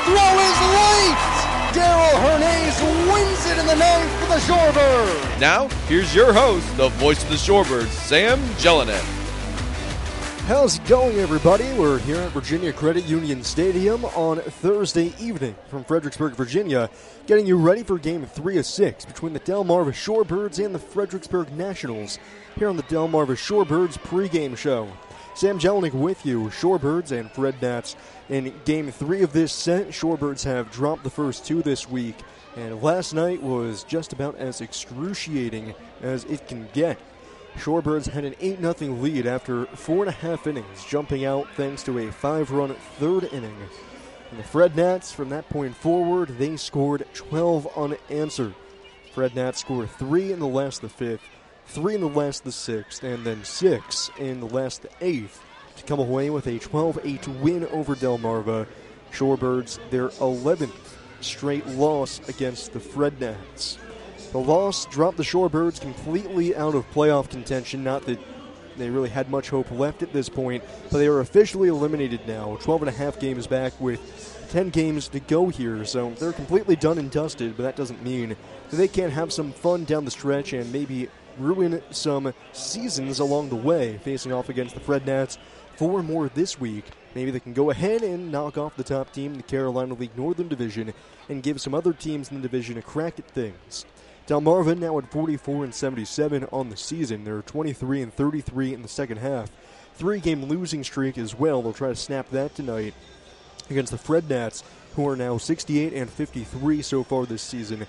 throw is late! Daryl Hernandez wins it in the ninth for the Shorebirds. Now, here's your host, the voice of the Shorebirds, Sam Jelinek. How's it going, everybody? We're here at Virginia Credit Union Stadium on Thursday evening from Fredericksburg, Virginia, getting you ready for Game 3 of 6 between the Delmarva Shorebirds and the Fredericksburg Nationals here on the Delmarva Shorebirds pregame show. Sam Jelinek with you, Shorebirds and Fred Nats. In Game 3 of this set, Shorebirds have dropped the first two this week, and last night was just about as excruciating as it can get. Shorebirds had an 8-0 lead after 4.5 innings, jumping out thanks to a 5-run third inning. And the Fred Nats, from that point forward, they scored 12 unanswered. Fred Nats scored 3 in the last of the 5th, 3 in the last of the 6th, and then 6 in the last of the 8th to come away with a 12-8 win over Delmarva. Shorebirds, their 11th straight loss against the Fred Nats. The loss dropped the Shorebirds completely out of playoff contention. Not that they really had much hope left at this point, but they are officially eliminated now. 12.5 games back with 10 games to go here, so they're completely done and dusted, but that doesn't mean that they can't have some fun down the stretch and maybe ruin some seasons along the way, facing off against the Fred Nats 4 more this week. Maybe they can go ahead and knock off the top team in the Carolina League Northern Division and give some other teams in the division a crack at things. Delmarva now at 44-77 on the season. They're 23-33 in the second half. 3-game losing streak as well. They'll try to snap that tonight against the Fred Nats, who are now 68-53 so far this season,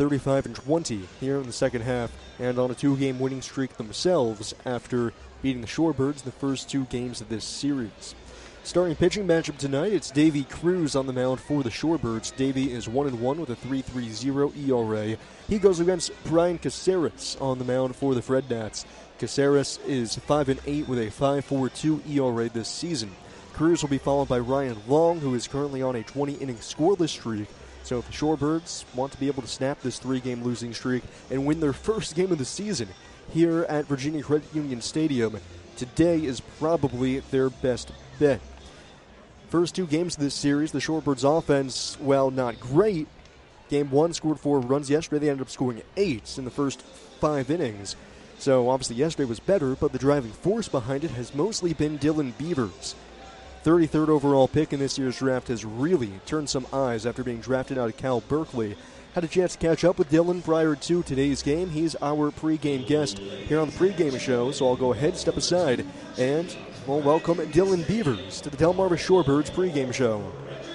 35-20 here in the second half, and on a 2-game winning streak themselves after beating the Shorebirds in the first 2 games of this series. Starting pitching matchup tonight, it's Davey Cruz on the mound for the Shorebirds. Davey is 1-1 with a 3.30 ERA. He goes against Brian Caceres on the mound for the Fred Nats. Caceres is 5-8 with a 5.42 ERA this season. Cruz will be followed by Ryan Long, who is currently on a 20-inning scoreless streak. So if the Shorebirds want to be able to snap this 3-game losing streak and win their first game of the season here at Virginia Credit Union Stadium, today is probably their best bet. First 2 games of this series, the Shorebirds offense, while not great, Game 1 scored 4 runs yesterday. They ended up scoring 8 in the first 5 innings. So obviously yesterday was better, but the driving force behind it has mostly been Dylan Beavers. 33rd overall pick in this year's draft has really turned some eyes after being drafted out of Cal Berkeley. Had a chance to catch up with Dylan prior to today's game. He's our pregame guest here on the pregame show, so I'll go ahead, step aside, and welcome Dylan Beavers to the Delmarva Shorebirds pregame show.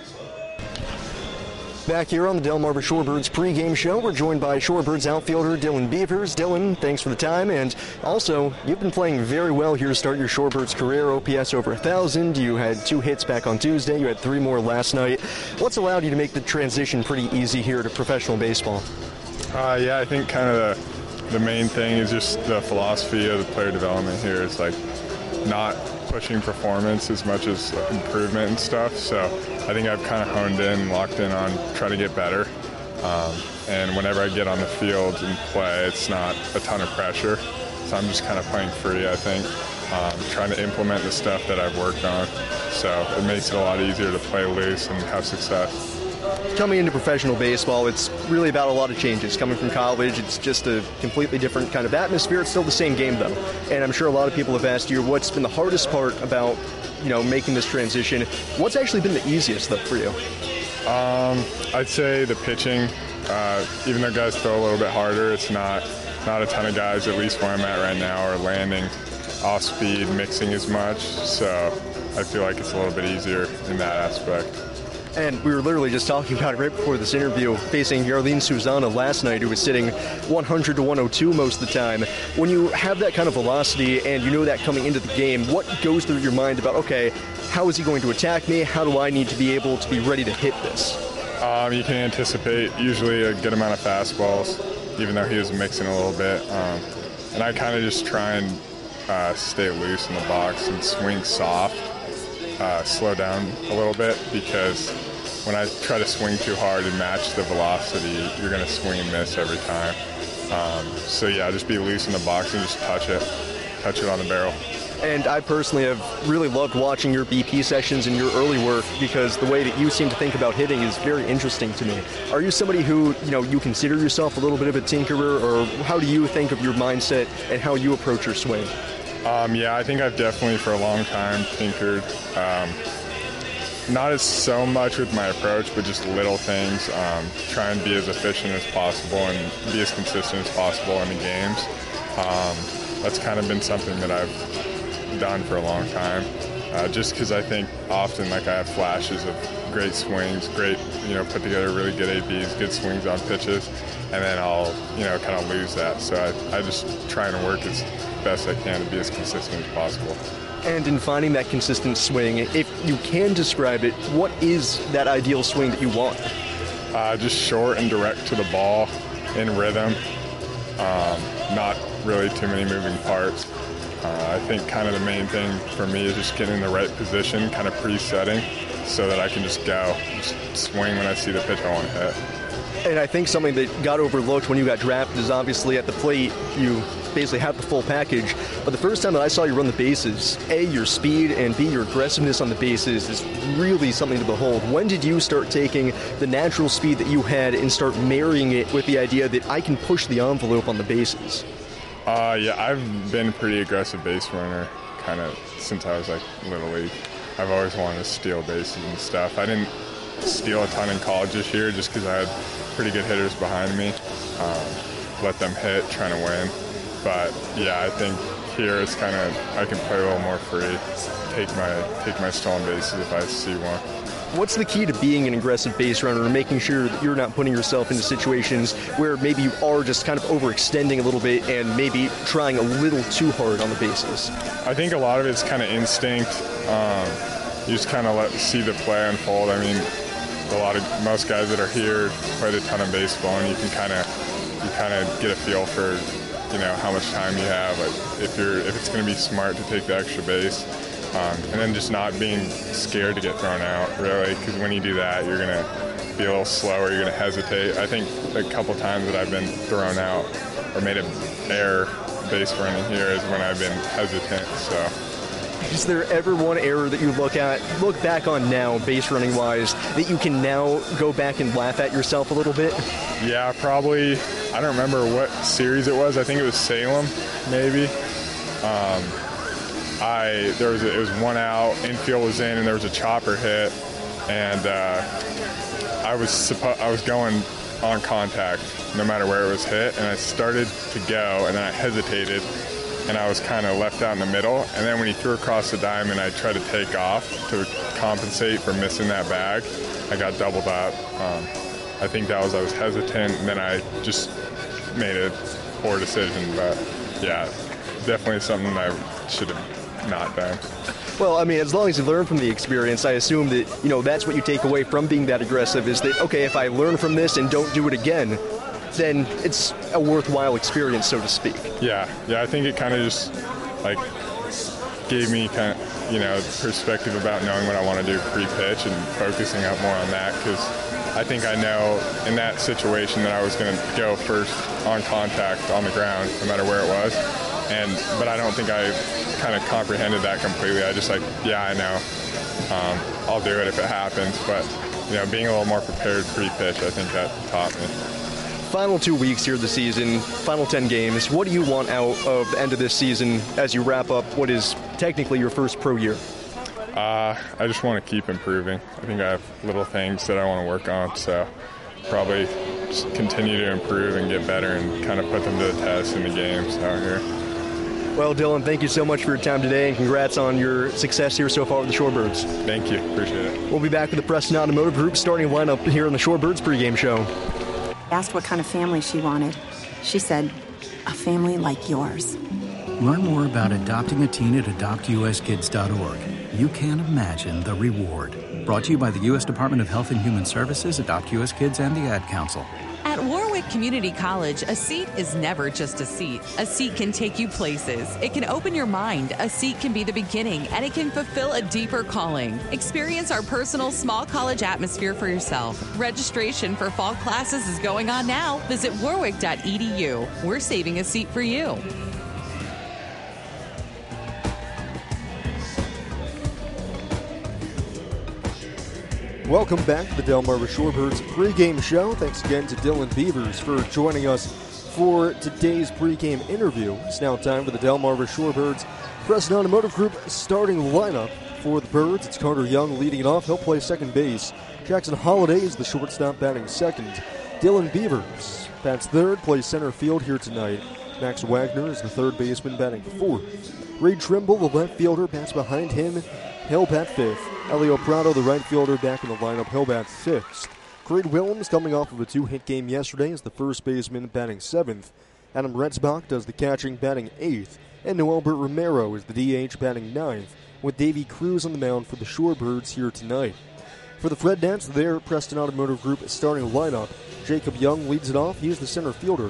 Back here on the Delmarva Shorebirds pregame show, we're joined by Shorebirds outfielder Dylan Beavers. Dylan, thanks for the time, and also, you've been playing very well here to start your Shorebirds career. OPS over 1,000. You had 2 hits back on Tuesday. You had 3 more last night. What's allowed you to make the transition pretty easy here to professional baseball? I think kind of the main thing is just the philosophy of the player development here. It's like not pushing performance as much as improvement and stuff. So I think I've kind of honed in and locked in on trying to get better. And whenever I get on the field and play, it's not a ton of pressure. So I'm just kind of playing free, I think, trying to implement the stuff that I've worked on. So it makes it a lot easier to play loose and have success. Coming into professional baseball, it's really about a lot of changes. Coming from college, it's just a completely different kind of atmosphere. It's still the same game, though. And I'm sure a lot of people have asked you what's been the hardest part about, making this transition. What's actually been the easiest, though, for you? I'd say the pitching. Even though guys throw a little bit harder, it's not a ton of guys, at least where I'm at right now, are landing off speed, mixing as much. So I feel like it's a little bit easier in that aspect. And we were literally just talking about it right before this interview, facing Yarlene Susana last night, who was sitting 100 to 102 most of the time. When you have that kind of velocity and you know that coming into the game, what goes through your mind about, okay, how is he going to attack me? How do I need to be able to be ready to hit this? You can anticipate usually a good amount of fastballs, even though he was mixing a little bit. And I kind of just try and stay loose in the box and swing soft, slow down a little bit, because when I try to swing too hard and match the velocity, you're going to swing and miss every time. So yeah, just be loose in the box and just touch it on the barrel. And I personally have really loved watching your BP sessions and your early work because the way that you seem to think about hitting is very interesting to me. Are you somebody who, you consider yourself a little bit of a tinkerer, or how do you think of your mindset and how you approach your swing? Yeah, I think I've definitely for a long time tinkered. Not as so much with my approach, but just little things. Try and be as efficient as possible and be as consistent as possible in the games. That's kind of been something that I've done for a long time. Just because I think often I have flashes of great swings, great, put together really good ABs, good swings on pitches, and then I'll, kind of lose that. So I just try and work as best I can to be as consistent as possible. And in finding that consistent swing, if you can describe it, what is that ideal swing that you want? Just short and direct to the ball, in rhythm, not really too many moving parts. I think kind of the main thing for me is just getting in the right position, kind of pre-setting, so that I can just swing when I see the pitch I want to hit. And I think something that got overlooked when you got drafted is obviously at the plate, you basically have the full package. But the first time that I saw you run the bases, A, your speed, and B, your aggressiveness on the bases is really something to behold. When did you start taking the natural speed that you had and start marrying it with the idea that I can push the envelope on the bases? Yeah, I've been a pretty aggressive base runner kind of since I was Little League. I've always wanted to steal bases and stuff. I didn't steal a ton in college this year just because I had pretty good hitters behind me. Let them hit, trying to win. But yeah, I think here it's kind of, I can play a little more free, take my stolen bases if I see one. What's the key to being an aggressive base runner and making sure that you're not putting yourself into situations where maybe you are just kind of overextending a little bit and maybe trying a little too hard on the bases? I think a lot of it's kind of instinct. You just kind of see the play unfold. I mean, most guys that are here played a ton of baseball, and you kind of get a feel for how much time you have. If it's going to be smart to take the extra base. And then just not being scared to get thrown out, really, because when you do that, you're going to be a little slower, you're going to hesitate. I think a couple times that I've been thrown out or made an error base running here is when I've been hesitant. So, is there ever one error that you look back on now, base running wise, that you can now go back and laugh at yourself a little bit? Yeah, probably. I don't remember what series it was. I think it was Salem, maybe. It was one out, infield was in, and there was a chopper hit, and I was going on contact no matter where it was hit, and I started to go, and then I hesitated, and I was kind of left out in the middle, and then when he threw across the diamond, I tried to take off to compensate for missing that bag. I got doubled up. I think I was hesitant, and then I just made a poor decision, but yeah, definitely something I should have not done. Well, I mean, as long as you learn from the experience, I assume that, that's what you take away from being that aggressive is that, okay, if I learn from this and don't do it again, then it's a worthwhile experience, so to speak. Yeah, I think it kind of just, gave me kind of, perspective about knowing what I want to do pre-pitch and focusing up more on that, because I think I know in that situation that I was going to go first on contact on the ground, no matter where it was. But I don't think I kind of comprehended that completely. I just I know. I'll do it if it happens. But, being a little more prepared pre-pitch, I think that taught me. Final 2 weeks here of the season, final 10 games. What do you want out of the end of this season as you wrap up what is technically your first pro year? I just want to keep improving. I think I have little things that I want to work on, so probably just continue to improve and get better and kind of put them to the test in the games out here. Well, Dylan, thank you so much for your time today, and congrats on your success here so far with the Shorebirds. Thank you. Appreciate it. We'll be back with the Preston Automotive Group starting lineup here on the Shorebirds pregame show. I asked what kind of family she wanted. She said, a family like yours. Learn more about adopting a teen at adoptuskids.org. You can't imagine the reward. Brought to you by the U.S. Department of Health and Human Services, Adopt U.S. Kids, and the Ad Council. At Warwick Community College, a seat is never just a seat. A seat can take you places. It can open your mind. A seat can be the beginning, and it can fulfill a deeper calling. Experience our personal small college atmosphere for yourself. Registration for fall classes is going on now. Visit warwick.edu. We're saving a seat for you. Welcome back to the Delmarva Shorebirds pregame show. Thanks again to Dylan Beavers for joining us for today's pregame interview. It's now time for the Delmarva Shorebirds Preston Automotive Group starting lineup for the Birds. It's Carter Young leading it off. He'll play second base. Jackson Holiday is the shortstop batting second. Dylan Beavers bats third, plays center field here tonight. Max Wagner is the third baseman batting fourth. Reed Trimble, the left fielder, bats behind him. He'll bat fifth. Elio Prado, the right fielder, back in the lineup. He'll bat sixth. Creed Willems, coming off of a two-hit game yesterday, is the first baseman batting seventh. Adam Retzbach does the catching, batting eighth. And Noelbert Romero is the DH, batting ninth, with Davey Cruz on the mound for the Shorebirds here tonight. For the Fred Nats, their Preston Automotive Group starting lineup. Jacob Young leads it off. He is the center fielder.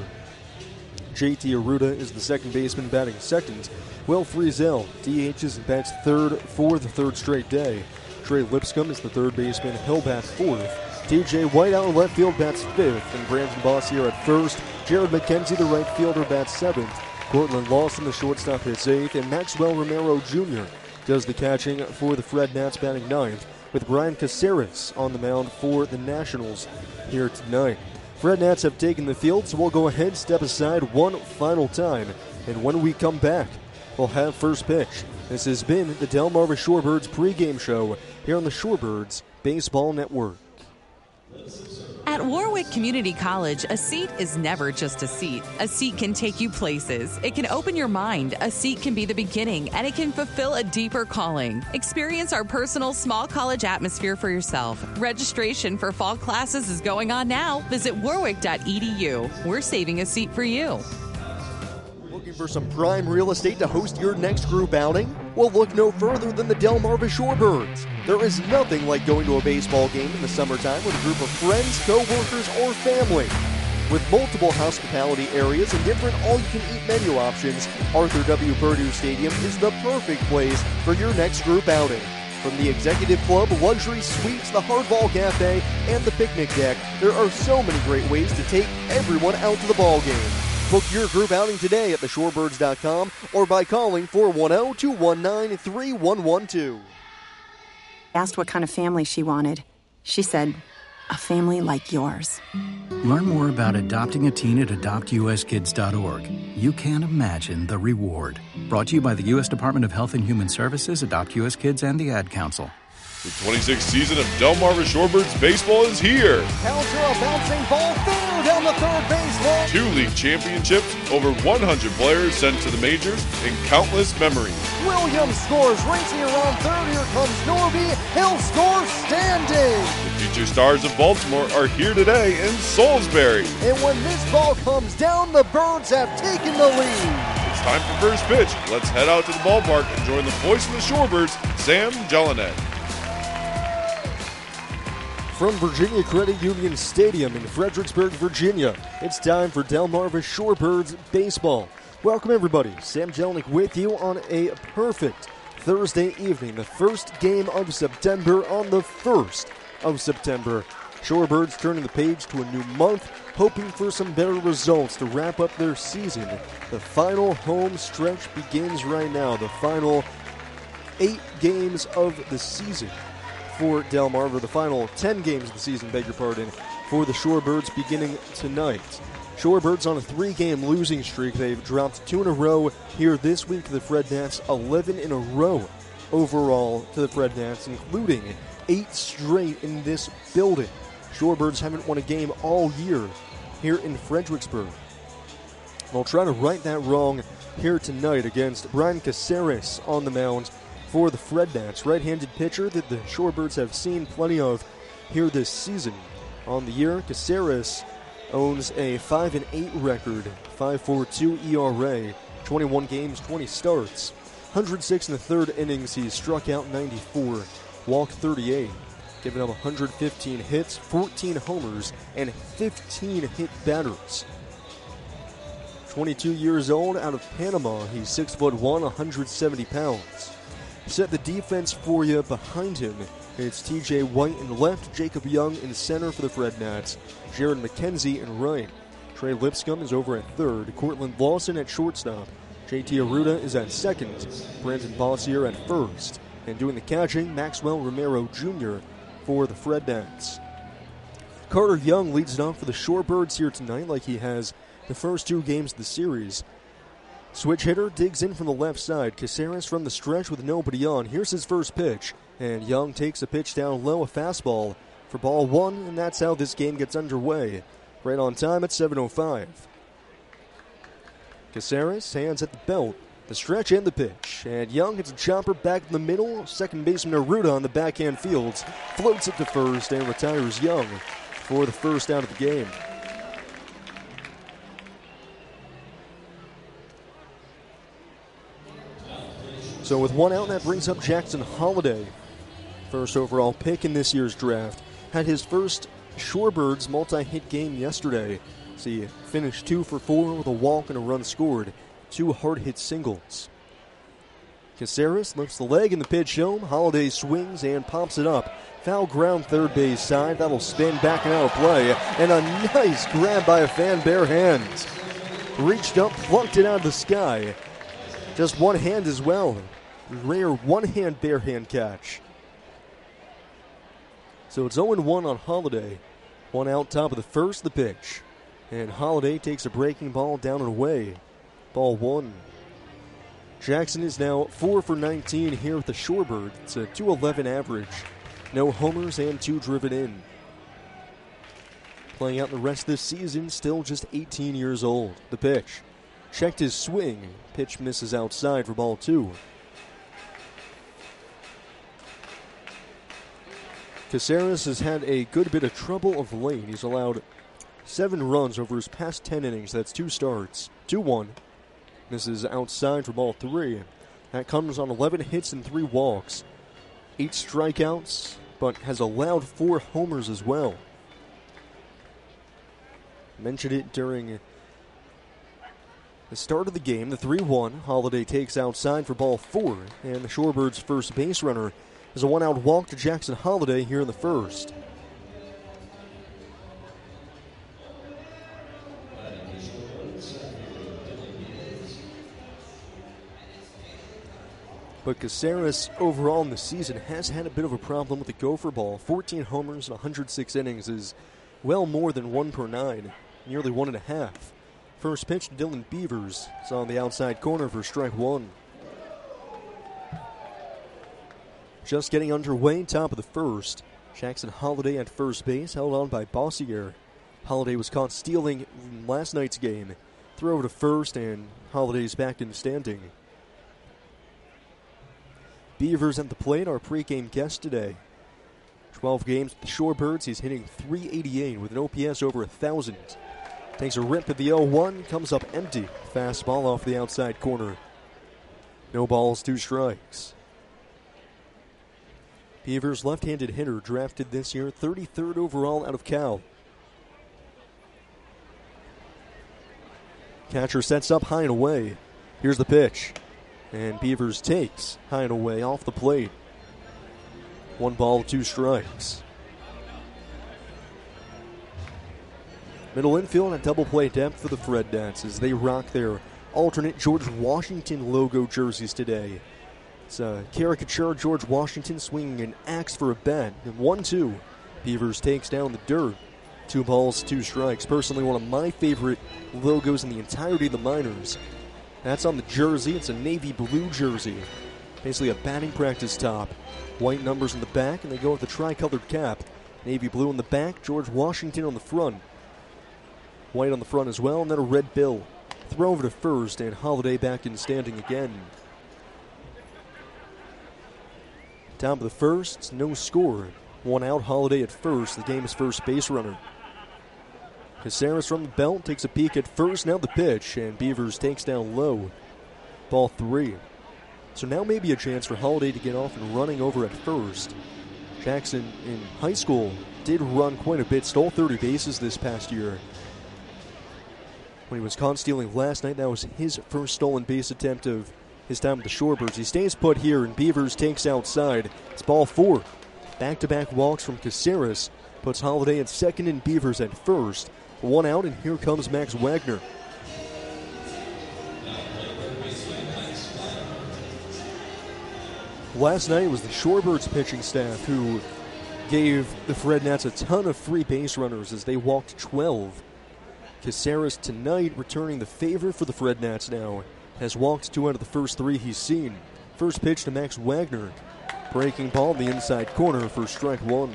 JT Arruda is the second baseman batting second. Will Friesel DHs and bats third for the third straight day. Trey Lipscomb is the third baseman. He'll bat fourth. TJ White out in left field bats fifth. And Brandon Bossier at first. Jared McKenzie, the right fielder, bats seventh. Cortland Lawson, the shortstop, hits eighth. And Maxwell Romero Jr. does the catching for the Fred Nats, batting ninth, with Brian Caceres on the mound for the Nationals here tonight. Fred Nats have taken the field, so we'll go ahead, step aside one final time. And when we come back, we'll have first pitch. This has been the Delmarva Shorebirds pregame show here on the Shorebirds Baseball Network. At Warwick Community College, a seat is never just a seat. A seat can take you places. It can open your mind. A seat can be the beginning, and it can fulfill a deeper calling. Experience our personal small college atmosphere for yourself. Registration for fall classes is going on now. Visit warwick.edu. We're saving a seat for you. Looking for some prime real estate to host your next group outing? Well, look no further than the Delmarva Shorebirds. There is nothing like going to a baseball game in the summertime with a group of friends, co-workers, or family. With multiple hospitality areas and different all-you-can-eat menu options, Arthur W. Purdue Stadium is the perfect place for your next group outing. From the Executive Club, luxury suites, the Hardball Cafe, and the picnic deck, there are so many great ways to take everyone out to the ball game. Book your group outing today at theshorebirds.com or by calling 410-219-3112. Asked what kind of family she wanted. She said, a family like yours. Learn more about adopting a teen at adoptuskids.org. You can't imagine the reward. Brought to you by the U.S. Department of Health and Human Services, Adopt U.S. Kids, and the Ad Council. The 26th season of Delmarva Shorebirds baseball is here. Counter a bouncing ball fair down the third baseline. 2 league championships, over 100 players sent to the majors, and countless memories. Williams scores, racing around third. Here comes Norby. He'll score standing. The future stars of Baltimore are here today in Salisbury. And when this ball comes down, the Birds have taken the lead. It's time for first pitch. Let's head out to the ballpark and join the voice of the Shorebirds, Sam Jelinek. From Virginia Credit Union Stadium in Fredericksburg, Virginia, it's time for Delmarva Shorebirds baseball. Welcome, everybody. Sam Jelinek with you on a perfect Thursday evening, the first game of September on the 1st of September. Shorebirds turning the page to a new month, hoping for some better results to wrap up their season. The final home stretch begins right now, the final 8 games of the season for Delmarva, the final 10 games of the season, beg your pardon, for the Shorebirds beginning tonight. Shorebirds on a 3-game losing streak. They've dropped 2 in a row here this week to the Fred Nats, 11 in a row overall to the Fred Nats, including 8 straight in this building. Shorebirds haven't won a game all year here in Fredericksburg. They'll try to right that wrong here tonight against Brian Caceres on the mound for the Fred Nats, right-handed pitcher that the Shorebirds have seen plenty of here this season. On the year, Caceres owns a 5-8 record, 5.42 ERA, 21 games, 20 starts, 106 in the third innings. He's struck out 94, walked 38, given up 115 hits, 14 homers, and 15 hit batters. 22 years old, out of Panama. He's 6'1", 170 pounds. Set the defense for you behind him. It's TJ White in left, Jacob Young in center for the Fred Nats, Jared McKenzie in right. Trey Lipscomb is over at third, Cortland Lawson at shortstop, JT Arruda is at second, Brandon Bossier at first, and doing the catching, Maxwell Romero Jr. for the Fredbacks. Carter Young leads it off for the Shorebirds here tonight like he has the first 2 games of the series. Switch hitter digs in from the left side. Caceres from the stretch with nobody on. Here's his first pitch. And Young takes a pitch down low, a fastball for ball 1, and that's how this game gets underway. Right on time at 7:05. Caceres hands at the belt, the stretch and the pitch. And Young hits a chopper back in the middle. Second baseman Aruda on the backhand fields floats it to first and retires Young for the first out of the game. So with 1 out, that brings up Jackson Holliday. First overall pick in this year's draft. Had his first Shorebirds multi-hit game yesterday. So he finished 2 for 4 with a walk and a run scored. 2 hard-hit singles. Caceres lifts the leg in the pitch home. Holliday swings and pops it up. Foul ground third base side. That'll spin back and out of play. And a nice grab by a fan bare hands. Reached up, plucked it out of the sky. Just one hand as well. Rare one-hand bare hand catch. So it's 0-1 on Holliday. 1 out, top of the first, the pitch. And Holliday takes a breaking ball down and away. Ball 1. Jackson is now 4 for 19 here with the Shorebirds. It's a .211 average. No homers and 2 driven in. Playing out the rest of this season, still just 18 years old. The pitch. Checked his swing. Pitch misses outside for ball 2. Caceres has had a good bit of trouble of late. He's allowed 7 runs over his past 10 innings. That's 2 starts. 2-1. Misses outside for ball 3. That comes on 11 hits and 3 walks. 8 strikeouts, but has allowed 4 homers as well. Mentioned it during the start of the game. The 3-1. Holliday takes outside for ball 4. And the Shorebirds' first base runner is a 1-out walk to Jackson Holliday here in the first. But Caceres overall in the season has had a bit of a problem with the gopher ball. 14 homers in 106 innings is well more than 1 per 9, nearly 1.5. First pitch to Dylan Beavers. It's on the outside corner for strike 1. Just getting underway, top of the first. Jackson Holliday at first base, held on by Bossier. Holliday was caught stealing in last night's game. Throw over to first, and Holliday's back in the standing. Beavers at the plate, our pregame guest today. 12 games with the Shorebirds. He's hitting .388 with an OPS over 1,000. Takes a rip at the 0-1, comes up empty. Fastball off the outside corner. No balls, 2 strikes. Beavers left-handed hitter, drafted this year, 33rd overall out of Cal. Catcher sets up high and away. Here's the pitch. And Beavers takes high and away off the plate. 1 ball, 2 strikes. Middle infield and double play depth for the Fredbacks as they rock their alternate George Washington logo jerseys today. It's a caricature of George Washington swinging an axe for a bat. And 1-2. Beavers takes down the dirt. 2 balls, 2 strikes. Personally, one of my favorite logos in the entirety of the minors. That's on the jersey. It's a navy blue jersey. Basically a batting practice top. White numbers in the back, and they go with the tricolored cap. Navy blue in the back, George Washington on the front. White on the front as well, and then a red bill. Throw over to first, and Holliday back in standing again. Top of the first, no score. 1 out, Holliday at first. The game's first base runner. Caceres from the belt takes a peek at first. Now the pitch, and Beavers takes down low. Ball 3. So now maybe a chance for Holliday to get off and running over at first. Jackson in high school did run quite a bit, stole 30 bases this past year. When he was caught stealing last night, that was his first stolen base attempt of his time with the Shorebirds. He stays put here, and Beavers takes outside. It's ball 4. Back-to-back walks from Caceres. Puts Holliday at second and Beavers at first. 1 out, and here comes Max Wagner. Last night it was the Shorebirds pitching staff who gave the Fred Nats a ton of free base runners as they walked 12. Caceres tonight, returning the favor for the Fred Nats now, has walked 2 out of the first 3 he's seen. First pitch to Max Wagner. Breaking ball in the inside corner for strike 1.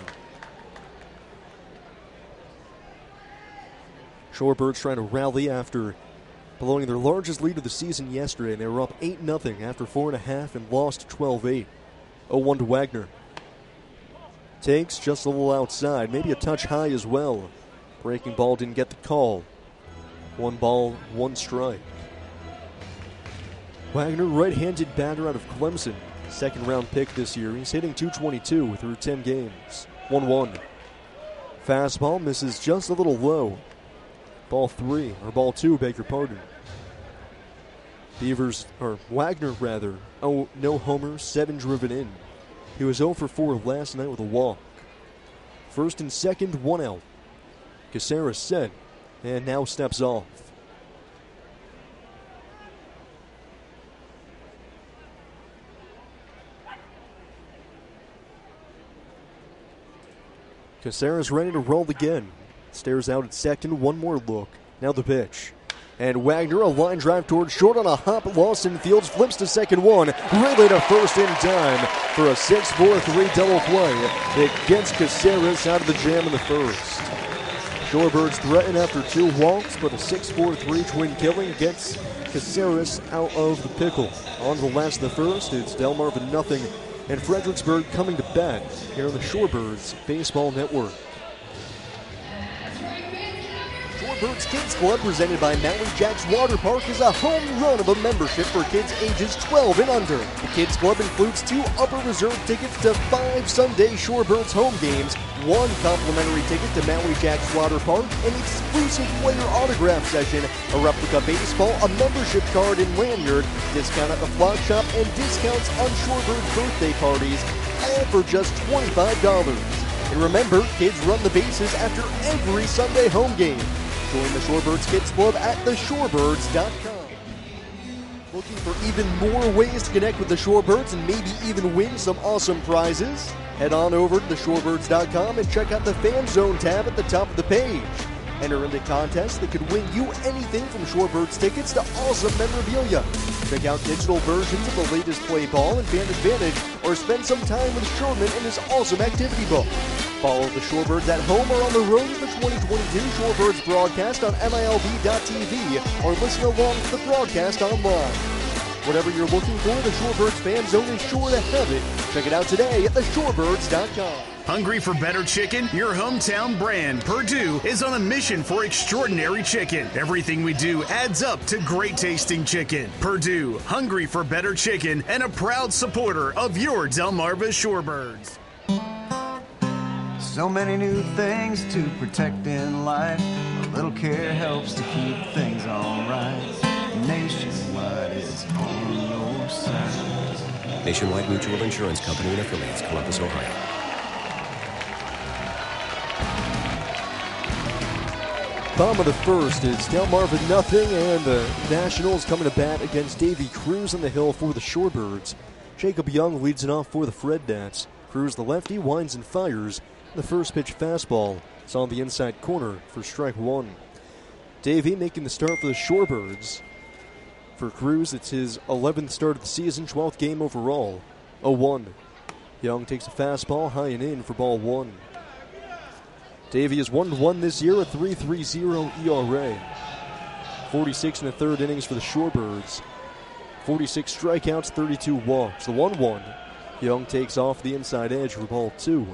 Shorebirds trying to rally after blowing their largest lead of the season yesterday. They were up 8-0 after 4.5 and lost 12-8. 0-1 to Wagner. Takes just a little outside, maybe a touch high as well. Breaking ball didn't get the call. 1 ball, 1 strike. Wagner, right-handed batter out of Clemson. Second-round pick this year. He's hitting .222 through 10 games. 1-1. Fastball misses just a little low. Ball 2, beg your pardon. Wagner, no homer, 7 driven in. He was 0 for 4 last night with a walk. First and second, 1 out. Caceres set, and now steps off. Caceres ready to roll again. Stares out at second, 1 more look. Now the pitch. And Wagner, a line drive towards short on a hop. Lawson Fields flips to second 1. Relay to first in time for a 6-4-3 double play that gets Caceres out of the jam in the first. Shorebirds threaten after 2 walks, but a 6-4-3 twin killing gets Caceres out of the pickle. On to the last of the first, it's Delmarva 0 and Fredericksburg coming to bat here on the Shorebirds Baseball Network. Shorebirds Kids Club, presented by Maui Jacks Water Park, is a home run of a membership for kids ages 12 and under. The Kids Club includes 2 upper reserve tickets to 5 Sunday Shorebirds home games, 1 complimentary ticket to Maui Jacks Water Park, an exclusive player autograph session, a replica baseball, a membership card and lanyard, discount at the flock shop, and discounts on Shorebirds birthday parties, all for just $25. And remember, kids run the bases after every Sunday home game. Join the Shorebirds Kids Club at theshorebirds.com. Looking for even more ways to connect with the Shorebirds and maybe even win some awesome prizes? Head on over to theshorebirds.com and check out the Fan Zone tab at the top of the page. Enter into contests that could win you anything from Shorebirds tickets to awesome memorabilia. Check out digital versions of the latest play ball and Fan Advantage, or spend some time with Sherman and his awesome activity book. Follow the Shorebirds at home or on the road in the 2022 Shorebirds broadcast on MILB.TV, or listen along to the broadcast online. Whatever you're looking for, the Shorebirds Fan Zone is sure to have it. Check it out today at theshorebirds.com. Hungry for better chicken? Your hometown brand, Perdue, is on a mission for extraordinary chicken. Everything we do adds up to great tasting chicken. Perdue, hungry for better chicken, and a proud supporter of your Delmarva Shorebirds. So many new things to protect in life. A little care helps to keep things alright. Nationwide is on your side. Nationwide Mutual Insurance Company and affiliates, Columbus, Ohio. Bottom of the first, it's Delmarva 0, and the Nationals coming to bat against Davy Cruz on the hill for the Shorebirds. Jacob Young leads it off for the Fred Nats. Cruz, the lefty, winds and fires. The first pitch fastball is on the inside corner for strike 1. Davy making the start for the Shorebirds. For Cruz, it's his 11th start of the season, 12th game overall. 0-1. Young takes a fastball high and in for ball 1. Davy is 1-1 this year, a 3.30 ERA. 46 1/3 innings for the Shorebirds. 46 strikeouts, 32 walks. The 1-1. Young takes off the inside edge for ball 2.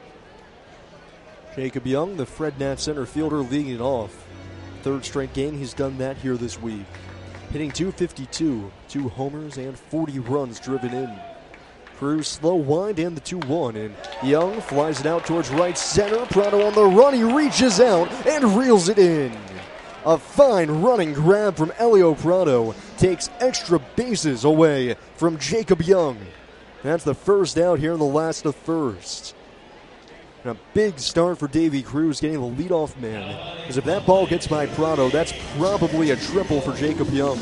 Jacob Young, the Fred Nat center fielder, leading it off. 3rd straight game he's done that here this week. Hitting .252, 2 homers, and 40 runs driven in. Cruz slow wind and the 2-1, and Young flies it out towards right center. Prado on the run, he reaches out and reels it in. A fine running grab from Elio Prado takes extra bases away from Jacob Young. That's the first out here in the last of first. And a big start for Davy Cruz getting the leadoff man, because if that ball gets by Prado, that's probably a triple for Jacob Young.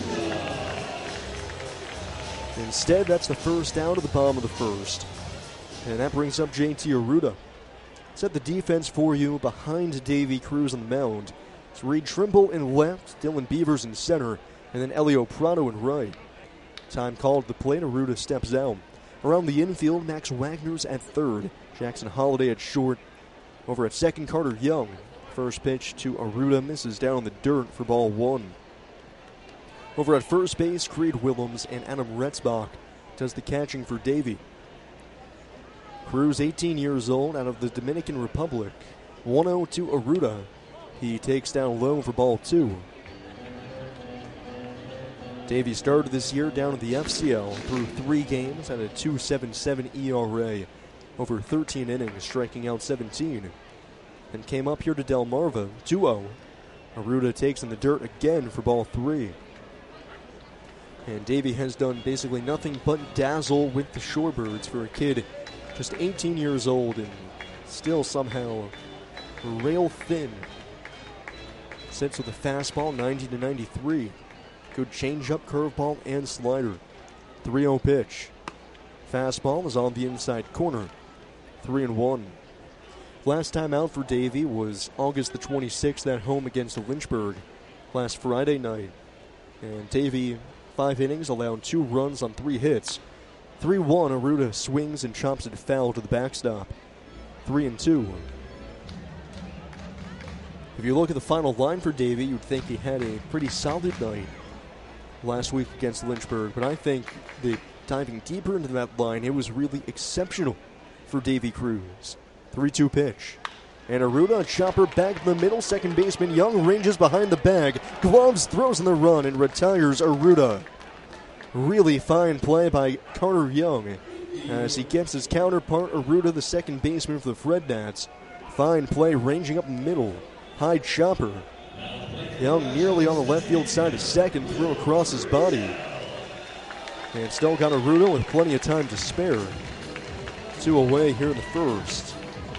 Instead, that's the first out of the bottom of the first. And that brings up JT Arruda. Set the defense for you behind Davy Cruz on the mound. It's Reed Trimble in left, Dylan Beavers in center, and then Elio Prado in right. Time called at the plate, Arruda steps down. Around the infield, Max Wagner's at third, Jackson Holiday at short. Over at second, Carter Young. First pitch to Arruda misses down in the dirt for ball one. Over at first base, Creed Willems and Adam Retzbach does the catching for Davy. Cruz, 18 years old, out of the Dominican Republic. 1-0 to Arruda. He takes down low for ball two. Davy started this year down in the FCL through 3 games at a 2.77 ERA. Over 13 innings, striking out 17. Then came up here to Delmarva, 2-0. Arruda takes in the dirt again for ball 3. And Davy has done basically nothing but dazzle with the Shorebirds for a kid just 18 years old and still somehow rail thin. Sits with a fastball, 90-93. Good changeup, curveball, and slider. 3-0 pitch. Fastball is on the inside corner. 3-1. Last time out for Davy was August the 26th at home against Lynchburg last Friday night. And Davy, 5 innings, allowed 2 runs on 3 hits. 3-1, Arruda swings and chops it foul to the backstop. 3-2. If you look at the final line for Davy, you'd think he had a pretty solid night last week against Lynchburg. But I think that diving deeper into that line, it was really exceptional for Davy Cruz. 3-2 pitch. And Arruda, a chopper back in the middle. Second baseman Young ranges behind the bag. Gloves, throws in the run, and retires Arruda. Really fine play by Carter Young as he gets his counterpart, Arruda, the second baseman for the Fred Nats. Fine play ranging up the middle. High chopper. Young nearly on the left field side of second, throw across his body. And still got Arruda with plenty of time to spare. 2 away here in the first.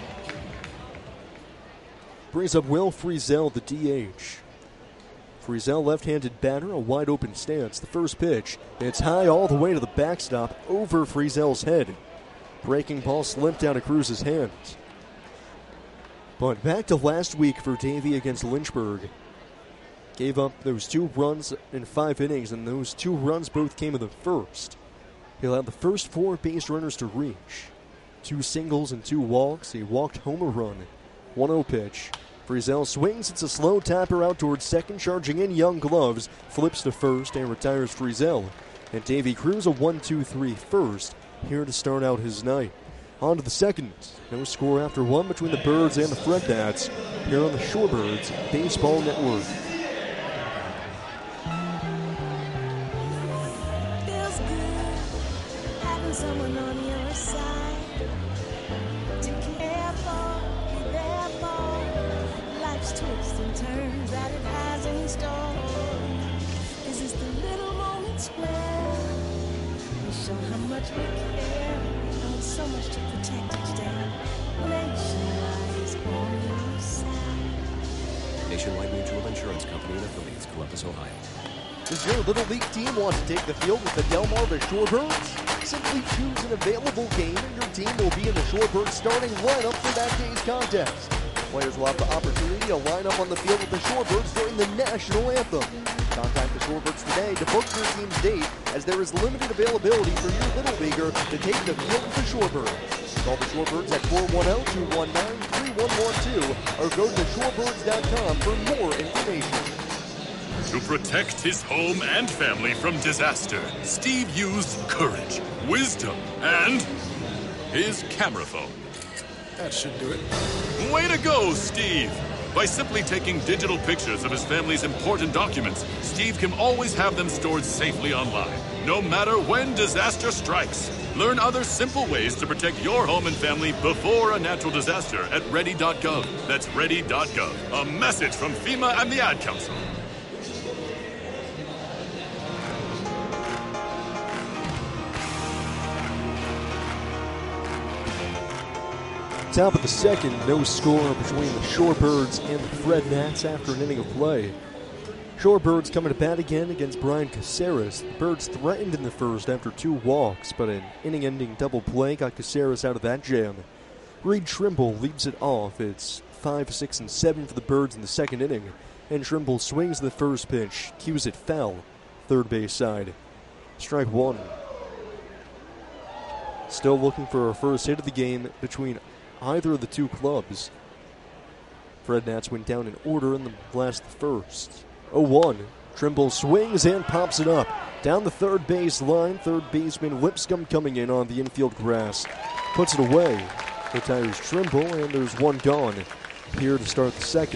Brings up Will Friesel, the DH. Friesel, left-handed batter, a wide-open stance. The first pitch, it's high all the way to the backstop, over Friesel's head. Breaking ball slipped out of Cruz's hands. But back to last week for Davy against Lynchburg. Gave up those 2 runs in 5 innings, and those 2 runs both came in the first. He allowed the first 4 base runners to reach. 2 singles and 2 walks. He walked home a run. 1-0 pitch. Friesel swings, it's a slow tapper out towards second, charging in Young gloves, flips to first and retires Friesel. And Davy Cruz a 1-2-3 first, here to start out his night. On to the second. No score after 1 between the Birds and the Fred Nats here on the Shorebirds Baseball Network. Feels good having someone on your side to care for, be there for. Life's twists and turns that it has in store. Is this the little moments where we show how much we care? Oh, so much to protect each day. Nationwide is on your side. Nationwide Mutual Insurance Company and affiliates, Columbus, Ohio. Does your Little League team want to take the field with the Delmarva Shorebirds? Simply choose an available game and your team will be in the Shorebirds starting lineup for that day's contest. Players will have the opportunity to line up on the field with the Shorebirds during the national anthem. Contact the Shorebirds today to book your team's date, as there is limited availability for your Little Leaguer to take the field with the Shorebirds. Call the Shorebirds at 410-219-3112 or go to theshorebirds.com for more information. To protect his home and family from disaster, Steve used courage, wisdom, and his camera phone. That should do it. Way to go, Steve! By simply taking digital pictures of his family's important documents, Steve can always have them stored safely online, no matter when disaster strikes. Learn other simple ways to protect your home and family before a natural disaster at ready.gov. That's ready.gov. A message from FEMA and the Ad Council. Top of the second, no score between the Shorebirds and the Fred Nats after an inning of play. Shorebirds coming to bat again against Brian Caceres. The Birds threatened in the first after 2 walks, but an inning-ending double play got Caceres out of that jam. Reed Trimble leads it off. It's 5, 6, and 7 for the Birds in the second inning. And Trimble swings the first pitch, cues it foul, third base side. Strike one. Still looking for our first hit of the game between either of the two clubs. Fred Nats went down in order in the last first. 0-1. Trimble swings and pops it up. Down the third base line, third baseman Lipscomb coming in on the infield grass. Puts it away. Retires Trimble, and there's one gone here to start the second.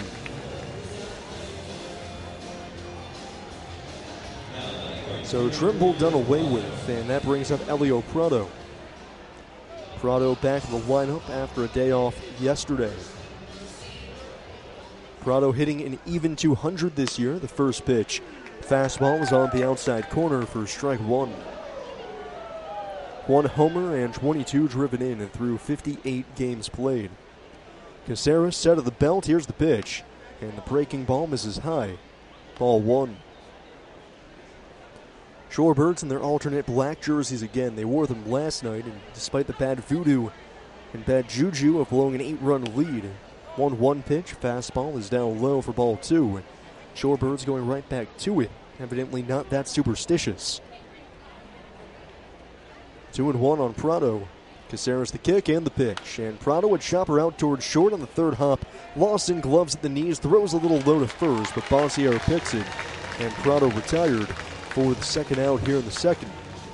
So Trimble done away with, and that brings up Elio Prado. Prado back in the lineup after a day off yesterday. Prado hitting an even 200 this year. The first pitch. Fastball is on the outside corner for strike one. One homer and 22 driven in and through 58 games played. Caceres set of the belt. Here's the pitch. And the breaking ball misses high. Ball one. Shorebirds in their alternate black jerseys again. They wore them last night, and despite the bad voodoo and bad juju of blowing an 8-run lead, 1-1 pitch, fastball is down low for ball two. Shorebirds going right back to it, evidently not that superstitious. 2-1 on Prado. Caceres the kick and the pitch, and Prado would chopper out towards short on the third hop. Lawson gloves at the knees, throws a little low to first, but Bossier picks it, and Prado retired for the second out here in the second.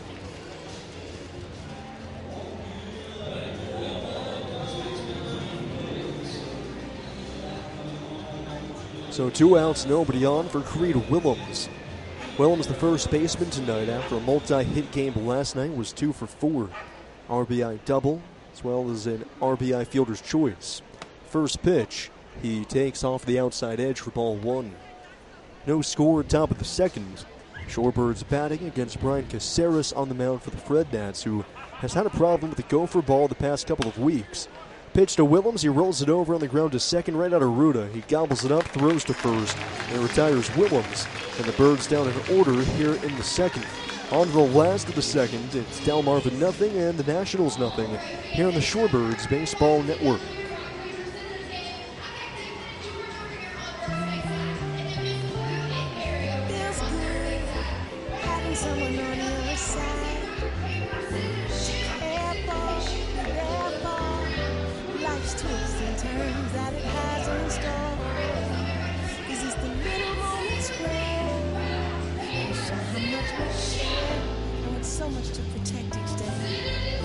So 2 outs, nobody on for Creed Willems. Willems, the first baseman tonight after a multi-hit game last night, was 2 for 4. RBI double, as well as an RBI fielder's choice. First pitch, he takes off the outside edge for ball one. No score at top of the second. Shorebirds batting against Brian Caceres on the mound for the Fred Nats, who has had a problem with the gopher ball the past couple of weeks. Pitch to Willems, he rolls it over on the ground to second right out of Ruta. He gobbles it up, throws to first, and retires Willems. And the Birds down in order here in the second. On to the last of the second, it's Delmarva nothing and the Nationals nothing here on the Shorebirds Baseball Network. Someone on your side to care for, there for life's twists and turns that it has in store. Is this the little moments where show how much we share and with so much to protect each day?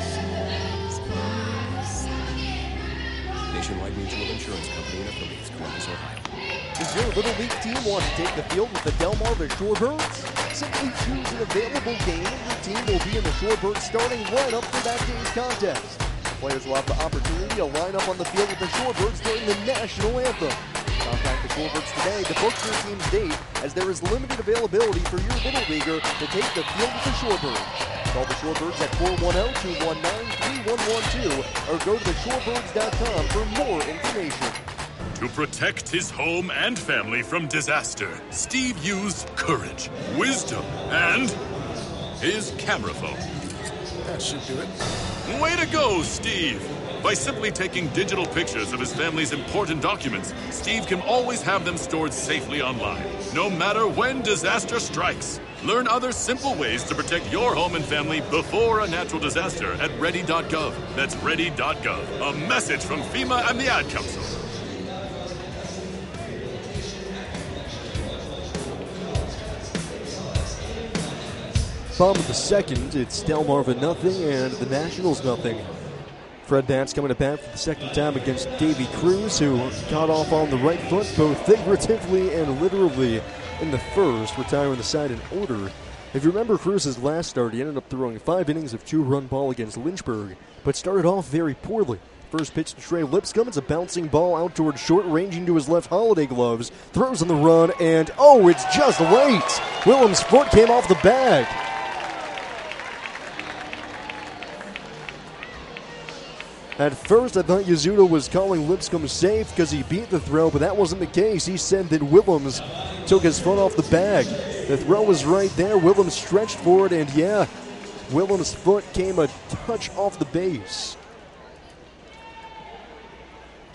Nationwide Mutual Insurance Company and affiliates, Columbus, Ohio. Does your Little League team want to take the field with the Delmarva Shorebirds? Simply choose an available game. Your team will be in the Shorebirds starting lineup for that day's contest. Players will have the opportunity to line up on the field with the Shorebirds during the national anthem. Contact the Shorebirds today to book your team's date, as there is limited availability for your Little Leaguer to take the field with the Shorebirds. Call the Shorebirds at 410-219-3112 or go to theshorebirds.com for more information. To protect his home and family from disaster, Steve used courage, wisdom, and his camera phone. That should do it. Way to go, Steve! By simply taking digital pictures of his family's important documents, Steve can always have them stored safely online, no matter when disaster strikes. Learn other simple ways to protect your home and family before a natural disaster at ready.gov. That's ready.gov. A message from FEMA and the Ad Council. Bottom of the second, it's Delmarva nothing and the Nationals nothing. Fred Nats coming to bat for the second time against Davey Cruz, who got off on the right foot both figuratively and literally in the first, retiring the side in order. If you remember Cruz's last start, he ended up throwing 5 innings of 2-run ball against Lynchburg, but started off very poorly. First pitch to Trey Lipscomb. It's a bouncing ball out towards short, ranging to his left holiday gloves. Throws on the run, and it's just late. Willems' foot came off the bag. At first, I thought Yasuda was calling Lipscomb safe because he beat the throw, but that wasn't the case. He said that Willems took his foot off the bag. The throw was right there. Willems stretched for it, and Willems' foot came a touch off the base.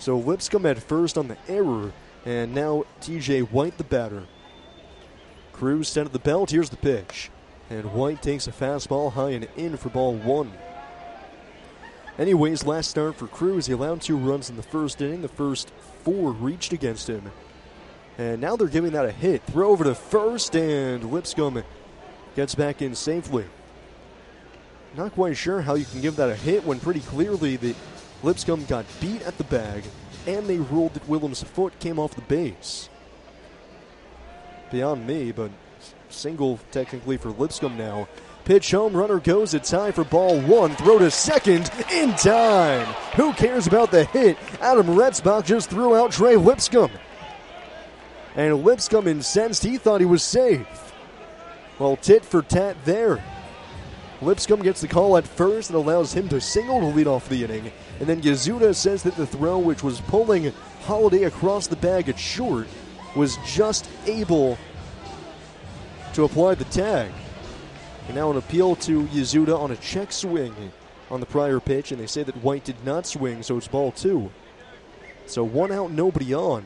So Lipscomb at first on the error, and now TJ White the batter. Cruz sent at the belt. Here's the pitch. And White takes a fastball high and in for ball 1. Anyways, last start for Cruz. He allowed 2 runs in the first inning. The first 4 reached against him. And now they're giving that a hit. Throw over to first, and Lipscomb gets back in safely. Not quite sure how you can give that a hit when pretty clearly the Lipscomb got beat at the bag, and they ruled that Willem's foot came off the base. Beyond me, but single technically for Lipscomb now. Pitch home, runner goes, it's high for ball 1. Throw to second in time. Who cares about the hit? Adam Retzbach just threw out Trey Lipscomb. And Lipscomb incensed, he thought he was safe. Well, tit for tat there. Lipscomb gets the call at first and allows him to single to lead off the inning. And then Yazuda says that the throw, which was pulling Holiday across the bag at short, was just able to apply the tag. And now an appeal to Yazuda on a check swing on the prior pitch, and they say that White did not swing, so it's ball 2. So 1 out, nobody on.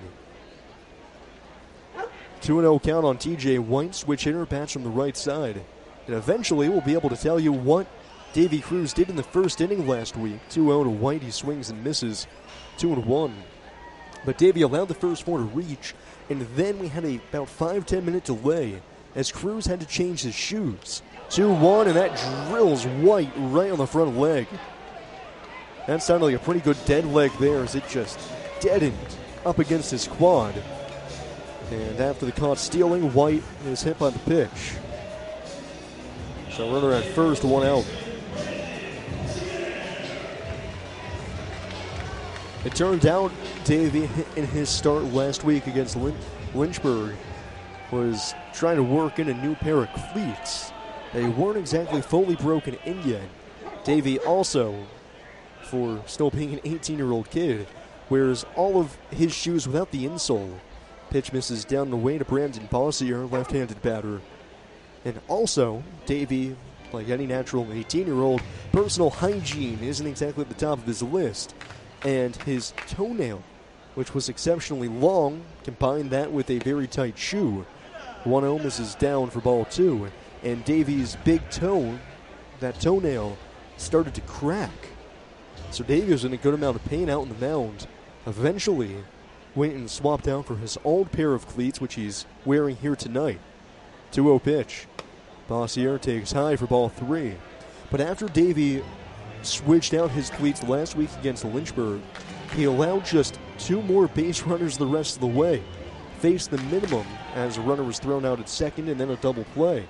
2-0 count on TJ White, switch hitter, bats from the right side. And eventually we'll be able to tell you what Davy Cruz did in the first inning last week. 2-0 to White, he swings and misses, 2-1. But Davy allowed the first 4 to reach, and then we had about 5-10 minute delay as Cruz had to change his shoes. 2-1, and that drills White right on the front leg. That sounded like a pretty good dead leg there as it just deadened up against his quad. And after the caught stealing, White is hit by the pitch. So runner at first, 1 out. It turned out Davey, in his start last week against Lynchburg, was trying to work in a new pair of cleats. They weren't exactly fully broken in yet. Davey also, for still being an 18-year-old kid, wears all of his shoes without the insole. Pitch misses down the way to Brandon Bossier, left-handed batter. And also, Davey, like any natural 18-year-old, personal hygiene isn't exactly at the top of his list. And his toenail, which was exceptionally long, combined that with a very tight shoe. 1-0 misses down for ball 2. And Davey's big toe, that toenail, started to crack. So Davey was in a good amount of pain out in the mound. Eventually, went and swapped out for his old pair of cleats, which he's wearing here tonight. 2-0 pitch. Bossier takes high for ball 3. But after Davey switched out his cleats last week against Lynchburg, he allowed just 2 more base runners the rest of the way. Faced the minimum as a runner was thrown out at second and then a double play.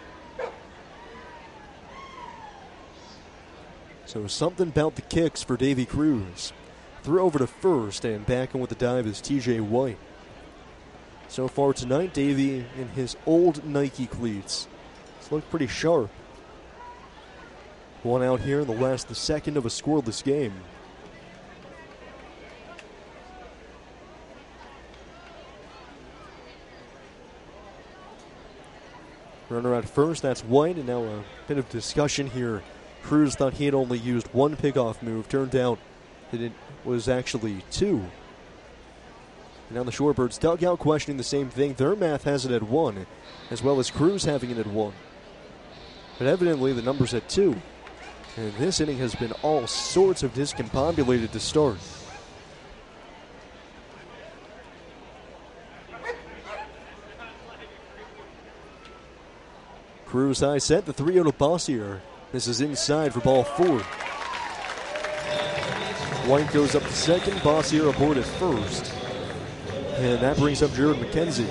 So something about the kicks for Davy Cruz. Throw over to first, and back in with the dive is TJ White. So far tonight, Davy in his old Nike cleats. It's looked pretty sharp. 1 out here in the second of a scoreless game. Runner at first, that's White, and now a bit of discussion here. Cruz thought he had only used 1 pickoff move. Turned out that it was actually 2. And now the Shorebirds dugout questioning the same thing. Their math has it at 1, as well as Cruz having it at 1. But evidently the number's at 2. And this inning has been all sorts of discombobulated to start. Cruz high set, the 3-0 to Bossier. This is inside for ball 4. White goes up to second, Bossier aboard at first. And that brings up Jared McKenzie.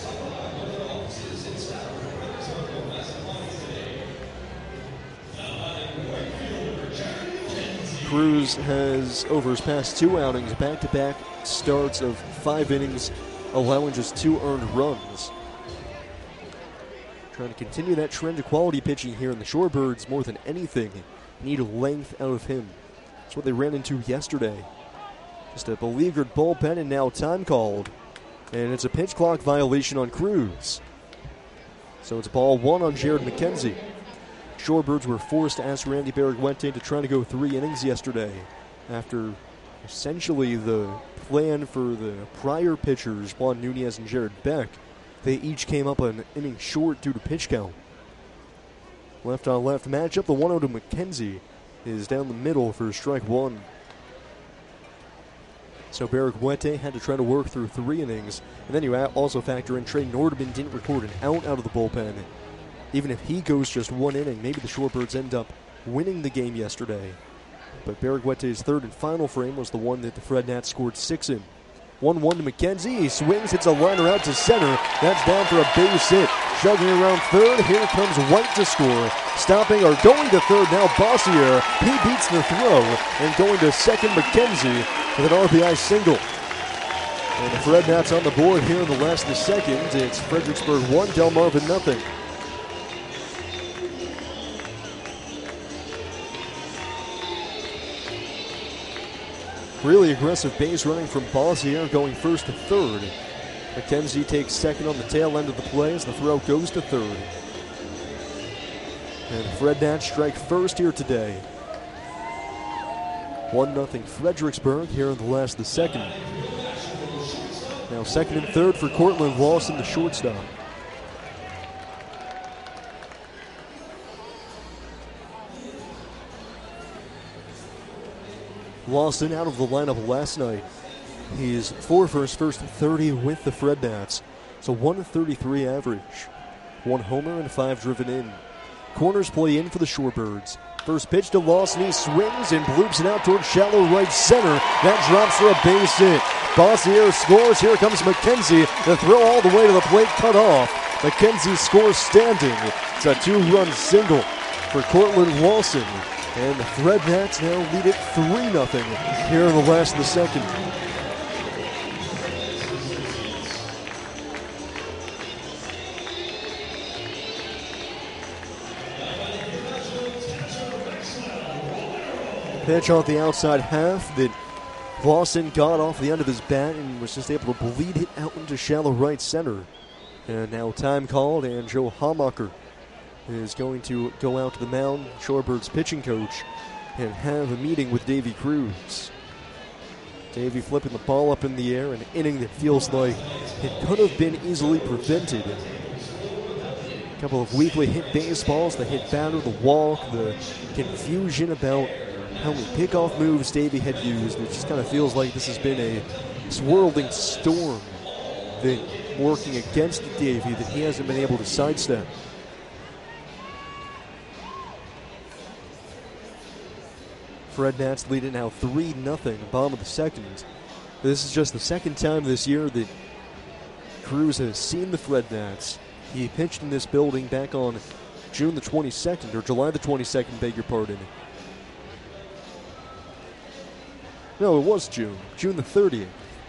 Cruz has, over his past 2 outings, back-to-back starts of 5 innings, allowing just 2 earned runs. Trying to continue that trend of quality pitching here, in the Shorebirds, more than anything, need length out of him. That's what they ran into yesterday. Just a beleaguered bullpen, and now time called. And it's a pitch clock violation on Cruz. So it's ball 1 on Jared McKenzie. Shorebirds were forced to ask Randy Barragüente to try to go 3 innings yesterday after essentially the plan for the prior pitchers, Juan Nunez and Jared Beck. They each came up an inning short due to pitch count. Left on left matchup, the 1-0 to McKenzie is down the middle for strike one. So Berigwete had to try to work through 3 innings. And then you also factor in Trey Nordman didn't record an out of the bullpen. Even if he goes just 1 inning, maybe the Shorebirds end up winning the game yesterday. But Berigwete's third and final frame was the one that the Fred Nats scored 6 in. 1-1 to McKenzie. He swings, hits a liner out to center. That's down for a base hit. Chugging around third. Here comes White to score. Stopping or going to third now, Bossier. He beats the throw. And going to second, McKenzie with an RBI single. And the Fred Nats on the board here in the last of the second. It's Fredericksburg 1, Delmarva nothing. Really aggressive base running from Bossier going first to third. McKenzie takes second on the tail end of the play as the throw goes to third. And Fred Nats strike first here today. 1-0 Fredericksburg here in the last of the second. Now second and third for Cortland Lawson, the shortstop. Lawson out of the lineup last night. He's 4 for his first 30 with the Fred Nats. So 133 average. 1 homer and 5 driven in. Corners play in for the Shorebirds. First pitch to Lawson. He swings and bloops it out towards shallow right center. That drops for a base hit. Bossier scores. Here comes McKenzie. The throw all the way to the plate, cut off. McKenzie scores standing. It's a 2-run single for Cortland Lawson. And the Fred Nats now lead it 3-0 here in the last of the second. Pitch off the outside half that Lawson got off the end of his bat and was just able to bleed it out into shallow right center. And now time called, and Joe Hamacher is going to go out to the mound, Shorebirds pitching coach, and have a meeting with Davey Cruz. Davey flipping the ball up in the air, an inning that feels like it could have been easily prevented. A couple of weakly hit baseballs, the hit batter, the walk, the confusion about how many pickoff moves Davey had used. It just kind of feels like this has been a swirling storm that working against Davey that he hasn't been able to sidestep. Fred Nats lead it now 3-0, bottom of the second. This is just the second time this year that Cruz has seen the Fred Nats. He pitched in this building back on June the 22nd, or July the 22nd, beg your pardon. No, it was June the 30th.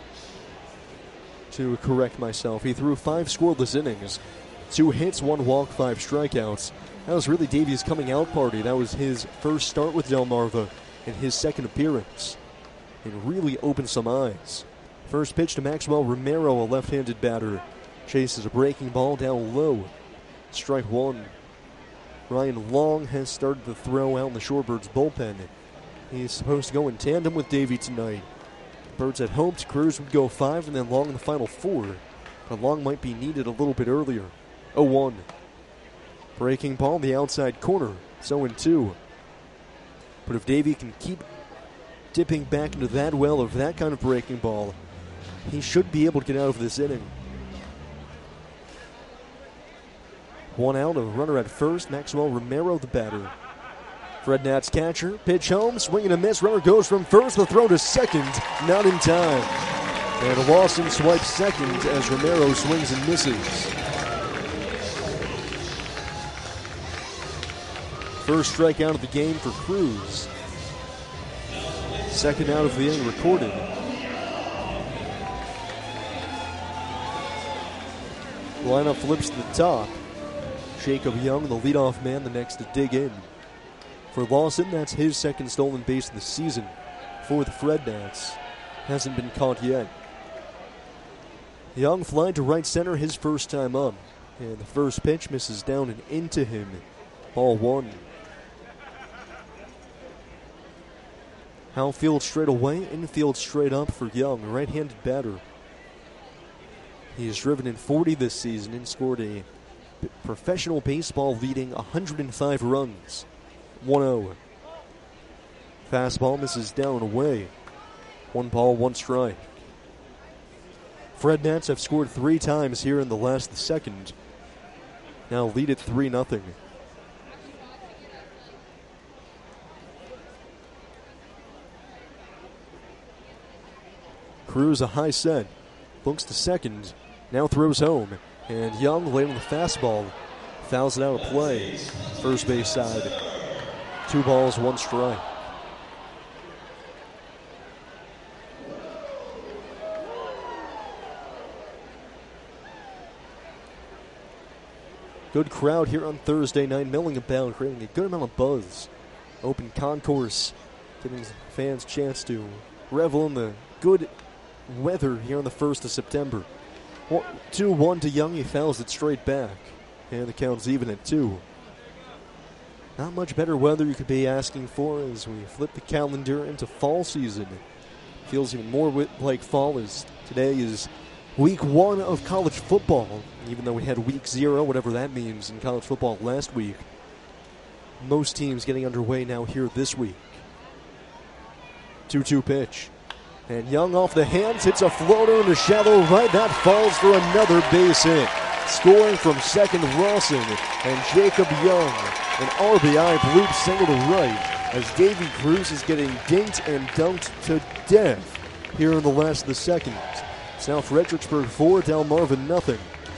To correct myself, he threw 5 scoreless innings, 2 hits, 1 walk, 5 strikeouts. That was really Davey's coming out party. That was his first start with Delmarva in his second appearance. It really opened some eyes. First pitch to Maxwell Romero, a left-handed batter. Chases a breaking ball down low. Strike one. Ryan Long has started the throw out in the Shorebirds bullpen. He's supposed to go in tandem with Davey tonight. Birds had hoped Cruz would go 5 and then Long in the final 4. But Long might be needed a little bit earlier. 0-1. Breaking ball in the outside corner. It's 0-2. But if Davey can keep dipping back into that well of that kind of breaking ball, he should be able to get out of this inning. 1 out, a runner at first. Maxwell Romero, the batter. Fred Nats catcher, pitch home, swing and a miss. Runner goes from first, the throw to second, not in time. And Lawson swipes second as Romero swings and misses. First strikeout of the game for Cruz. Second out of the inning recorded. Lineup flips to the top. Jacob Young, the leadoff man, the next to dig in. For Lawson, that's his second stolen base of the season. For the Fred Nats, hasn't been caught yet. Young flying to right center his first time up. And the first pitch misses down and into him. Ball 1. Outfield straight away, infield straight up for Young, right-handed batter. He has driven in 40 this season and scored a professional baseball leading 105 runs. 1-0. Fastball misses down and away. 1 ball, 1 strike. Fred Nats have scored 3 times here in the last second. Now lead at 3-0. Cruz a high set. Looks to second. Now throws home. And Young late on the fastball. Fouls it out of play. First base side. 2 balls, 1 strike. Good crowd here on Thursday night, milling about, creating a good amount of buzz. Open concourse, giving fans a chance to revel in the good weather here on the 1st of September. 2-1 to Young, he fouls it straight back. And the count's even at 2. Not much better weather you could be asking for as we flip the calendar into fall season. Feels even more like fall as today is week 1 of college football. Even though we had week 0, whatever that means, in college football last week. Most teams getting underway now here this week. 2-2 pitch. And Young off the hands, hits a floater in the shallow right. That falls for another base hit. Scoring from second, Rawson and Jacob Young. An RBI bloop single to right as Davy Cruz is getting dinked and dunked to death here in the last of the second. It's now Fredericksburg 4, Delmarva nothing.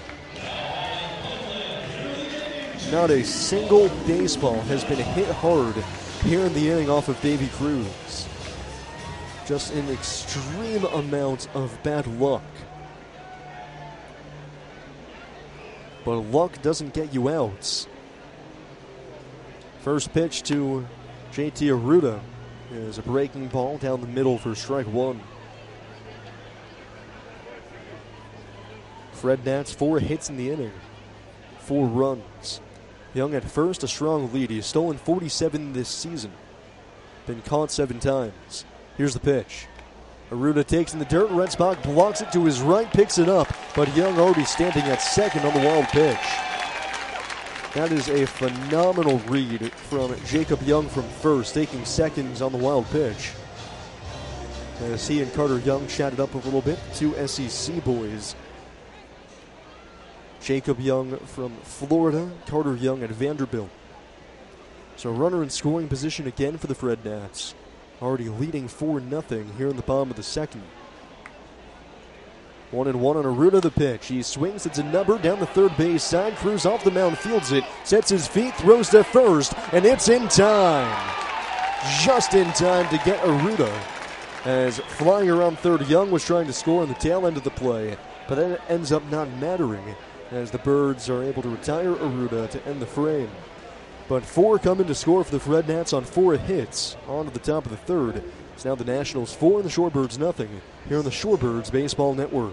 Not a single baseball has been hit hard here in the inning off of Davy Cruz. Just an extreme amount of bad luck. But luck doesn't get you outs. First pitch to JT Arruda is a breaking ball down the middle for strike 1. Fred Nats 4 hits in the inning, 4 runs. Young at first, a strong lead. He's stolen 47 this season. Been caught 7 times. Here's the pitch. Arruda takes in the dirt. Redspock blocks it to his right, picks it up. But Young already standing at second on the wild pitch. That is a phenomenal read from Jacob Young from first, taking seconds on the wild pitch. As he and Carter Young chatted up a little bit, 2 SEC boys. Jacob Young from Florida, Carter Young at Vanderbilt. So runner in scoring position again for the Fred Nats. Already leading 4-0 here in the bottom of the second. 1-1 on Arruda the pitch. He swings, it's a number down the third base side. Cruz off the mound, fields it, sets his feet, throws to first, and it's in time. Just in time to get Arruda. As flying around third, Young was trying to score on the tail end of the play, but then it ends up not mattering as the Birds are able to retire Arruda to end the frame. But 4 coming to score for the Fred Nats on 4 hits on to the top of the third. It's now the Nationals 4 and the Shorebirds nothing here on the Shorebirds Baseball Network.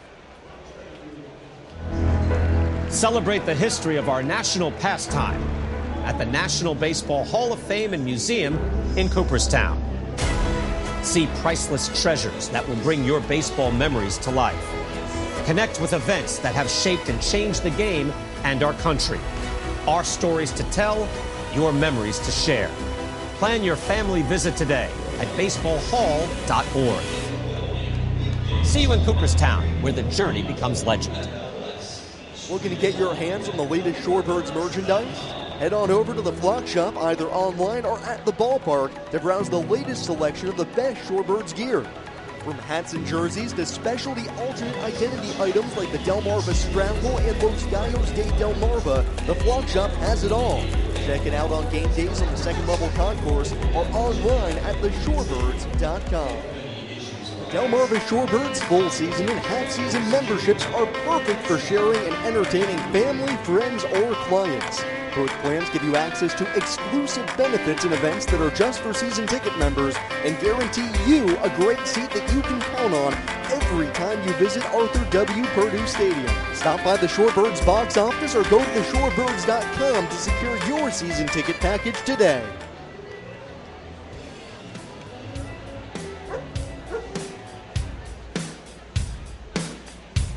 Celebrate the history of our national pastime at the National Baseball Hall of Fame and Museum in Cooperstown. See priceless treasures that will bring your baseball memories to life. Connect with events that have shaped and changed the game and our country. Our stories to tell, your memories to share. Plan your family visit today at baseballhall.org. See you in Cooperstown, where the journey becomes legend. Looking to get your hands on the latest Shorebirds merchandise? Head on over to the Flock Shop, either online or at the ballpark, to browse the latest selection of the best Shorebirds gear. From hats and jerseys to specialty alternate identity items like the Delmarva Scramble and Los Gallos de Delmarva, the Flock Shop has it all. Check it out on game days on the second level concourse or online at theshorebirds.com. Delmarva Shorebirds full season and half season memberships are perfect for sharing and entertaining family, friends, or clients. Both plans give you access to exclusive benefits and events that are just for season ticket members and guarantee you a great seat that you can count on every time you visit Arthur W. Purdue Stadium. Stop by the Shorebirds box office or go to theshorebirds.com to secure your season ticket package today.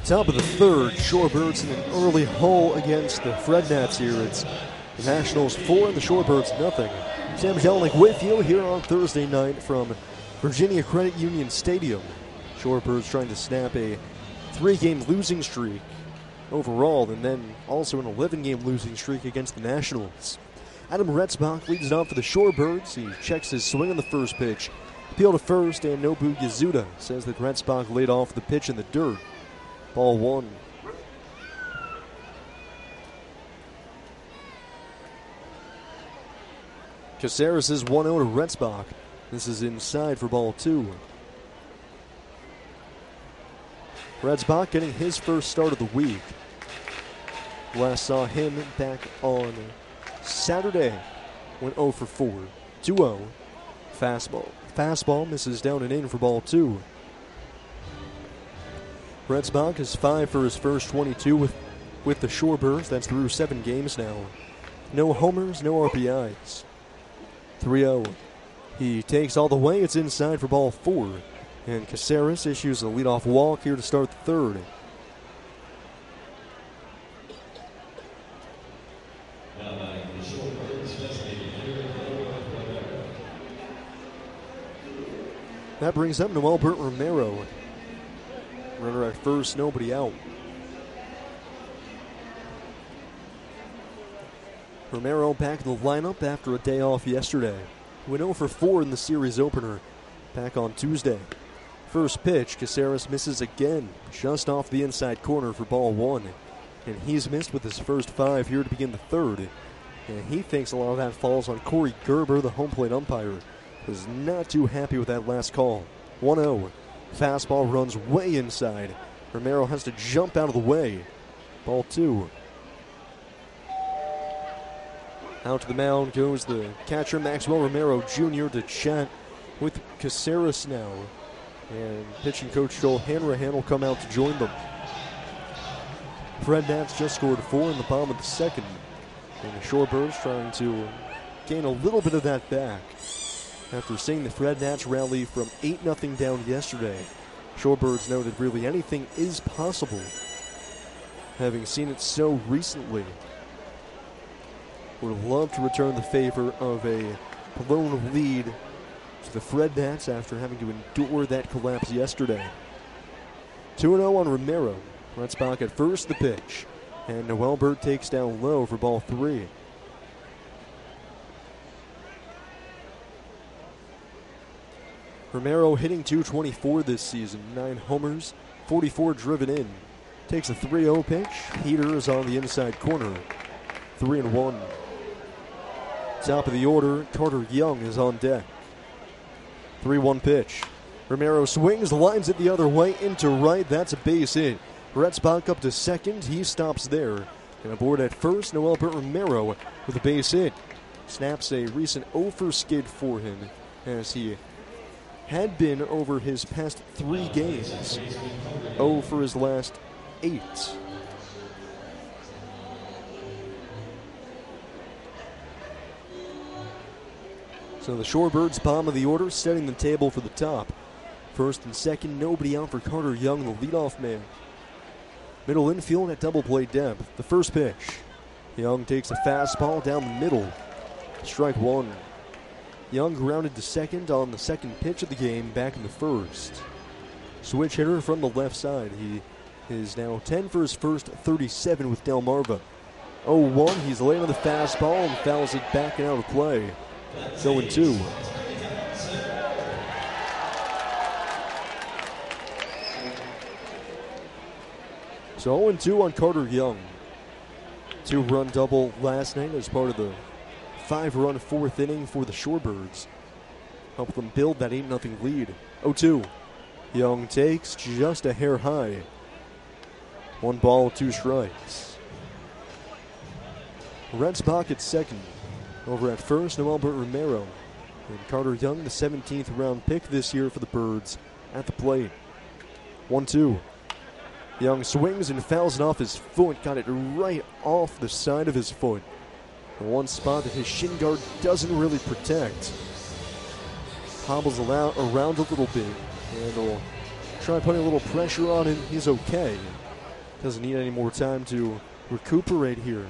Top of the third, Shorebirds in an early hole against the Fred Nats here. It's the Nationals 4 and the Shorebirds nothing. Sam Jelinek with you here on Thursday night from Virginia Credit Union Stadium. Shorebirds trying to snap a 3-game losing streak overall, and then also an 11-game losing streak against the Nationals. Adam Retzbach leads it off for the Shorebirds. He checks his swing on the first pitch. Appeal to first, and Nobu Yazuda says that Retzbach laid off the pitch in the dirt. Ball 1. Caceres is 1-0 to Retzbach. This is inside for ball 2. Retzbach getting his first start of the week. Last saw him back on Saturday. Went 0 for 4. 2-0. Fastball misses down and in for ball 2. Retzbach is 5 for his first 22 with the Shorebirds. That's through 7 games now. No homers, no RBIs. 3-0. He takes all the way. It's inside for ball 4. And Caceres issues a leadoff walk here to start the third. That brings up Noelbert Romero. Runner at first, nobody out. Romero back in the lineup after a day off yesterday. He went 0 for 4 in the series opener back on Tuesday. First pitch, Caceres misses again, just off the inside corner for ball 1. And he's missed with his first 5 here to begin the third. And he thinks a lot of that falls on Corey Gerber, the home plate umpire. Was not too happy with that last call. 1-0. Fastball runs way inside. Romero has to jump out of the way. Ball 2. Out to the mound goes the catcher Maxwell Romero Jr. to chat with Caceres now. And pitching coach Joel Hanrahan will come out to join them. Fred Nats just scored 4 in the bottom of the second. And the Shorebirds trying to gain a little bit of that back. After seeing the Fred Nats rally from 8-0 down yesterday, Shorebirds noted really anything is possible, having seen it so recently. Would love to return the favor of a blown lead to the Fred Nats after having to endure that collapse yesterday. 2-0 on Romero. Retzbach at first, the pitch. And Noelbert takes down low for ball 3. Romero hitting .224 this season, 9 homers, 44 driven in. Takes a 3-0 pitch. Heater is on the inside corner. 3-1. Top of the order, Carter Young is on deck. 3-1 pitch. Romero swings, lines it the other way into right. That's a base hit. Retzbach up to second. He stops there. And aboard at first, Noelbert Romero with a base hit. Snaps a recent 0 for skid for him as he had been over his past 3 games. 0 for his last 8. So the Shorebirds bottom of the order, setting the table for the top. First and second, nobody out for Carter Young, the leadoff man. Middle infield at double play depth. The first pitch. Young takes a fastball down the middle. Strike 1. Young grounded to second on the second pitch of the game back in the first. Switch hitter from the left side. He is now 10 for his first 37 with Delmarva. 0-1, he's late on the fastball and fouls it back and out of play. 0-2. So 0-2 on Carter Young. 2-run double last night as part of the 5-run fourth inning for the Shorebirds. Help them build that 8-0 lead. 0-2. Young takes just a hair high. 1 ball, 2 strikes. Retzbach at second. Over at first, Noelbert Romero. And Carter Young, the 17th round pick this year for the Birds, at the plate. 1-2. Young swings and fouls it off his foot. Got it right off the side of his foot. The one spot that his shin guard doesn't really protect. Hobbles around a little bit. And will try putting a little pressure on him. He's okay. doesn't need any more time to recuperate here.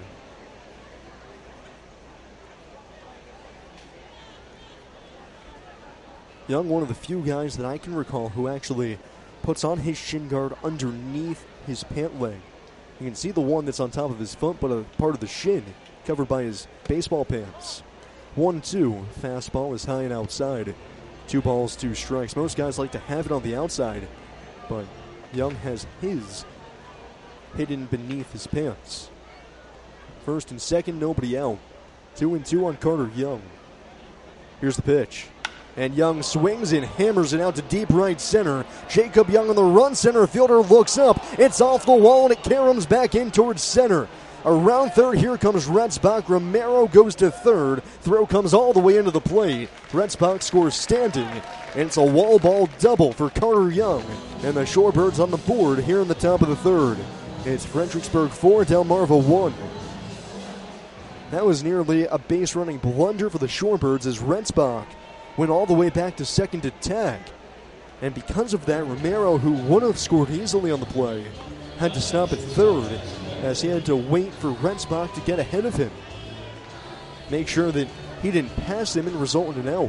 Young, one of the few guys that I can recall who actually puts on his shin guard underneath his pant leg. You can see the one that's on top of his foot, but a part of the shin covered by his baseball pants. 1-2, fastball is high and outside. 2 balls, 2 strikes. Most guys like to have it on the outside, but Young has his hidden beneath his pants. First and second, nobody out. 2-2 on Carter Young. Here's the pitch. And Young swings and hammers it out to deep right center. Jacob Young on the run. Center fielder looks up. It's off the wall and it caroms back in towards center. Around third, here comes Retzbach. Romero goes to third. Throw comes all the way into the plate. Retzbach scores standing. And it's a wall ball double for Carter Young. And the Shorebirds on the board here in the top of the third. It's Fredericksburg 4, Delmarva 1. That was nearly a base running blunder for the Shorebirds as Retzbach went all the way back to second to tag. And because of that, Romero, who would have scored easily on the play, had to stop at third as he had to wait for Retzbach to get ahead of him. Make sure that he didn't pass him and result in an out.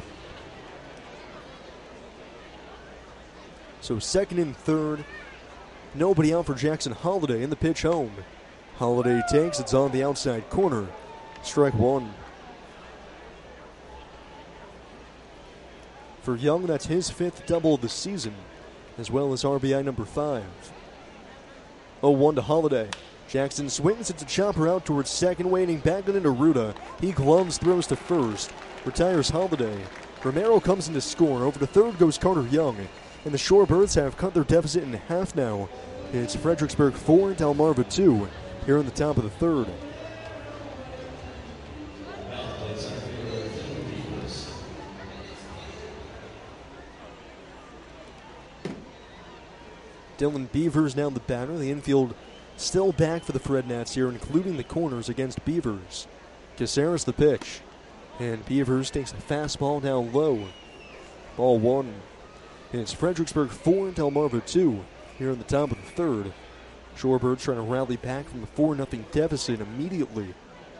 So second and third, nobody out for Jackson Holiday in the pitch home. Holiday takes, it's on the outside corner. Strike one. For Young, that's his 5th double of the season, as well as RBI number 5. 0-1 to Holiday. Jackson swings, it's a chopper out towards second, waiting back into Ruda. He gloves, throws to first, retires Holiday. Romero comes in to score. Over to third goes Carter Young, and the Shorebirds have cut their deficit in half now. It's Fredericksburg 4, Delmarva 2, here in the top of the third. Dylan Beavers now the batter. The infield still back for the Fred Nats here, including the corners against Beavers. Caceres the pitch. And Beavers takes a fastball down low. Ball one. And it's Fredericksburg 4, Delmarva 2 here in the top of the third. Shorebirds trying to rally back from the 4-0 deficit immediately.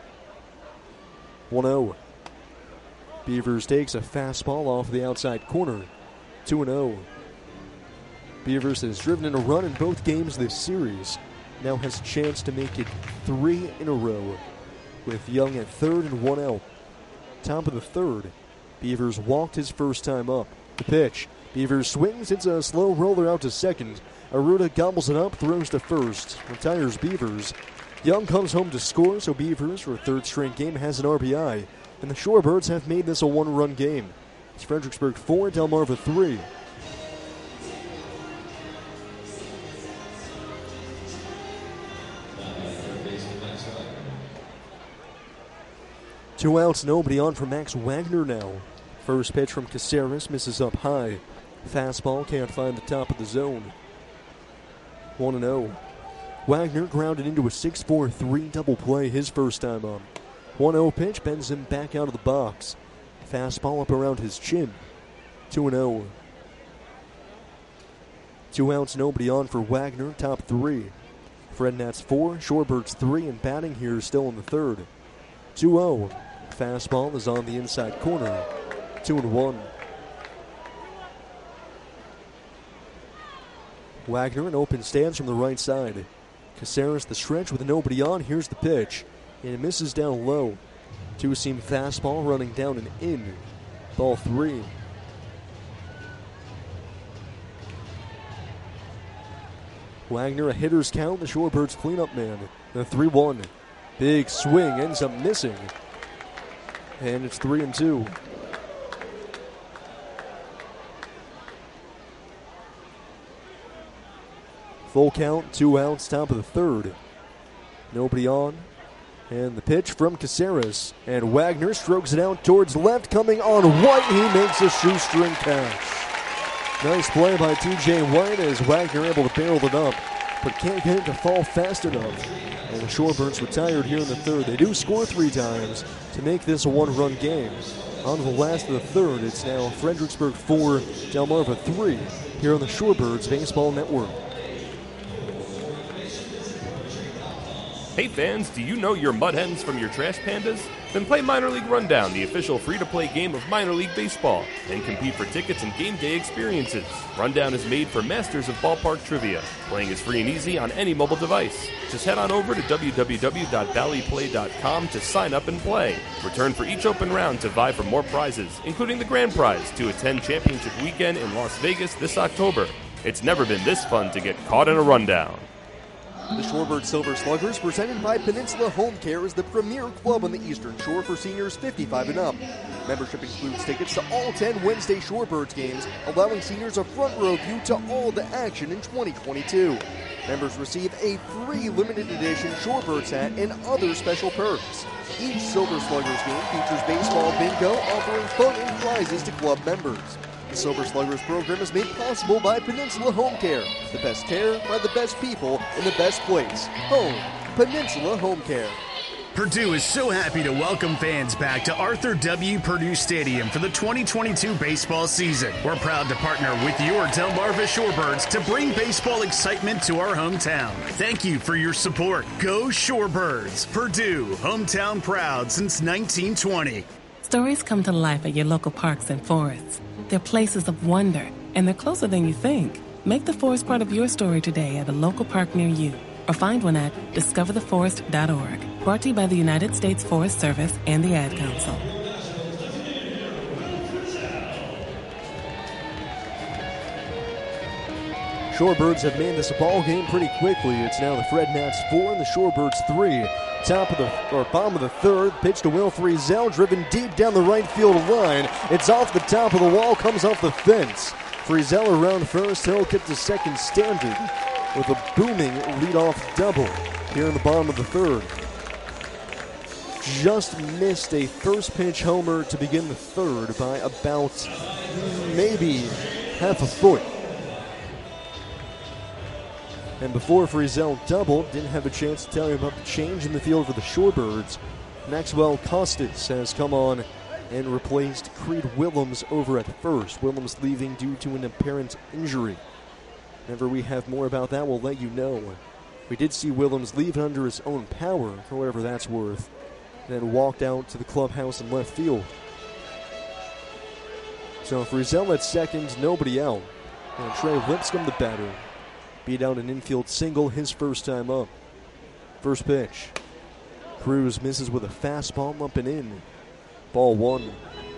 1-0. Beavers takes a fastball off the outside corner. 2-0. Beavers has driven in a run in both games this series. Now has a chance to make it 3 in a row, with Young at third and 1 out. Top of the third, Beavers walked his first time up. The pitch, Beavers swings, it's a slow roller out to second. Aruda gobbles it up, throws to first, retires Beavers. Young comes home to score, so Beavers, for a third straight game, has an RBI. And the Shorebirds have made this a 1-run game. It's Fredericksburg 4, Delmarva 3. Two outs, nobody on for Max Wagner now. First pitch from Caceres misses up high. Fastball can't find the top of the zone. 1-0. Wagner grounded into a 6-4-3 double play his first time up. 1-0 pitch bends him back out of the box. Fastball up around his chin. 2-0. 2 outs, nobody on for Wagner, top 3. Fred Nats 4, Shorebirds 3, and batting here still in the third. 2-0. Fastball is on the inside corner. 2-1. Wagner in open stance from the right side. Caceres the stretch with nobody on. Here's the pitch. And it misses down low. Two-seam fastball running down and in. Ball 3. Wagner a hitter's count. The Shorebirds cleanup man. The 3-1. Big swing ends up missing. And it's 3-2. Full count, 2 outs, top of the third. Nobody on. And the pitch from Caceres. And Wagner strokes it out towards left. Coming on White. He makes a shoestring catch. Nice play by TJ White as Wagner able to barrel it up, but can't get it to fall fast enough. And the Shorebirds retired here in the third. They do score 3 times to make this a 1-run game. On to the last of the third, it's now Fredericksburg 4, Delmarva 3, here on the Shorebirds Baseball Network. Hey fans, do you know your Mud Hens from your Trash Pandas? Then play Minor League Rundown, the official free-to-play game of Minor League Baseball, and compete for tickets and game day experiences. Rundown is made for masters of ballpark trivia. Playing is free and easy on any mobile device. Just head on over to www.valleyplay.com to sign up and play. Return for each open round to vie for more prizes, including the grand prize to attend championship weekend in Las Vegas this October. It's never been this fun to get caught in a rundown. The Shorebird Silver Sluggers, presented by Peninsula Home Care, is the premier club on the Eastern Shore for seniors 55 and up. Membership includes tickets to all 10 Wednesday Shorebirds games, allowing seniors a front row view to all the action in 2022. Members receive a free limited edition Shorebirds hat and other special perks. Each Silver Sluggers game features baseball bingo, offering fun and prizes to club members. The Silver Sluggers program is made possible by Peninsula Home Care. The best care by the best people in the best place. Home. Peninsula Home Care. Purdue is so happy to welcome fans back to Arthur W. Purdue Stadium for the 2022 baseball season. We're proud to partner with your Delmarva Shorebirds to bring baseball excitement to our hometown. Thank you for your support. Go Shorebirds! Purdue, hometown proud since 1920. Stories come to life at your local parks and forests. They're places of wonder, and they're closer than you think. Make the forest part of your story today at a local park near you, or find one at discovertheforest.org. Brought to you by the United States Forest Service and the Ad Council. Shorebirds have made this a ball game pretty quickly. It's now the Fred Nats 4 and the Shorebirds 3. Bottom of the third, pitch to Will Friesel, driven deep down the right field line. It's off the top of the wall, comes off the fence. Friesel around first, he'll get to second standard with a booming leadoff double here in the bottom of the third. Just missed a first pitch homer to begin the third by about maybe half a foot. And before Friesel doubled, didn't have a chance to tell you about the change in the field for the Shorebirds. Maxwell Costas has come on and replaced Creed Willems over at first. Willems leaving due to an apparent injury. Whenever we have more about that, we'll let you know. We did see Willems leave under his own power, for whatever that's worth, and then walked out to the clubhouse in left field. So Friesel at second, nobody out. And Trey Lipscomb, the batter, beat out an infield single his first time up. First pitch. Cruz misses with a fastball up and in. Ball one.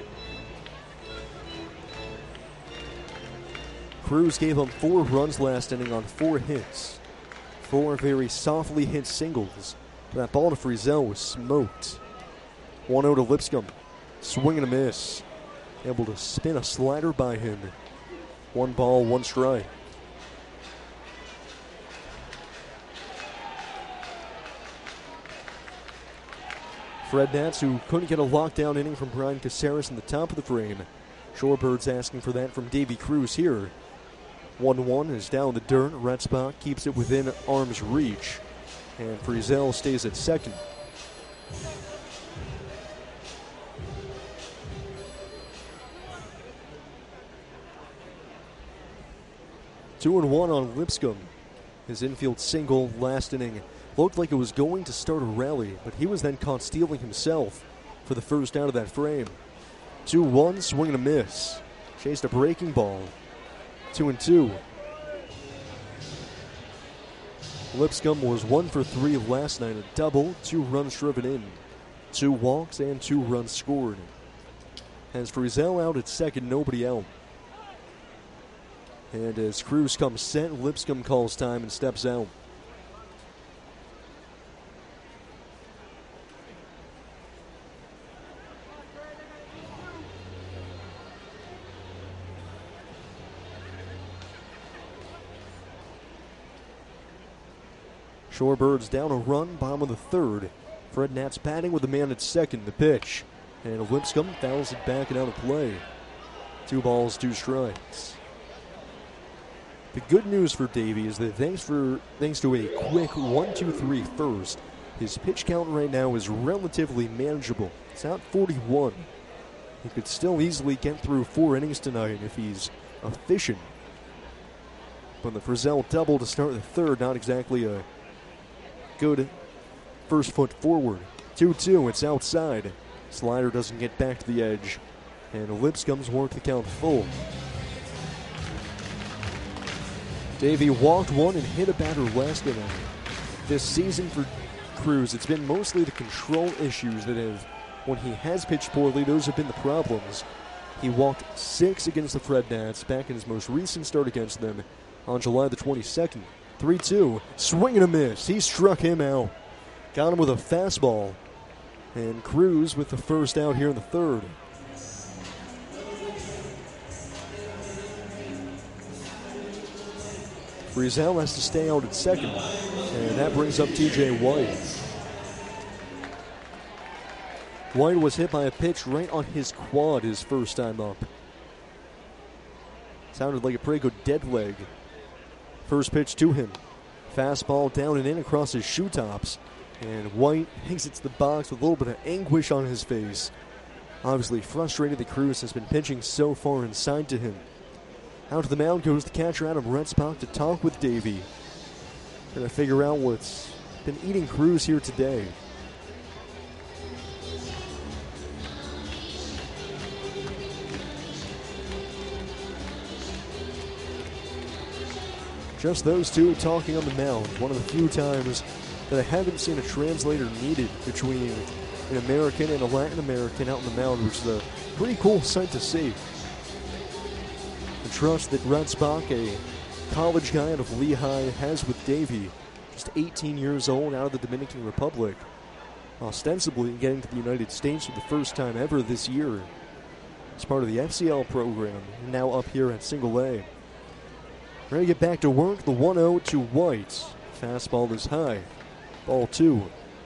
Cruz gave him 4 runs last inning on 4 hits. 4 very softly hit singles. That ball to Friesel was smoked. 1-0 to Lipscomb. Swing and a miss. Able to spin a slider by him. 1 ball, 1 strike. Fred Nats, who couldn't get a lockdown inning from Brian Caceres in the top of the frame. Shorebirds asking for that from Davy Cruz here. 1-1 is down the dirt. Red spot keeps it within arm's reach. And Friesel stays at second. Two and one on Lipscomb. His infield single last inning looked like it was going to start a rally, but he was then caught stealing himself for the first out of that frame. 2-1, swing and a miss. Chased a breaking ball. 2-2. Lipscomb was 1 for 3 last night, a double, 2 runs driven in, 2 walks, and 2 runs scored. Has Friesel out at second, nobody out. And as Cruz comes set, Lipscomb calls time and steps out. Shorebirds down a run, bottom of the third. Fred Nats batting with a man at second, the pitch. And Lipscomb fouls it back and out of play. 2 balls, 2 strikes. The good news for Davey is that thanks to a quick 1-2-3 first, his pitch count right now is relatively manageable. It's at 41. He could still easily get through 4 innings tonight if he's efficient. But the Friesel double to start the third, not exactly a good first foot forward. 2-2, it's outside. Slider doesn't get back to the edge. And Lipscomb's work the count full. Davey walked one and hit a batter last inning. This season for Cruz, it's been mostly the control issues that have, when he has pitched poorly, those have been the problems. He walked 6 against the Fred Nats back in his most recent start against them on July the 22nd. 3-2, swing and a miss. He struck him out. Got him with a fastball. And Cruz with the first out here in the third. Frizzell has to stay out at second. And that brings up TJ White. White was hit by a pitch right on his quad his first time up. Sounded like a pretty good dead leg. First pitch to him. Fastball down and in across his shoe tops. And White exits the box with a little bit of anguish on his face. Obviously frustrated that Cruz has been pitching so far inside to him. Out to the mound goes the catcher Adam Retzbach to talk with Davey. Trying to figure out what's been eating Cruz here today. Just those two talking on the mound. One of the few times that I haven't seen a translator needed between an American and a Latin American out on the mound, which is a pretty cool sight to see. The trust that Retzbach, a college guy out of Lehigh, has with Davey, just 18 years old, out of the Dominican Republic, ostensibly getting to the United States for the first time ever this year as part of the FCL program, and now up here at Single A. Ready to get back to work. The 1-0 to White. Fastball is high. Ball 2.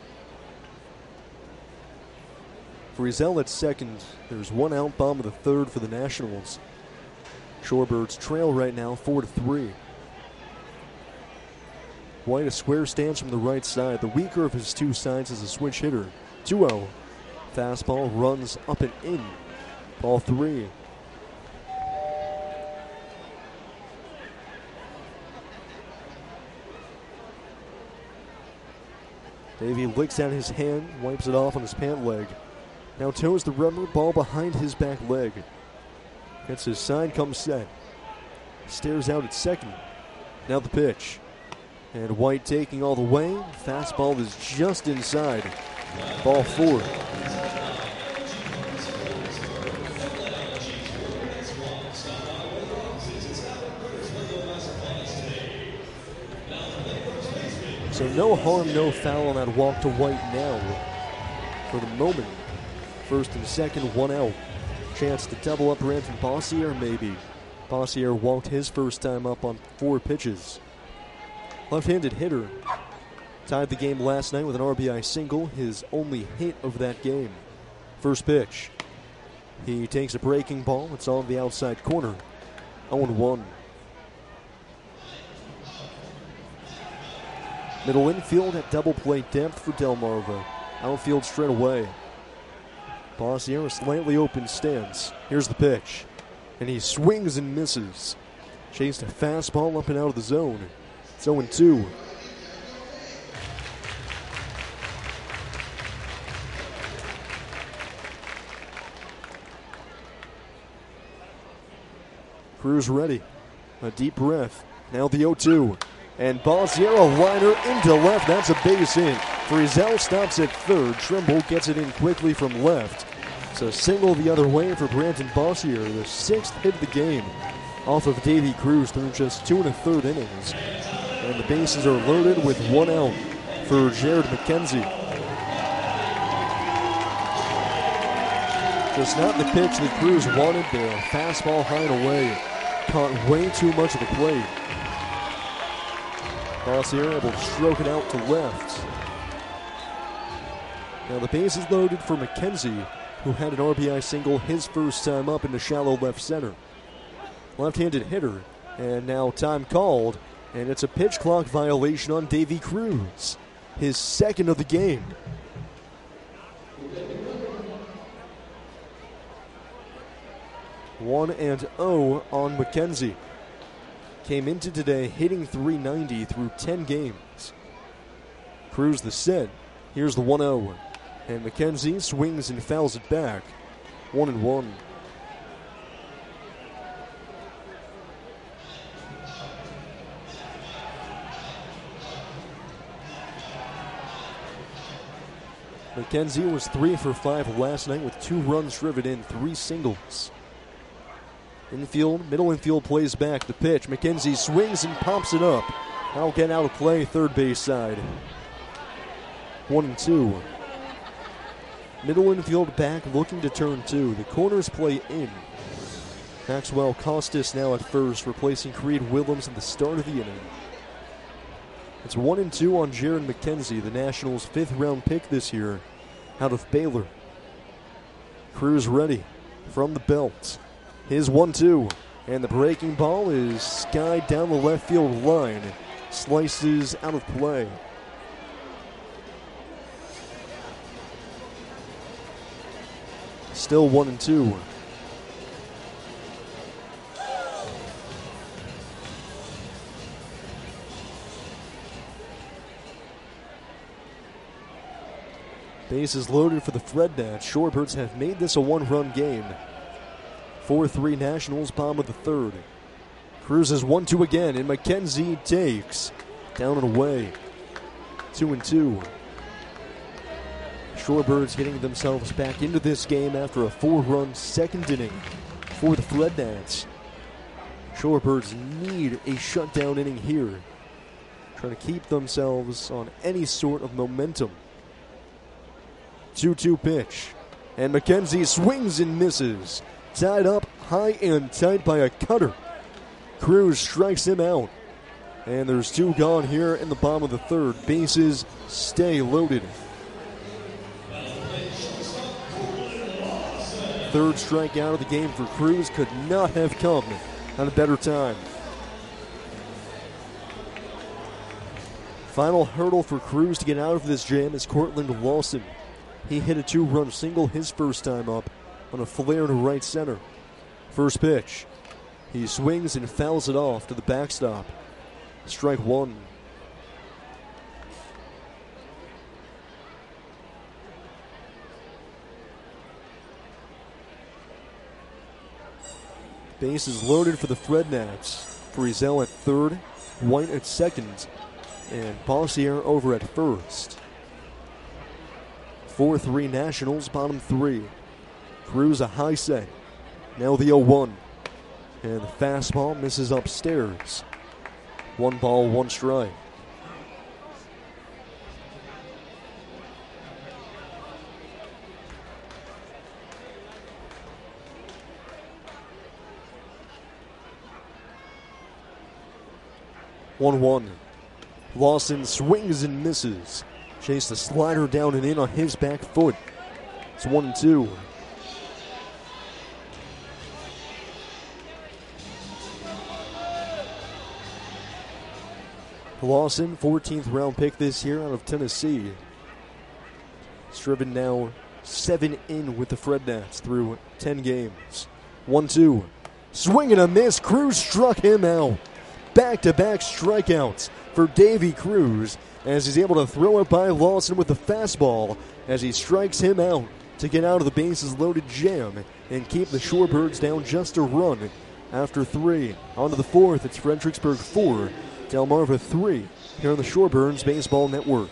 Frizzell at second. There's one out, bomb of the third for the Nationals. Shorebirds trail right now 4-3. White a square stance from the right side. The weaker of his two sides is a switch hitter. 2-0. Fastball runs up and in. Ball 3. Davey licks out his hand, wipes it off on his pant leg. Now toes the rubber ball behind his back leg. Gets his side, comes set. Stares out at second. Now the pitch. And White taking all the way. Fastball is just inside. Ball 4. So no harm, no foul on that walk to White now. For the moment, first and second, one out. Chance to double up Brandon Bossier, maybe. Bossier walked his first time up on 4 pitches. Left-handed hitter. Tied the game last night with an RBI single, his only hit of that game. First pitch. He takes a breaking ball. It's on the outside corner. 0-1. Middle infield at double play depth for Delmarva. Outfield straight away. Bossier a slightly open stance. Here's the pitch. And he swings and misses. Chased a fastball up and out of the zone. It's 0-2. Cruz ready. A deep breath. Now the 0-2. And Bossier a liner into left. That's a base hit. Frizzell stops at third. Trimble gets it in quickly from left. It's a single the other way for Brandon Bossier, the 6th hit of the game off of Davey Cruz through just 2 1/3 innings. And the bases are loaded with one out for Jared McKenzie. Just not the pitch that Cruz wanted there. Fastball high and away. Caught way too much of the plate. Bossier able to stroke it out to left. Now the base is loaded for McKenzie, who had an RBI single his first time up into shallow left center. Left-handed hitter, and now time called, and it's a pitch clock violation on Davey Cruz, his second of the game. One and 0 on McKenzie. Came into today hitting .390 through 10 games. Cruz the set, Here's the 1-0. And McKenzie swings and fouls it back. 1-1. McKenzie was 3 for 5 last night with 2 runs driven in, 3 singles. Infield, middle infield plays back. The pitch. McKenzie swings and pops it up. That'll get out of play, third base side. 1-2. Middle infield back looking to turn 2. The corners play in. Maxwell Costas now at first, replacing Creed Willems at the start of the inning. It's 1-2 on Jaron McKenzie, the Nationals' 5th round pick this year, out of Baylor. Cruz ready from the belt. His 1-2, and the breaking ball is skied down the left field line. Slices out of play. Still 1-2. Bases loaded for the Frednats. Shorebirds have made this a 1-run game. 4-3 Nationals, bottom of the third. Cruz is 1-2 again, and McKenzie takes. Down and away. 2-2. Shorebirds getting themselves back into this game after a 4-run second inning for the Frednats. Shorebirds need a shutdown inning here, trying to keep themselves on any sort of momentum. 2-2 pitch, and McKenzie swings and misses. Tied up high and tight by a cutter. Cruz strikes him out, and there's 2 gone here in the bottom of the third. Bases stay loaded. Third strikeout of the game for Cruz could not have come at a better time. Final hurdle for Cruz to get out of this jam is Cortland Lawson. He hit a 2-run single his first time up on a flare to right center. First pitch. He swings and fouls it off to the backstop. Strike 1. Bases loaded for the Frednats. Frizzell at third, White at second, and Bossier over at first. 4-3 Nationals, bottom 3. Cruz a high set. Now the 0-1. And the fastball misses upstairs. 1 ball, 1 strike. One. Lawson swings and misses. Chased the slider down and in on his back foot. It's 1-2. Lawson, 14th round pick this year out of Tennessee. He's driven now 7 in with the Frednats through 10 games. 1-2. Swing and a miss. Cruz struck him out. Back-to-back strikeouts for Davy Cruz as he's able to throw it by Lawson with the fastball as he strikes him out to get out of the bases loaded jam and keep the Shorebirds down just a run after 3. On to the 4th, it's Fredericksburg 4, Delmarva 3 here on the Shorebirds Baseball Network.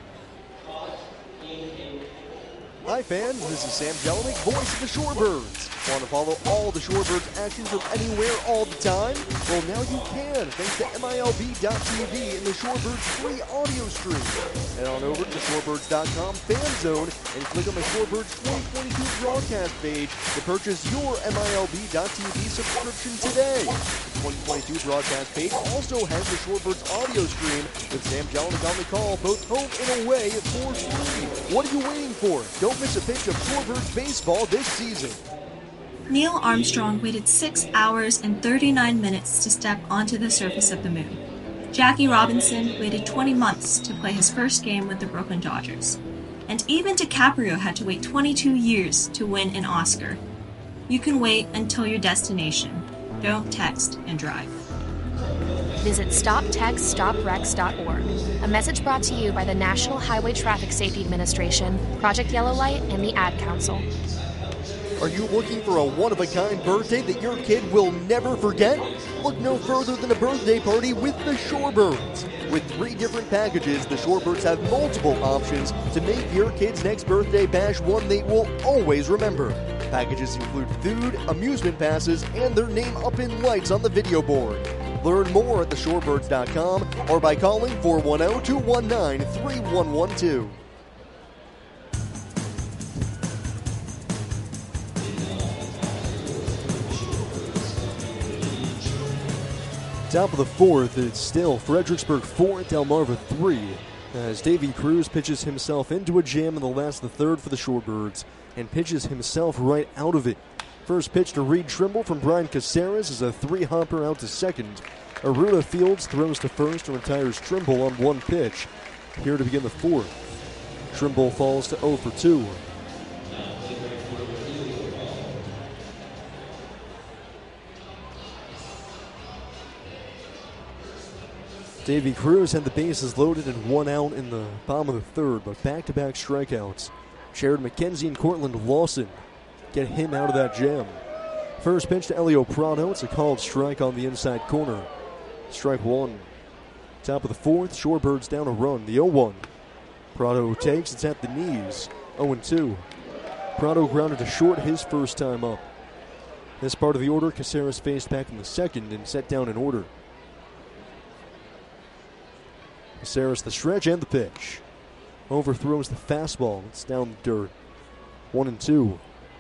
Hi fans, this is Sam Jelinek, voice of the Shorebirds. Want to follow all the Shorebirds action from anywhere all the time? Well, now you can, thanks to MILB.TV and the Shorebirds free audio stream. Head on over to Shorebirds.com fan zone and click on the Shorebirds 2022 broadcast page to purchase your MILB.TV subscription today. The 2022 broadcast page also has the Shorebirds audio stream with Sam Jelinek on the call, both home and away for free. What are you waiting for? Don't miss a pitch of Shorebirds baseball this season. Neil Armstrong waited 6 hours and 39 minutes to step onto the surface of the moon. Jackie Robinson waited 20 months to play his first game with the Brooklyn Dodgers. And even DiCaprio had to wait 22 years to win an Oscar. You can wait until your destination. Don't text and drive. Visit StopTextStopWrecks.org. A message brought to you by the National Highway Traffic Safety Administration, Project Yellow Light, and the Ad Council. Are you looking for a one-of-a-kind birthday that your kid will never forget? Look no further than a birthday party with the Shorebirds. With 3 different packages, the Shorebirds have multiple options to make your kid's next birthday bash one they will always remember. Packages include food, amusement passes, and their name up in lights on the video board. Learn more at theshorebirds.com or by calling 410-219-3112. Top of the 4th, it's still Fredericksburg 4, Delmarva 3, as Davy Cruz pitches himself into a jam in the last of the 3rd for the Shorebirds and pitches himself right out of it. First pitch to Reed Trimble from Brian Caceres is a 3-hopper out to second. Aruna Fields throws to first and retires Trimble on 1 pitch. Here to begin the 4th. Trimble falls to 0 for 2. Davy Cruz had the bases loaded and 1 out in the bottom of the 3rd, but back-to-back strikeouts. Jared McKenzie and Cortland Lawson get him out of that jam. First pitch to Elio Prado. It's a called strike on the inside corner. Strike 1. Top of the 4th, Shorebirds down a run. The 0-1. Prado takes. It's at the knees. 0-2. Prado grounded to short his first time up. This part of the order, Caceres faced back in the 2nd and set down in order. Caceres the stretch and the pitch. Overthrows the fastball. It's down the dirt. 1-2.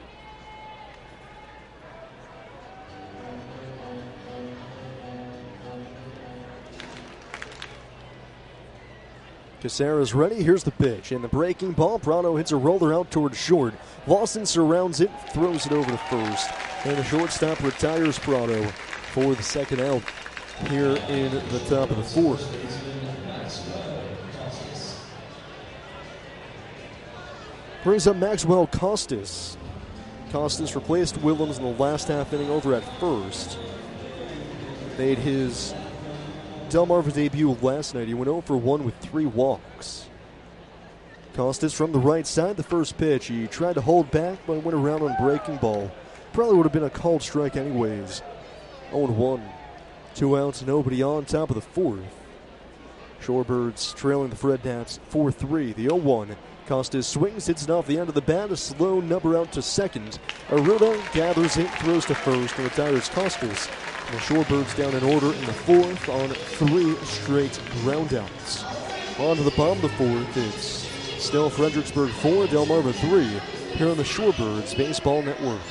Caceres ready. Here's the pitch. And the breaking ball. Prado hits a roller out towards short. Lawson surrounds it, throws it over to first. And the shortstop retires Prado for the 2nd out here in the top of the 4th. Brings up Maxwell Costas. Costas replaced Willems in the last half inning over at first. Made his Delmarva debut last night. He went 0 for 1 with 3 walks. Costas from the right side, the first pitch. He tried to hold back, but went around on breaking ball. Probably would have been a called strike anyways. 0-1. 2 outs, nobody on, top of the 4th. Shorebirds trailing the Fred Nats 4-3. The 0-1. Costas swings, hits it off the end of the bat, a slow number out to second. Arruda gathers it, throws to first, and retires Costas. And the Shorebirds down in order in the 4th on 3 straight groundouts. On to the bottom of the 4th, it's still Fredericksburg 4, Delmarva 3, here on the Shorebirds Baseball Network.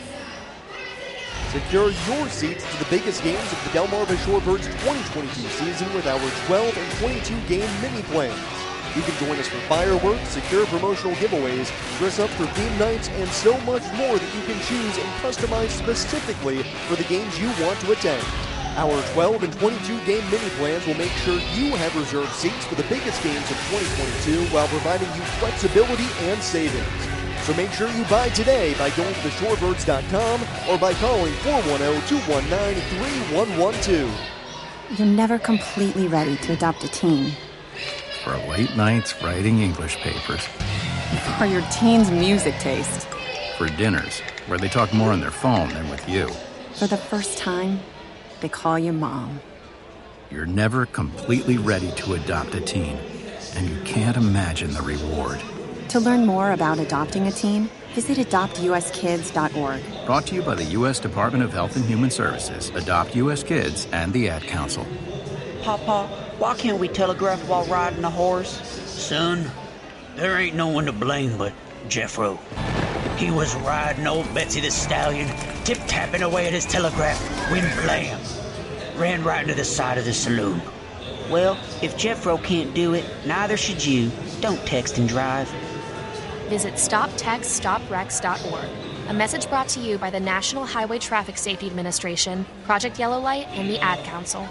Secure your seats to the biggest games of the Delmarva Shorebirds 2022 season with our 12 and 22 game mini plans. You can join us for fireworks, secure promotional giveaways, dress up for theme nights, and so much more that you can choose and customize specifically for the games you want to attend. Our 12 and 22 game mini plans will make sure you have reserved seats for the biggest games of 2022 while providing you flexibility and savings. So make sure you buy today by going to theshorebirds.com or by calling 410-219-3112. You're never completely ready to adopt a teen. For late nights writing English papers. For your teen's music taste. For dinners where they talk more on their phone than with you. For the first time, they call you mom. You're never completely ready to adopt a teen, and you can't imagine the reward. To learn more about adopting a teen, visit adoptuskids.org. Brought to you by the U.S. Department of Health and Human Services, Adopt U.S. Kids, and the Ad Council. Papa, why can't we telegraph while riding a horse? Son, there ain't no one to blame but Jeffro. He was riding old Betsy the Stallion, tip-tapping away at his telegraph, when blam, ran right into the side of the saloon. Well, if Jeffro can't do it, neither should you. Don't text and drive. Visit StopTextStopWrecks.org. A message brought to you by the National Highway Traffic Safety Administration, Project Yellow Light, and the Ad Council.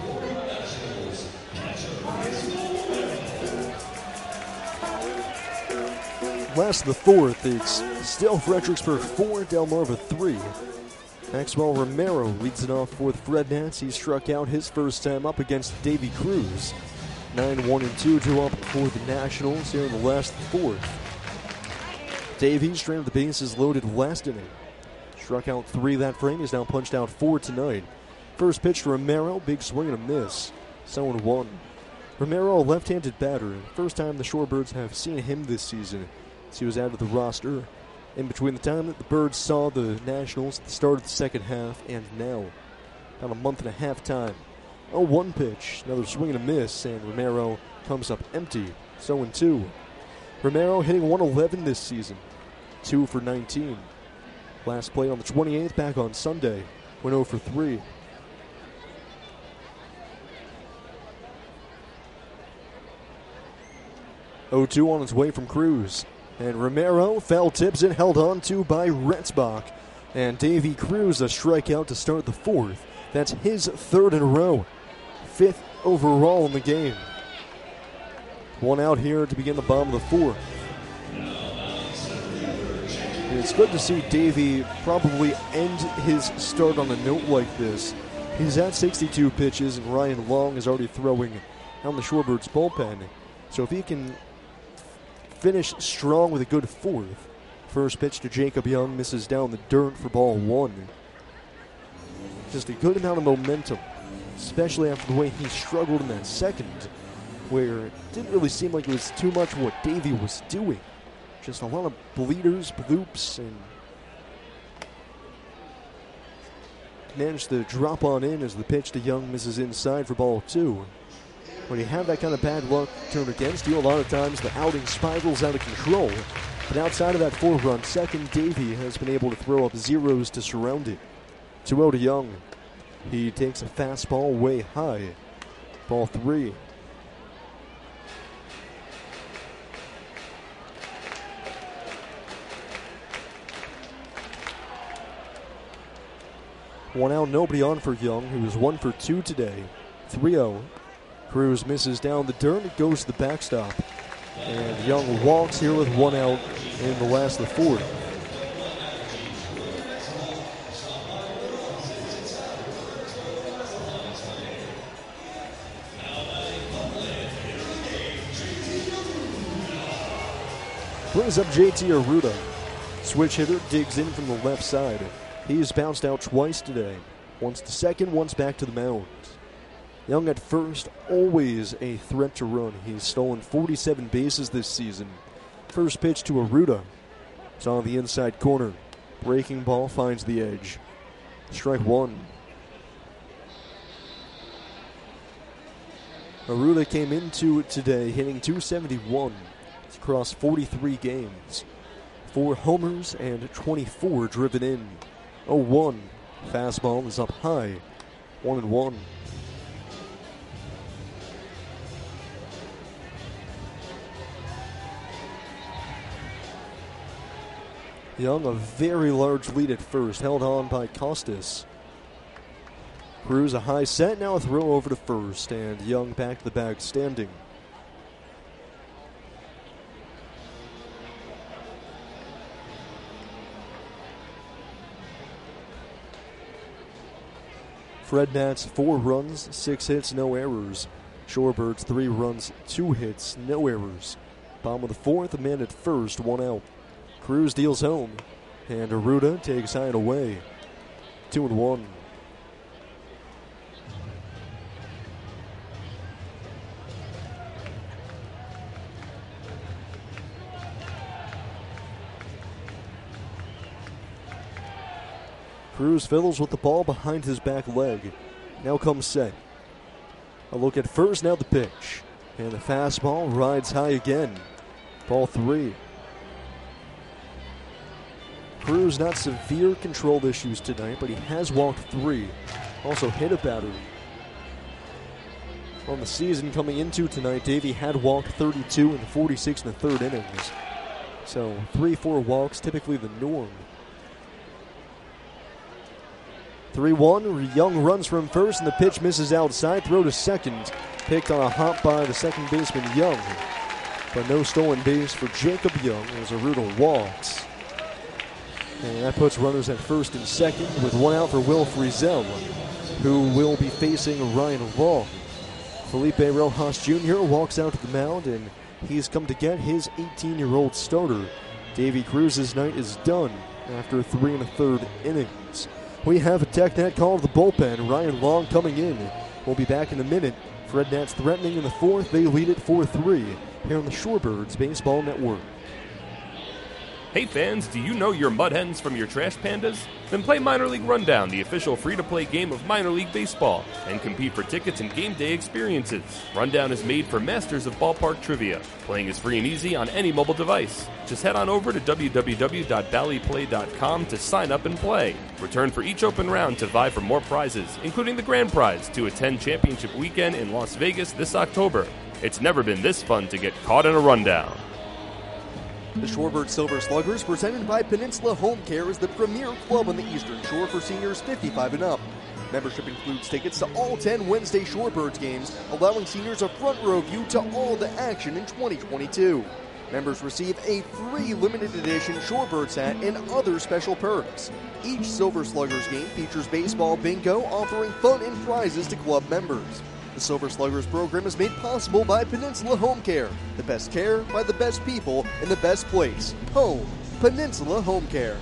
Last of the 4th, it's still Fredericksburg 4, Delmarva 3. Maxwell Romero leads it off for the Fred Nats. He struck out his first time up against Davy Cruz. 9-1-2 to up for the Nationals here in the last fourth. Davy stranded the bases loaded last inning. Struck out 3 that frame. He's now punched out 4 tonight. First pitch to Romero, big swing and a miss. 0-1. Romero, a left-handed batter. First time the Shorebirds have seen him this season as he was added to the roster. In between the time that the Birds saw the Nationals at the start of the second half and now, about a month and a half time. 0-1 pitch, another swing and a miss, and Romero comes up empty. 0-2. Romero hitting 111 this season, 2 for 19. Last play on the 28th, back on Sunday, went 0 for 3. (0-2) on its way from Cruz. And Romero foul tips it, held on to by Retzbach. And Davy Cruz a strikeout to start the fourth. That's his 3rd in a row. 5th overall in the game. 1 out here to begin the bottom of the 4th. And it's good to see Davy probably end his start on a note like this. He's at 62 pitches, and Ryan Long is already throwing down the Shorebirds bullpen. So if he can finish strong with a good 4th. First pitch to Jacob Young, misses down the dirt for ball 1. Just a good amount of momentum, especially after the way he struggled in that second, where it didn't really seem like it was too much what Davy was doing. Just a lot of bleeders, bloops, and managed to drop on in as the pitch to Young misses inside for ball 2. When you have that kind of bad luck turn against you, a lot of times the outing spirals out of control. But outside of that 4-run second, Davy has been able to throw up zeros to surround it. 2-0 to Young. He takes a fastball way high. Ball 3. One out, nobody on for Young, who was 1 for 2 today. 3-0. Cruz misses down the dirt, it goes to the backstop. And Young walks here with 1 out in the last of the 4th. Brings up JT Arruda. Switch hitter digs in from the left side. He's bounced out twice today. Once to second, once back to the mound. Young at first, always a threat to run. He's stolen 47 bases this season. First pitch to Arruda. It's on the inside corner. Breaking ball finds the edge. Strike 1. Arruda came into it today hitting .271. He's across 43 games. 4 homers and 24 driven in. 0-1. Fastball is up high. 1-1. Young, a very large lead at first, held on by Costas. Cruz a high set, now a throw over to first, and Young back to the bag standing. Fred Nats 4 runs, 6 hits, no errors. Shorebirds 3 runs, 2 hits, no errors. Bottom of the 4th, a man at first, 1 out. Cruz deals home, and Arruda takes high and away. 2-1. Cruz fiddles with the ball behind his back leg. Now comes set. A look at first, now the pitch. And the fastball rides high again. Ball 3. Cruz not severe control issues tonight, but he has walked 3. Also hit a batter. On the season coming into tonight, Davy had walked 32 and 46 in the 3rd innings. So 3-4 walks, typically the norm. 3-1, Young runs from first and the pitch misses outside. Throw to second, picked on a hop by the second baseman Young. But no stolen base for Jacob Young as Arruda walks. And that puts runners at first and second with one out for Will Frizzell, who will be facing Ryan Long. Felipe Rojas Jr. walks out to the mound, and he's come to get his 18-year-old starter. Davey Cruz's night is done after 3 1/3 innings. We have a TechNet call to the bullpen. Ryan Long coming in. We'll be back in a minute. Fred Nats threatening in the fourth. They lead it 4-3 here on the Shorebirds Baseball Network. Hey fans, do you know your mud hens from your trash pandas? Then play Minor League Rundown, the official free-to-play game of minor league baseball, and compete for tickets and game day experiences. Rundown is made for masters of ballpark trivia. Playing is free and easy on any mobile device. Just head on over to www.valleyplay.com to sign up and play. Return for each open round to vie for more prizes, including the grand prize to attend championship weekend in Las Vegas this October. It's never been this fun to get caught in a rundown. The Shorebird Silver Sluggers, presented by Peninsula Home Care, is the premier club on the Eastern Shore for seniors 55 and up. Membership includes tickets to all 10 Wednesday Shorebirds games, allowing seniors a front row view to all the action in 2022. Members receive a free limited edition Shorebirds hat and other special perks. Each Silver Sluggers game features baseball bingo, offering fun and prizes to club members. The Silver Sluggers program is made possible by Peninsula Home Care. The best care by the best people in the best place. Home. Peninsula Home Care.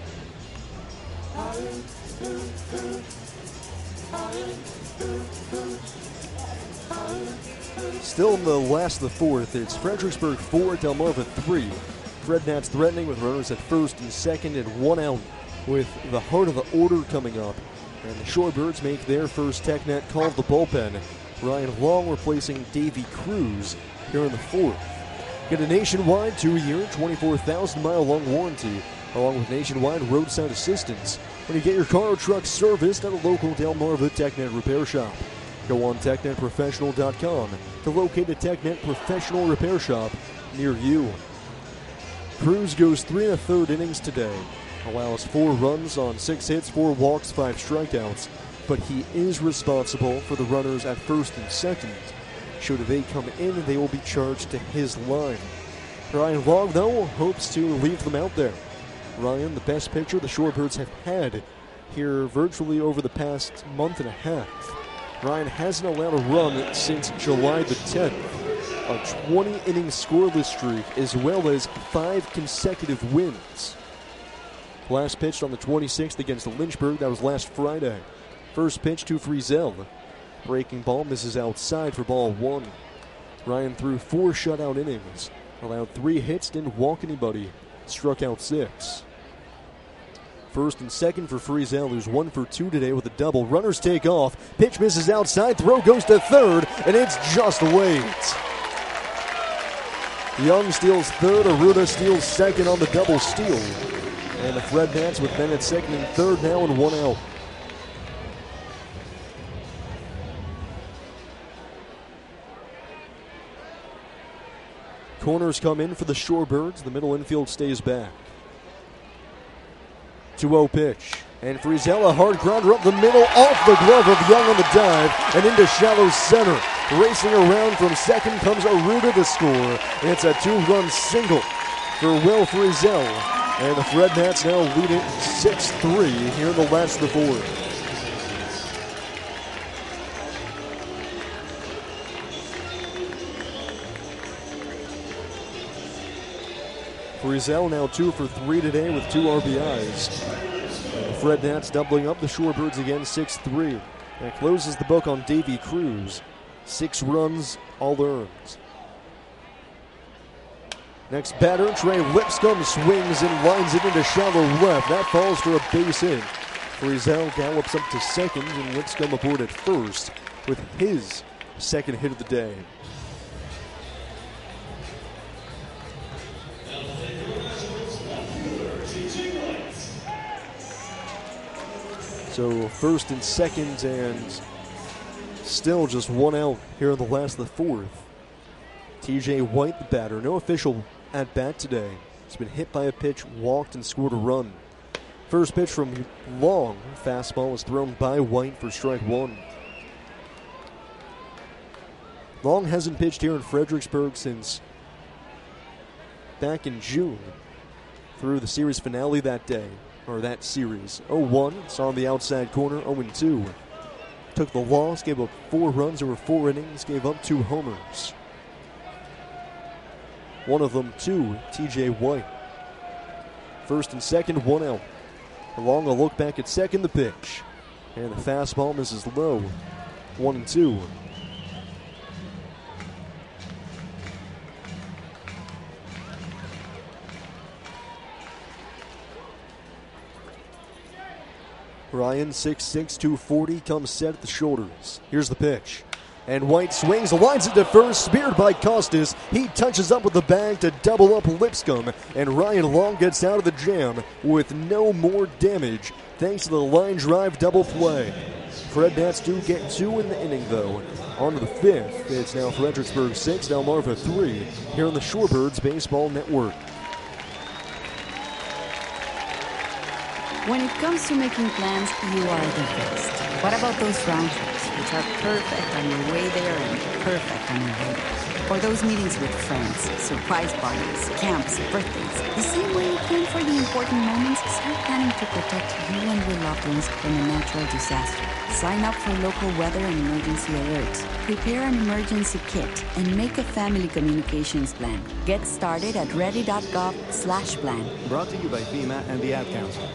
Still in the last of the fourth, it's Fredericksburg 4, Delmarva 3. Fred Nats threatening with runners at first and second and one out with the heart of the order coming up. And the Shorebirds make their first TechNet call of the bullpen. Ryan Long replacing Davey Cruz here in the fourth. Get a nationwide 2-year, 24,000-mile-long warranty, along with nationwide roadside assistance when you get your car or truck serviced at a local Delmarva TechNet repair shop. Go on TechNetProfessional.com to locate a TechNet professional repair shop near you. Cruz goes 3 1/3 innings today, allows 4 runs on 6 hits, 4 walks, 5 strikeouts, but he is responsible for the runners at first and second. Should they come in, they will be charged to his line. Ryan Long, though, hopes to leave them out there. Ryan, the best pitcher the Shorebirds have had here virtually over the past month and a half. Ryan hasn't allowed a run since July the 10th. A 20-inning scoreless streak, as well as 5 consecutive wins. Last pitched on the 26th against Lynchburg. That was last Friday. First pitch to Frizzell. Breaking ball misses outside for ball 1. Ryan threw 4 shutout innings. Allowed 3 hits, didn't walk anybody. Struck out 6. First and second for Frizzell, who's 1 for 2 today with a double. Runners take off. Pitch misses outside. Throw goes to third, and it's just late. Young steals third. Aruda steals second on the double steal. And the Fred Nats with Bennett second and third now and 1 out. Corners come in for the Shorebirds. The middle infield stays back. 2-0 pitch. And Frizzell, a hard grounder up the middle, off the glove of Young on the dive, and into shallow center. Racing around from second comes Aruda to score. And it's a 2-run single for Will Frizzell. And the Fred Nats now lead it 6-3 here in the last of the fourth. Frizzell now 2 for 3 today with 2 RBIs. And the Fred Nats doubling up the Shorebirds again, 6-3. That closes the book on Davey Cruz. 6 runs, all earned. Next batter, Trey Lipscomb swings and lines it into shallow left. That falls for a base hit. Frizzell gallops up to second, and Lipscomb aboard at first with his second hit of the day. So first and second, and still just 1 out here in the last of the fourth. TJ White, the batter, no official at bat today. He's been hit by a pitch, walked, and scored a run. First pitch from Long. Fastball was thrown by White for strike 1. Long hasn't pitched here in Fredericksburg since back in June, through the series finale that day. or that series. 0-1, it's on the outside corner, 0-2. Took the loss, gave up 4 runs over 4 innings, gave up 2 homers. One of them to T.J. White. First and second, 1 out. Along a look back at second, the pitch. And the fastball misses low. 1-2. Ryan, 6'6", 240, comes set at the shoulders. Here's the pitch. And White swings, lines it to first, speared by Costas. He touches up with the bag to double up Lipscomb. And Ryan Long gets out of the jam with no more damage, thanks to the line drive double play. Fred Nats do get 2 in the inning, though. On to the 5th. It's now Fredericksburg 6, Delmarva 3, here on the Shorebirds Baseball Network. When it comes to making plans, you are the best. What about those round trips, which are perfect on your way there and perfect on your way back? Or those meetings with friends, surprise parties, camps, birthdays. The same way you plan for the important moments, start planning to protect you and your loved ones from a natural disaster. Sign up for local weather and emergency alerts. Prepare an emergency kit and make a family communications plan. Get started at ready.gov/plan. Brought to you by FEMA and the Ad Council.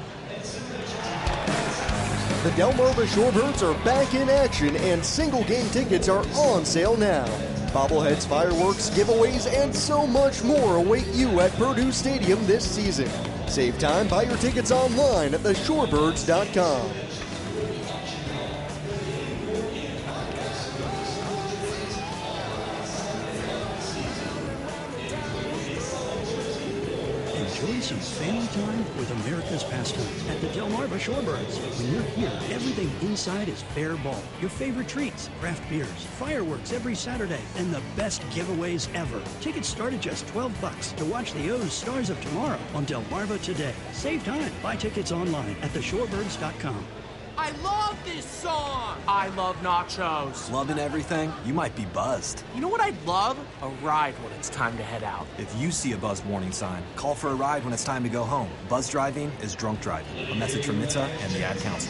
The Delmarva Shorebirds are back in action, and single-game tickets are on sale now. Bobbleheads, fireworks, giveaways, and so much more await you at Purdue Stadium this season. Save time, buy your tickets online at theshorebirds.com. Enjoy some family time with America's pastime at the Delmarva Shorebirds. When you're here, everything inside is fair ball. Your favorite treats, craft beers, fireworks every Saturday, and the best giveaways ever. Tickets start at just $12 to watch the O's Stars of Tomorrow on Delmarva today. Save time. Buy tickets online at theshorebirds.com. I love this song! I love nachos. Loving everything? You might be buzzed. You know what I'd love? A ride when it's time to head out. If you see a buzzed warning sign, call for a ride when it's time to go home. Buzz driving is drunk driving. A message from NHTSA and the Ad Council.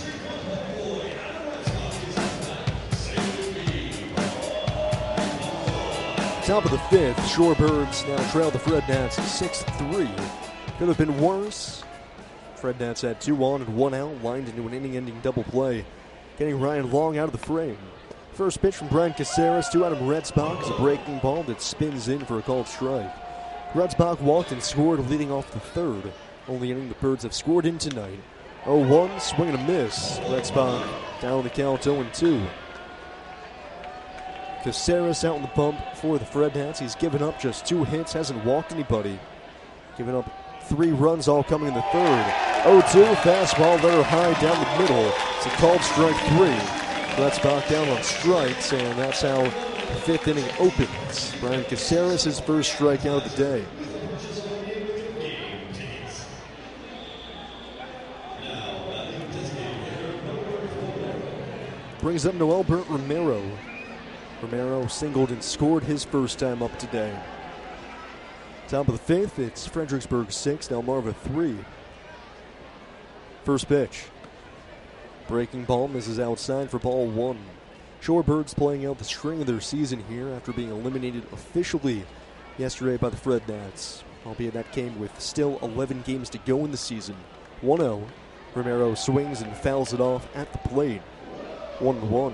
Top of the 5th, Shorebirds now trail the Fred Nats 6-3. Could have been worse. Fred Nats had 2 on and 1 out, lined into an inning-ending double play, getting Ryan Long out of the frame. First pitch from Brian Caceres to Adam Retzbach is a breaking ball that spins in for a called strike. Retzbach walked and scored, leading off the 3rd. Only inning the Birds have scored in tonight. 0-1, swing and a miss. Retzbach down the count, 0-2. Caceres out in the bump for the Fred Nats. He's given up just 2 hits, hasn't walked anybody. Given up 3 runs, all coming in the 3rd. 0-2, fastball there high down the middle. It's a called strike 3. Retzbach down on strikes, and that's how the 5th inning opens. Brian Caceres, his first strikeout of the day. Brings up Noelbert Romero. Romero singled and scored his first time up today. Top of the 5th, it's Fredericksburg 6, Delmarva 3. First pitch. Breaking ball misses outside for ball 1. Shorebirds playing out the string of their season here after being eliminated officially yesterday by the Fred Nats. Albeit that came with still 11 games to go in the season. 1-0. Romero swings and fouls it off at the plate. 1-1.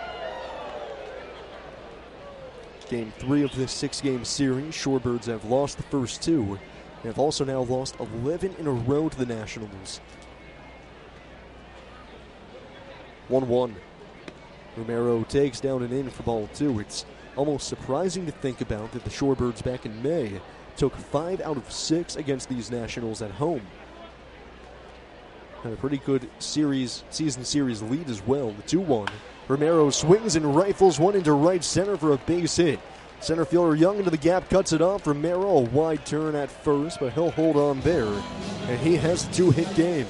Game 3 of this 6-game series. Shorebirds have lost the first 2 and have also now lost 11 in a row to the Nationals. 1-1. Romero takes down and in for ball 2. It's almost surprising to think about that the Shorebirds back in May took 5 out of 6 against these Nationals at home. Had a pretty good season series lead as well. The 2-1. Romero swings and rifles one into right center for a base hit. Center fielder Young into the gap, cuts it off. Romero, a wide turn at first, but he'll hold on there. And he has a 2-hit game.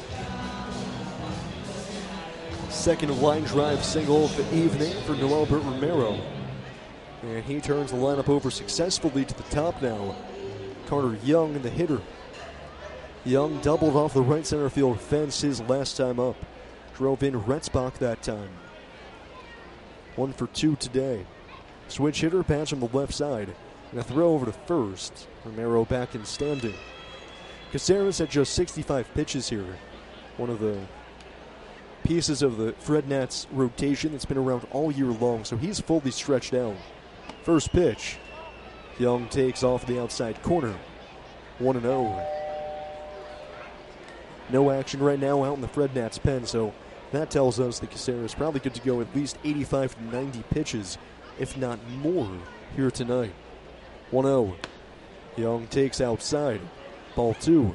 Second line drive single of the evening for Noelbert Romero. And he turns the lineup over successfully to the top now. Carter Young, the hitter. Young doubled off the right center field fence his last time up. Drove in Retzbach that time. 1 for 2 today. Switch hitter, pass from the left side. And a throw over to first. Romero back in standing. Caceres had just 65 pitches here. One of the pieces of the Fred Nats rotation that's been around all year long, so he's fully stretched out. First pitch. Young takes off the outside corner. 1-0. No action right now out in the Fred Nats pen, so that tells us that Caceres is probably good to go at least 85 to 90 pitches, if not more, here tonight. 1-0. Young takes outside. Ball 2.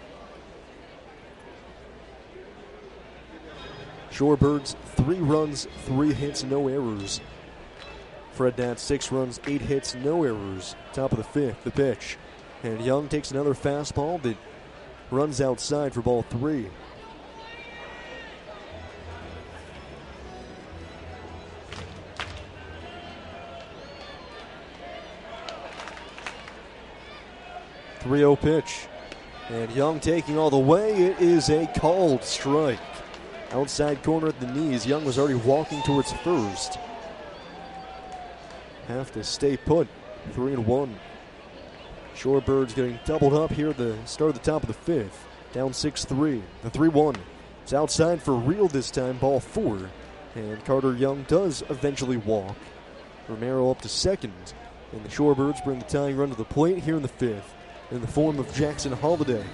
Shorebirds, 3 runs, 3 hits, no errors. Fred Nats, 6 runs, 8 hits, no errors. Top of the 5th, the pitch. And Young takes another fastball that runs outside for ball 3. .3-0 pitch. And Young taking all the way. It is a called strike. Outside corner at the knees. Young was already walking towards first. Have to stay put. 3-1. Shorebirds getting doubled up here at the start of the top of the 5th. Down 6-3. The 3-1. It's outside for real this time. Ball 4. And Carter Young does eventually walk. Romero up to second. And the Shorebirds bring the tying run to the plate here in the 5th in the form of Jackson Holliday.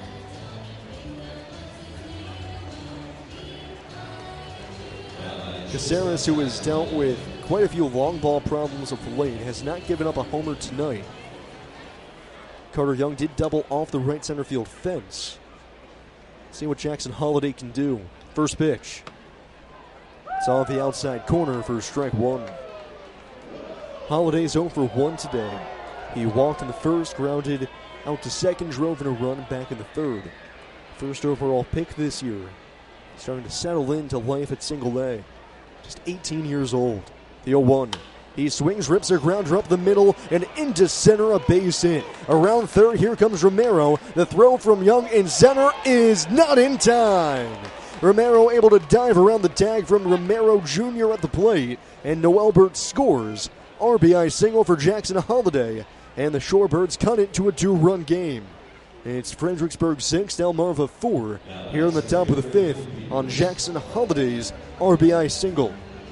Caceres, who has dealt with quite a few long ball problems of late, has not given up a homer tonight. Carter Young did double off the right center field fence. See what Jackson Holliday can do. First pitch. It's off the outside corner for strike 1. Holliday's 0 for 1 today. He walked in the first, grounded out to second, drove in a run back in the third. First overall pick this year. Starting to settle into life at Single A. Just 18 years old. The 0-1. He swings, rips a grounder up the middle and into center, a base hit. Around third, here comes Romero. The throw from Young in center is not in time. Romero able to dive around the tag from Romero Jr. at the plate. And Noelbert scores. RBI single for Jackson Holliday. And the Shorebirds cut it to a 2-run game. It's Fredericksburg 6, Delmarva 4. Here in the top of the 5th on Jackson Holliday's RBI single.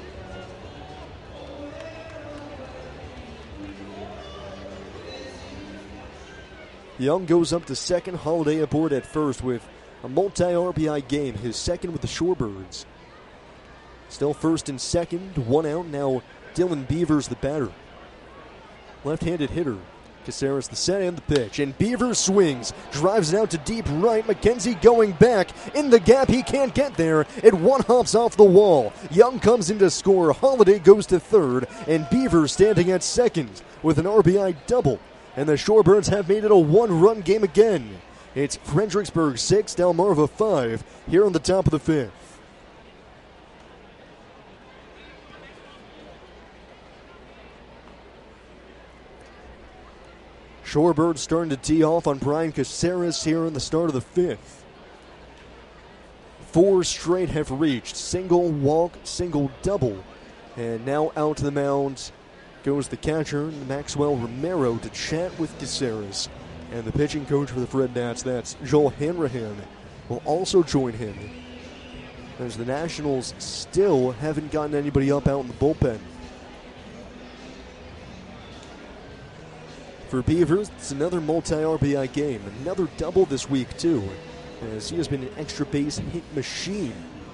Young goes up to second, Holliday aboard at first with a multi-RBI game, his second with the Shorebirds. Still first and second, 1 out. Now Dylan Beavers the batter. Left-handed hitter. Caceres the set and the pitch. And Beavers swings, drives it out to deep right. McKenzie going back. In the gap, he can't get there. It one-hops off the wall. Young comes in to score. Holliday goes to third. And Beavers standing at second with an RBI double. And the Shorebirds have made it a 1-run game again. It's Fredericksburg 6, Delmarva 5, here on the top of the 5th. Shorebirds starting to tee off on Brian Caceres here in the start of the 5th. 4 straight have reached. Single, walk, single, double. And now out to the mound goes the catcher, Maxwell Romero, to chat with Caceres. And the pitching coach for the Fred Nats, that's Joel Hanrahan, will also join him, as the Nationals still haven't gotten anybody up out in the bullpen. For Beavers, it's another multi-RBI game. Another double this week, too, as he has been an extra base hit machine.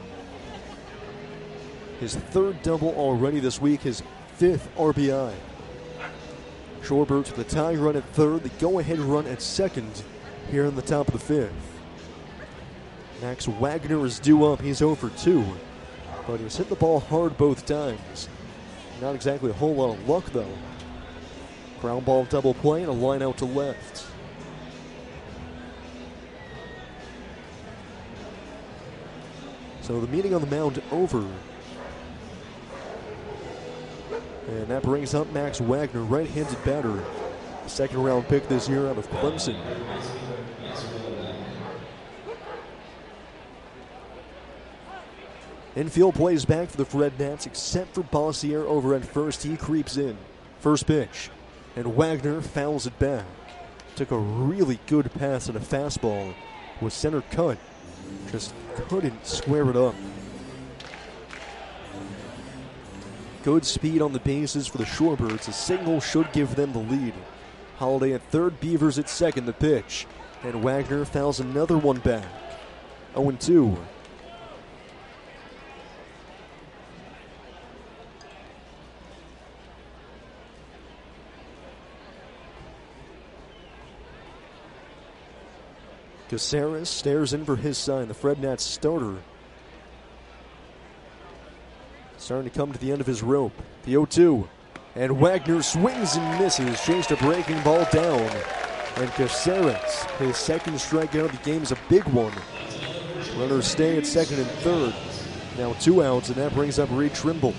His 3rd double already this week, his 5th RBI. Shorebirds with the tying run at 3rd, the go-ahead run at 2nd here in the top of the 5th. Max Wagner is due up. He's 0 for 2, but he's hit the ball hard both times. Not exactly a whole lot of luck, though. Ground ball double play and a line out to left. So the meeting on the mound over. And that brings up Max Wagner, right-handed batter. Second-round pick this year out of Clemson. Infield plays back for the Fred Nats, except for Bossier over at first. He creeps in. First pitch, and Wagner fouls it back. Took a really good pass at a fastball. Was center cut. Just couldn't square it up. Good speed on the bases for the Shorebirds. A single should give them the lead. Holiday at third, Beavers at second. The pitch, and Wagner fouls another one back. 0-2. Caceres stares in for his side, the Fred Nats starter. Starting to come to the end of his rope. The 0-2. And Wagner swings and misses. Chased a breaking ball down. And Caceres, his second strikeout of the game, is a big one. Runners stay at second and third. Now 2 outs, and that brings up Reed Trimble.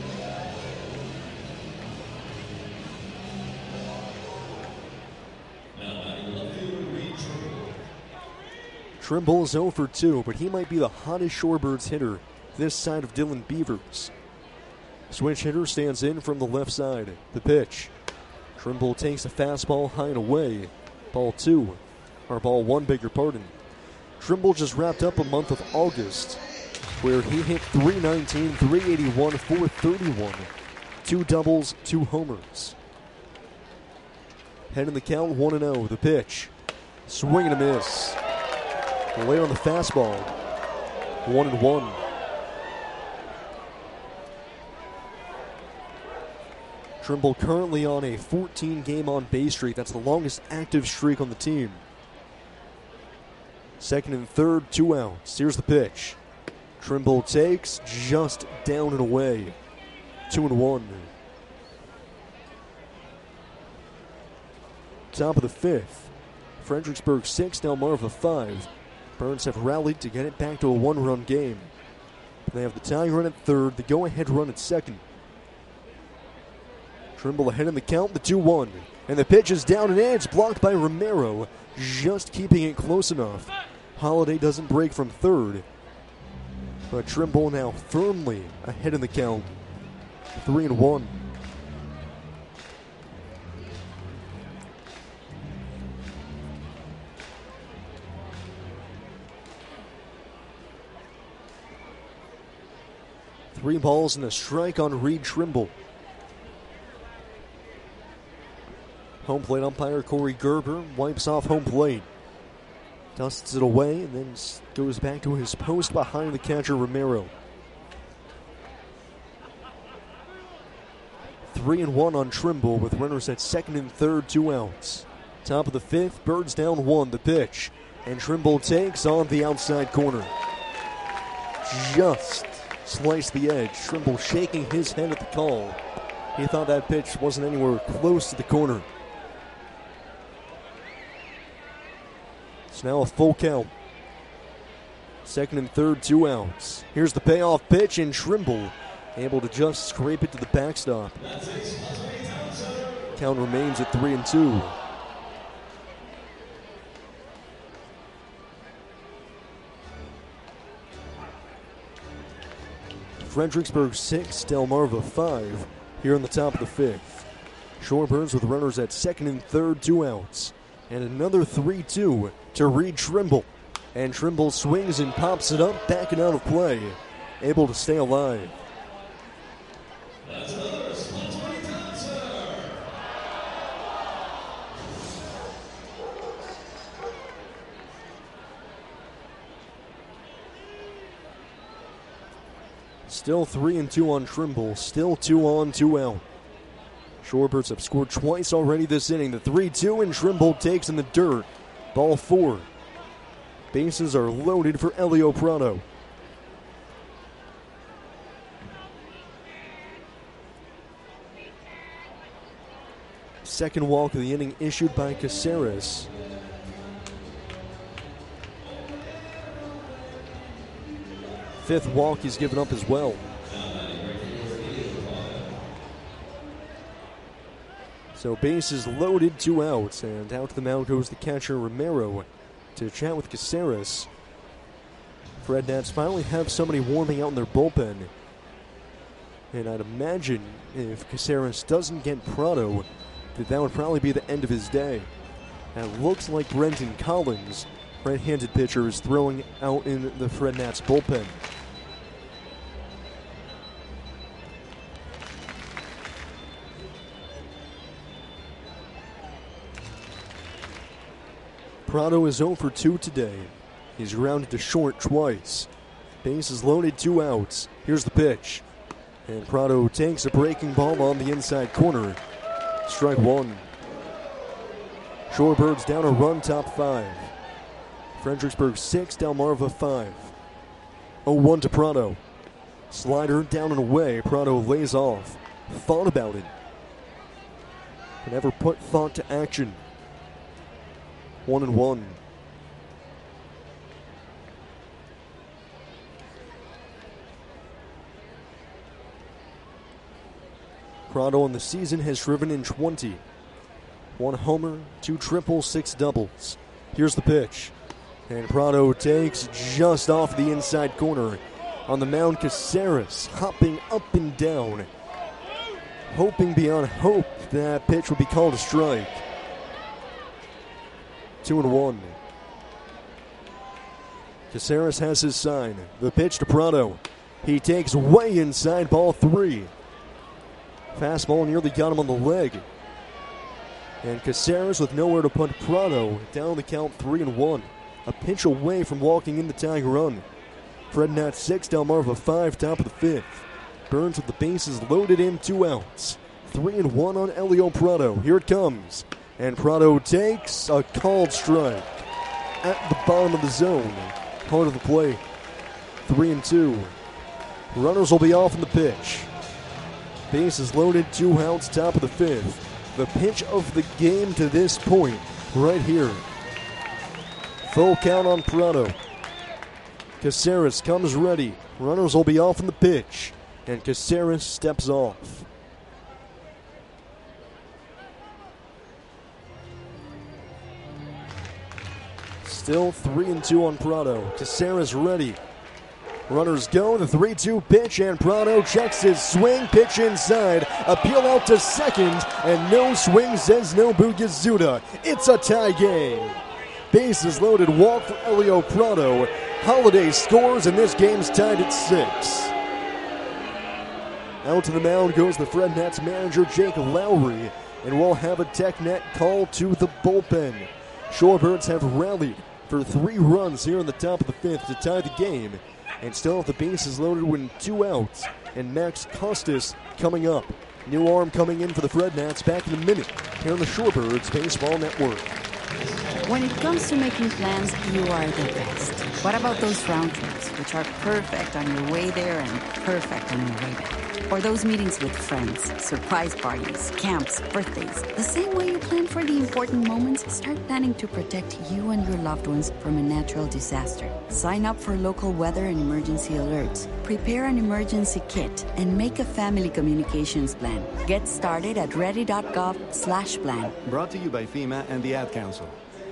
Trimble is 0 for 2, but he might be the hottest Shorebirds hitter this side of Dylan Beavers. Switch hitter stands in from the left side. The pitch. Trimble takes a fastball high and away. Ball 1, bigger pardon. Trimble just wrapped up a month of August where he hit .319, .381, .431. 2 doubles, 2 homers. Head in the count, 1-0. The pitch. Swing and a miss. Late on the fastball. 1-1. Trimble currently on a 14-game on-base streak. That's the longest active streak on the team. Second and third, 2 outs. Here's the pitch. Trimble takes, just down and away. 2-1. Top of the fifth. Fredericksburg 6, Delmarva 5. Burns have rallied to get it back to a 1-run game. They have the tying run at third, the go-ahead run at second. Trimble ahead in the count, the 2-1. And the pitch is down and in. It's blocked by Romero, just keeping it close enough. Holiday doesn't break from third. But Trimble now firmly ahead in the count. 3-1. Three balls and a strike on Reed Trimble. Home plate umpire Corey Gerber wipes off home plate. Dusts it away and then goes back to his post behind the catcher Romero. 3-1 on Trimble with runners at second and third, 2 outs. Top of the fifth, Birds down 1, the pitch. And Trimble takes on the outside corner. Just sliced the edge. Trimble shaking his head at the call. He thought that pitch wasn't anywhere close to the corner. It's now a full count. Second and third, 2 outs. Here's the payoff pitch, and Trimble able to just scrape it to the backstop. Count remains at 3-2. Fredericksburg 6, Delmarva 5, here on the top of the fifth. Shorebirds with runners at second and third, 2 outs. And another 3-2 to Reed Trimble. And Trimble swings and pops it up, backing out of play. Able to stay alive. Still 3-2 on Trimble. Still 2 on, 2 out. Shorebirds have scored twice already this inning. The 3-2 and Trimble takes in the dirt. Ball 4. Bases are loaded for Elio Prado. Second walk of the inning issued by Caceres. Fifth walk he's given up as well. So bases loaded, 2 outs, and out to the mound goes the catcher Romero to chat with Caceres. Fred Nats finally have somebody warming out in their bullpen. And I'd imagine if Caceres doesn't get Prado, that would probably be the end of his day. And it looks like Brenton Collins, right-handed pitcher, is throwing out in the Fred Nats bullpen. Prado is 0 for 2 today. He's grounded to short twice. Bases loaded, 2 outs. Here's the pitch. And Prado takes a breaking ball on the inside corner. Strike 1. Shorebirds down a run, top 5. Fredericksburg 6, Delmarva 5. 0-1 to Prado. Slider down and away. Prado lays off. Thought about it. But never put thought to action. 1-1. Prado in the season has driven in 20. 1 homer, 2 triples, 6 doubles. Here's the pitch. And Prado takes just off the inside corner. On the mound, Caceres hopping up and down. Hoping beyond hope that pitch would be called a strike. 2-1. Caceres has his sign. The pitch to Prado. He takes way inside, ball 3. Fastball nearly got him on the leg. And Caceres with nowhere to put Prado down the count 3-1. A pitch away from walking in the tying run. Fred Nats 6, Delmarva 5, top of the 5th. Burns with the bases loaded in, 2 outs. 3-1 on Elio Prado. Here it comes. And Prado takes a called strike at the bottom of the zone. Part of the play. 3-2. Runners will be off in the pitch. Bases loaded, 2 outs, top of the 5th. The pitch of the game to this point, right here. Full count on Prado. Caceres comes ready. Runners will be off in the pitch. And Caceres steps off. Still 3-2 on Prado. Caceres ready. Runners go. The 3-2 pitch, and Prado checks his swing. Pitch inside. Appeal out to second, and no swing, says Nobu Yazuda. It's a tie game. Bases loaded. Walk for Elio Prado. Holiday scores, and this game's tied at 6. Out to the mound goes the Fred Nats manager, Jake Lowry, and we'll have a tech net call to the bullpen. Shorebirds have rallied for 3 runs here in the top of the 5th to tie the game, and still have the bases loaded with 2 outs. And Max Costas coming up. New arm coming in for the Fred Nats back in a minute here on the Shorebirds Baseball Network. When it comes to making plans, you are the best. What about those round trips, which are perfect on your way there and perfect on your way back? Or those meetings with friends, surprise parties, camps, birthdays. The same way you plan for the important moments, start planning to protect you and your loved ones from a natural disaster. Sign up for local weather and emergency alerts. Prepare an emergency kit and make a family communications plan. Get started at ready.gov/plan. Brought to you by FEMA and the Ad Council.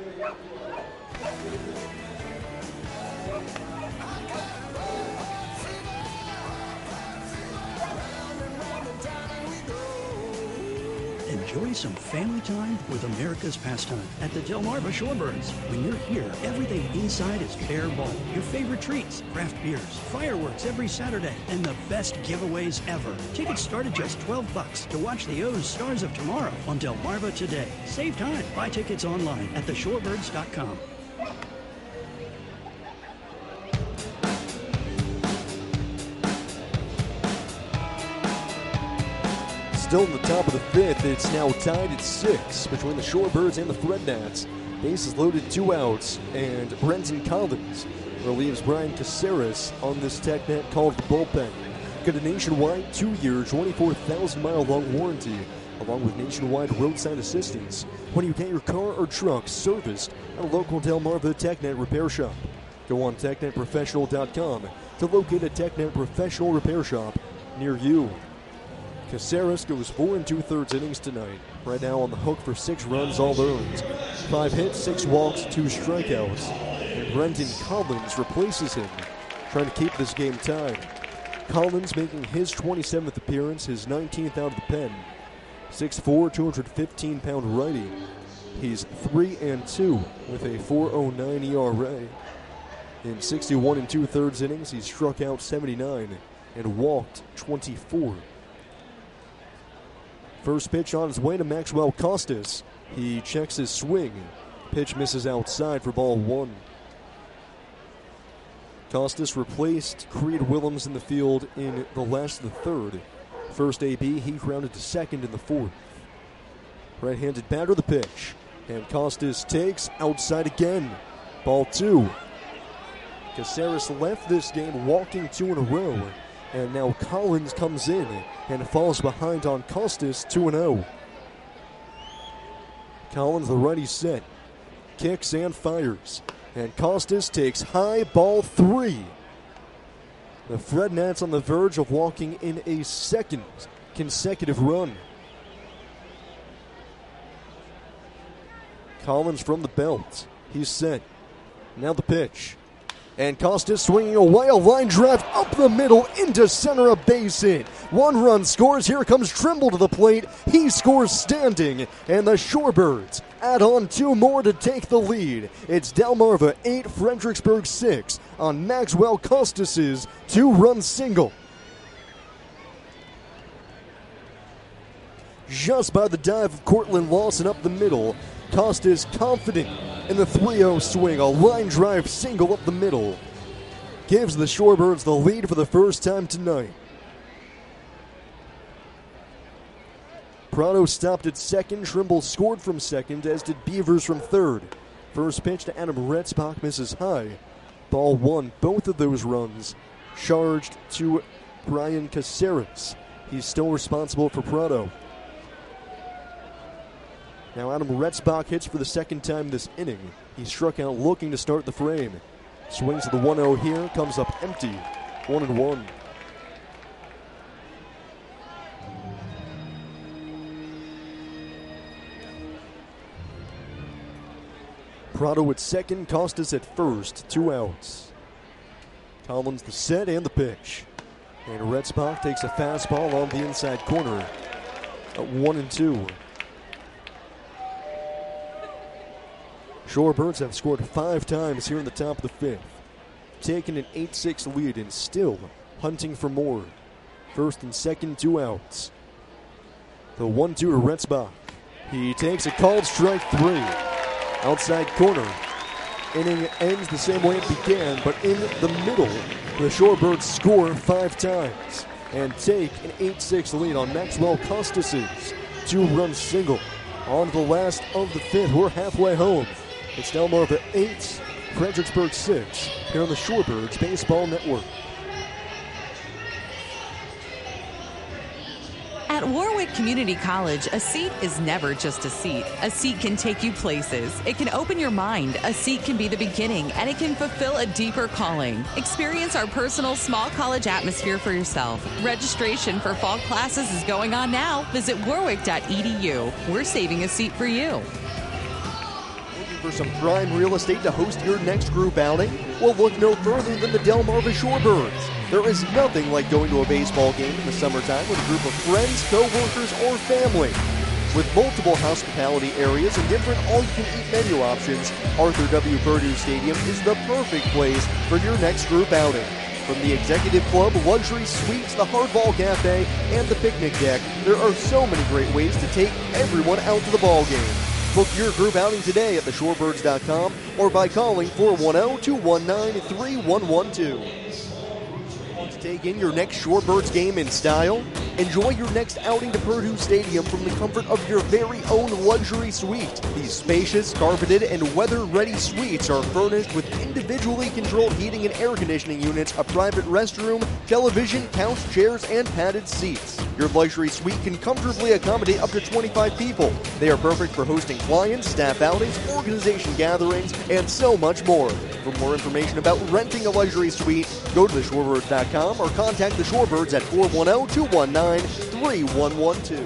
Enjoy some family time with America's pastime at the Delmarva Shorebirds. When you're here, everything inside is fair ball. Your favorite treats, craft beers, fireworks every Saturday, and the best giveaways ever. Tickets start at just $12 to watch the O's Stars of Tomorrow on Delmarva today. Save time. Buy tickets online at theshorebirds.com. Still in the top of the 5th, it's now tied at 6 between the Shorebirds and the Fred Nats. Bases loaded, 2 outs, and Brenton Collins relieves Brian Caceres on this tech net called the bullpen. Get a nationwide 2-year, 24,000-mile-long warranty, along with nationwide roadside assistance when you get your car or truck serviced at a local Delmarva TechNet repair shop. Go on TechNetProfessional.com to locate a TechNet professional repair shop near you. Caceres goes 4 2/3 innings tonight. Right now on the hook for 6 runs, all earned. 5 hits, 6 walks, 2 strikeouts. And Brenton Collins replaces him trying to keep this game tied. Collins making his 27th appearance, his 19th out of the pen. 6'4", 215-pound righty. He's 3-2 with a 4.09 ERA. In 61 2/3 innings, he struck out 79 and walked 24. First pitch on his way to Maxwell Costas. He checks his swing. Pitch misses outside for ball 1. Costas replaced Creed Willems in the field in the last of the third. First AB, he grounded to second in the fourth. Right-handed batter the pitch. And Costas takes outside again. Ball 2. Caceres left this game walking 2 in a row. And now Collins comes in and falls behind on Costas 2-0. Collins, the righty set. Kicks and fires. And Costas takes high, ball 3. The Fred Nats on the verge of walking in a second consecutive run. Collins from the belt. He's set. Now the pitch. And Costas swinging away, a line drive up the middle into center, a base hit. 1 run scores. Here comes Trimble to the plate. He scores standing, and the Shorebirds add on 2 more to take the lead. It's Delmarva 8, Fredericksburg 6 on Maxwell Costas' 2-run single. Just by the dive of Cortland Lawson up the middle, Costas confident in the 3-0 swing, a line drive single up the middle. Gives the Shorebirds the lead for the first time tonight. Prado stopped at second. Trimble scored from second, as did Beavers from third. First pitch to Adam Retzbach misses high. Ball 1, both of those runs charged to Brian Caceres. He's still responsible for Prado. Now Adam Retzbach hits for the second time this inning. He struck out looking to start the frame. Swings to the 1-0 here, comes up empty. 1-1. Prado at second, Costas at first, 2 outs. Collins the set and the pitch. And Retzbach takes a fastball on the inside corner at 1-2. Shorebirds have scored 5 times here in the top of the 5th. Taking an 8-6 lead and still hunting for more. First and second, 2 outs. The 1-2 to Retzbach. He takes a called strike 3. Outside corner. Inning ends the same way it began, but in the middle, the Shorebirds score 5 times and take an 8-6 lead on Maxwell Costas' 2-run single. On to the last of the 5th. We're halfway home. It's Delmarva 8, Fredericksburg 6, here on the Shorebirds Baseball Network. At Warwick Community College, a seat is never just a seat. A seat can take you places. It can open your mind. A seat can be the beginning, and it can fulfill a deeper calling. Experience our personal small college atmosphere for yourself. Registration for fall classes is going on now. Visit warwick.edu. We're saving a seat for you. For some prime real estate to host your next group outing? Well, look no further than the Delmarva Shorebirds. There is nothing like going to a baseball game in the summertime with a group of friends, co-workers, or family. With multiple hospitality areas and different all-you-can-eat menu options, Arthur W. Perdue Stadium is the perfect place for your next group outing. From the Executive Club, luxury suites, the Hardball Cafe, and the picnic deck, there are so many great ways to take everyone out to the ball game. Book your group outing today at theshorebirds.com or by calling 410-219-3112. Want to take in your next Shorebirds game in style? Enjoy your next outing to Perdue Stadium from the comfort of your very own luxury suite. These spacious, carpeted, and weather-ready suites are furnished with individually controlled heating and air conditioning units, a private restroom, television, couch, chairs, and padded seats. Your luxury suite can comfortably accommodate up to 25 people. They are perfect for hosting clients, staff outings, organization gatherings, and so much more. For more information about renting a luxury suite, go to theshorebirds.com or contact the Shorebirds at 410-219-3112.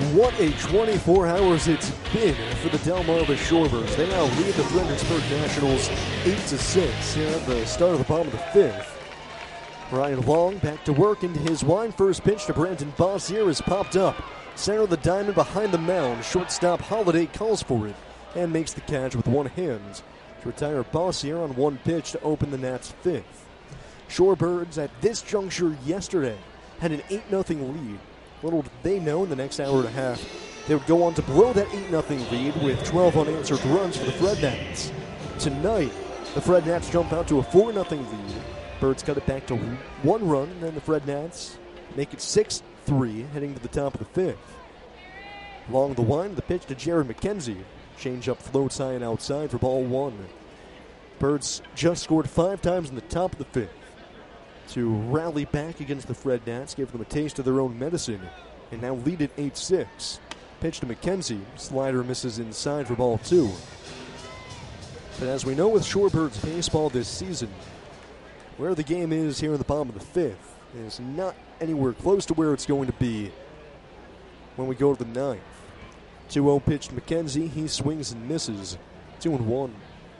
what a 24 hours it's been for the Delmarva Shorebirds. They now lead the Fredericksburg Nationals 8-6 here at the start of the bottom of the fifth. Ryan Long back to work into his wide first pitch to Brandon Bossier is popped up. Center of the diamond behind the mound. Shortstop Holiday calls for it and makes the catch with one hand to retire Bossier on one pitch to open the Nats' fifth. Shorebirds at this juncture yesterday had an 8-0 lead. Little did they know in the next hour and a half they would go on to blow that 8-0 lead with 12 unanswered runs for the Fred Nats. Tonight, the Fred Nats jump out to a 4-0 lead. Birds cut it back to 1 run, and then the Fred Nats make it 6-3, heading to the top of the fifth. Along the line, the pitch to Jared McKenzie. Change up floats high and outside for ball 1. Birds just scored 5 times in the top of the fifth to rally back against the Fred Nats, give them a taste of their own medicine, and now lead it 8-6. Pitch to McKenzie. Slider misses inside for ball 2. But as we know with Shorebirds baseball this season, where the game is here in the bottom of the fifth is not anywhere close to where it's going to be when we go to the ninth. 2-0 pitch to McKenzie. He swings and misses. 2-1.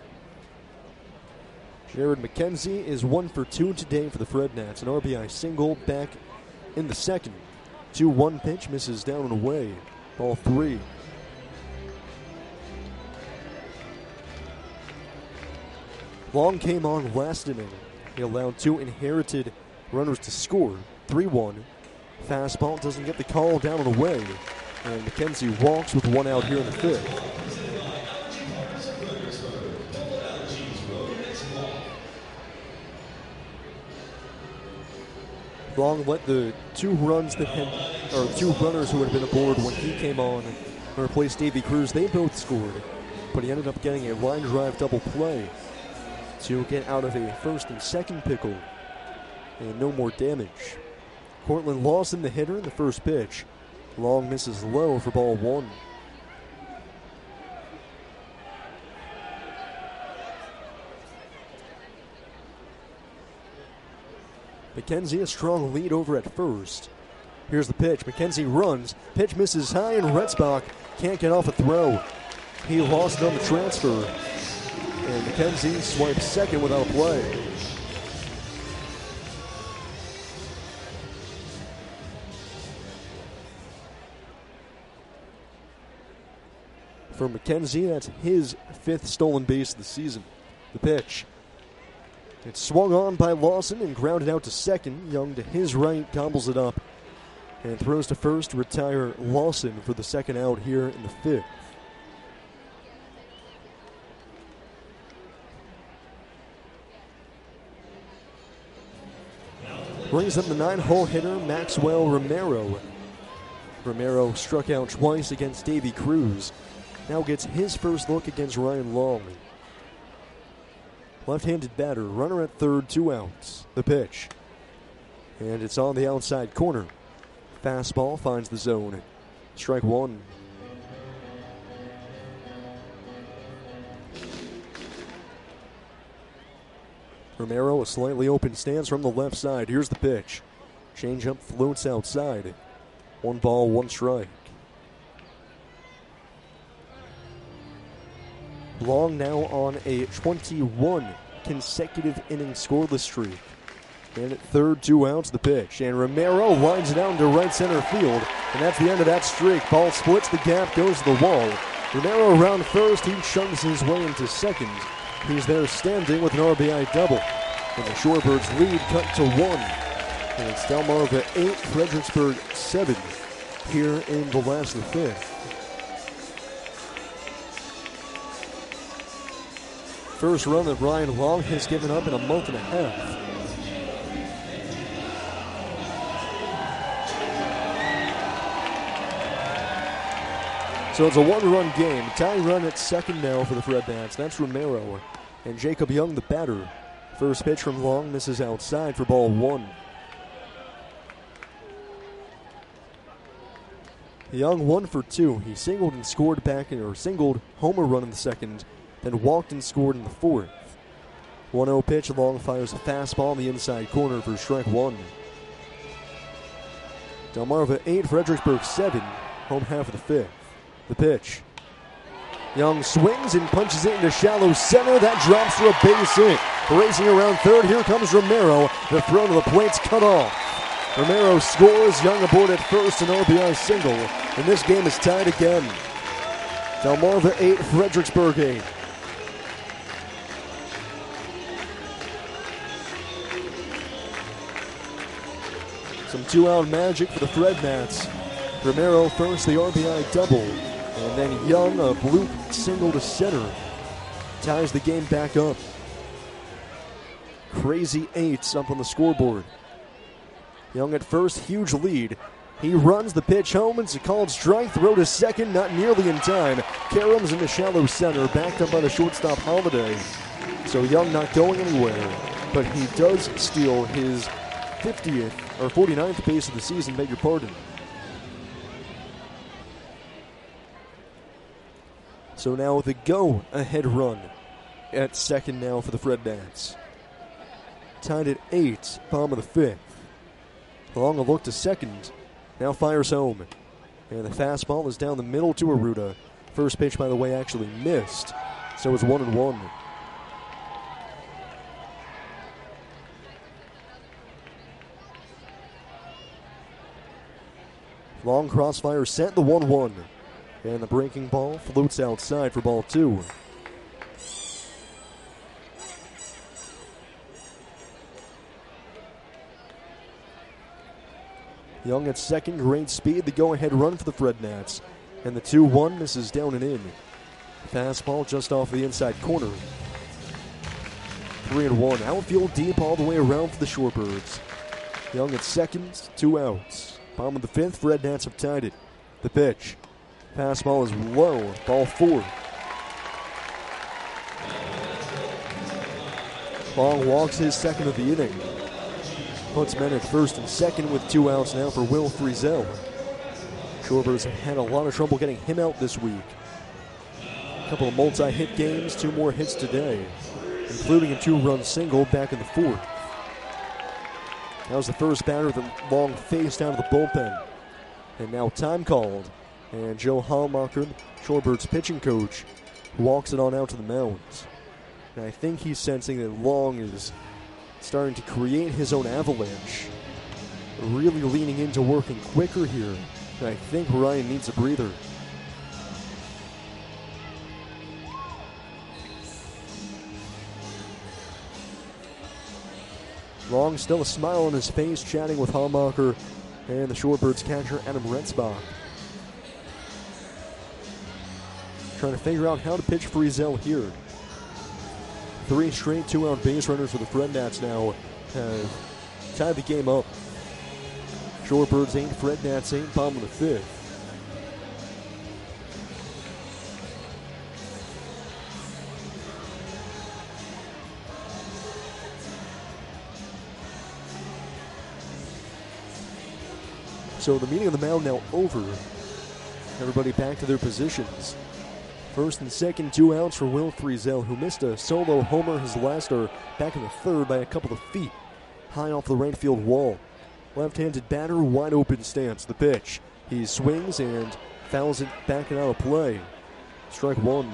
Jared McKenzie is 1 for 2 today for the Fred Nats. An RBI single back in the second. 2-1 pitch misses down and away. Ball 3. Long came on last inning. He allowed 2 inherited runners to score. 3-1. Fastball doesn't get the call down and away. And McKenzie walks with 1 out here in the fifth. Long let the 2 runners who had been aboard when he came on and replaced Davey Cruz, they both scored. But he ended up getting a line drive double play to get out of a first and second pickle, and no more damage. Cortland Lawson, the hitter, in the first pitch. Long misses low for ball 1. McKenzie a strong lead over at first. Here's the pitch. McKenzie runs. Pitch misses high, and Retzbach can't get off a throw. He lost it on the transfer. And McKenzie swipes second without a play. For McKenzie, that's his 5th stolen base of the season. The pitch. It's swung on by Lawson and grounded out to second. Young to his right gobbles it up and throws to first to retire Lawson for the second out here in the fifth. Brings up the 9-hole hitter, Maxwell Romero. Romero struck out twice against Davey Cruz. Now gets his first look against Ryan Long. Left-handed batter, runner at third, 2 outs. The pitch. And it's on the outside corner. Fastball finds the zone. Strike 1. Romero, a slightly open stance from the left side. Here's the pitch. Changeup floats outside. 1 ball, 1 strike. Long now on a 21 consecutive inning scoreless streak. And at third, 2 outs, the pitch. And Romero lines it out into right center field. And that's the end of that streak. Ball splits the gap, goes to the wall. Romero around first. He chugs his way into second. He's there standing with an RBI double. And the Shorebirds lead cut to 1. And it's Delmarva 8, Fredericksburg 7 here in the last of the fifth. First run that Ryan Long has given up in a month and a half. So it's a 1-run game. Tying run at second now for the Fred Nats. That's Romero. And Jacob Young, the batter. First pitch from Long misses outside for ball 1. Young 1 for 2. He singled and scored singled homer run in the second, then walked and scored in the fourth. 1-0 pitch. Long fires a fastball in the inside corner for strike 1. Delmarva 8, Fredericksburg 7. home half of the fifth. The pitch. Young swings and punches it into shallow center. That drops for a base hit. Racing around third, here comes Romero. The throw to the plate's cut off. Romero scores. Young aboard at first, an RBI single. And this game is tied again. Delmarva 8, Fredericksburg 8. Some two-out magic for the Fred Nats. Romero first, the RBI double. And then Young, a bloop single to center. Ties the game back up. Crazy eights up on the scoreboard. Young at first, huge lead. He runs the pitch home. It's a called strike. Throw to second, not nearly in time. Karams in the shallow center, backed up by the shortstop Holiday. So Young not going anywhere, but he does steal his 50th or 49th base of the season, beg your pardon. So now with a go-ahead run at second now for the Fred Nats. Tied at 8, bottom of the fifth. Long a look to second. Now fires home. And the fastball is down the middle to Arruda. First pitch, by the way, actually missed. So it's 1-1. Long crossfire sent, the 1-1. And the breaking ball floats outside for ball 2. Young at second, great speed, the go-ahead run for the Fred Nats. And the 2-1 misses down and in. Fastball just off the inside corner. 3-1. Outfield deep all the way around for the Shorebirds. Young at second, 2 outs. Bottom of the fifth, Fred Nats have tied it. The pitch. Fastball is low, ball 4. Long walks his second of the inning. Puts men at first and second with 2 outs now for Will Frizzell. Shorebirds have had a lot of trouble getting him out this week. A couple of multi-hit games, 2 more hits today, including a 2-run single back in the 4th. That was the first batter that Long faced out of the bullpen. And now time called. And Joe Hallmacher, Shorebirds pitching coach, walks it on out to the mound. And I think he's sensing that Long is starting to create his own avalanche. Really leaning into working quicker here. And I think Ryan needs a breather. Long still a smile on his face, chatting with Hallmacher and the Shorebirds catcher Adam Retzbach. Trying to figure out how to pitch Frizzell here. 3 straight 2-out base runners for the Fred Nats now have tied the game up. Shorebirds 8, Fred Nats 8, bottom of the fifth. So the meeting of the mound now over. Everybody back to their positions. First and second, 2 outs for Will Frizzell, who missed a solo homer his last start back in the third by a couple of feet, high off the right field wall. Left-handed batter, wide open stance. The pitch. He swings and fouls it back and out of play. Strike 1.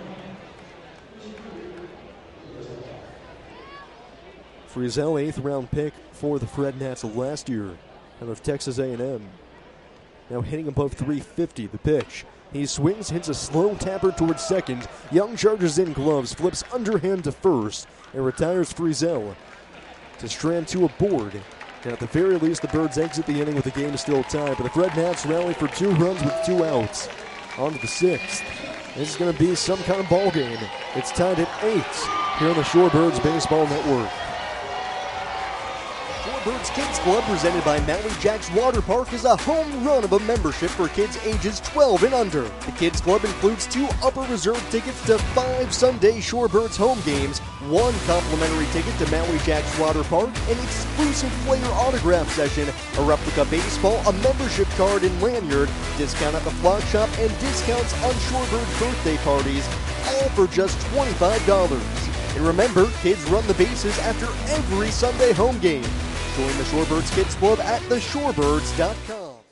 Frizzell, 8th round pick for the Fred Nats last year out of Texas A&M. Now hitting above 350. The pitch. He swings, hits a slow tapper towards second. Young charges in gloves, flips underhand to first, and retires Frizzell to strand 2 aboard. And at the very least, the Birds exit the inning with the game still tied. But the Fred Nats rally for 2 runs with 2 outs. On to the 6th. This is going to be some kind of ball game. It's tied at 8 here on the Shorebirds Baseball Network. Shorebirds Kids Club, presented by Maui Jacks Water Park, is a home run of a membership for kids ages 12 and under. The Kids Club includes 2 upper reserve tickets to 5 Sunday Shorebirds home games, 1 complimentary ticket to Maui Jacks Water Park, an exclusive player autograph session, a replica baseball, a membership card and lanyard, discount at the flock shop, and discounts on Shorebirds birthday parties, all for just $25. And remember, kids run the bases after every Sunday home game. Join the Shorebirds Kids Club at theshorebirds.com.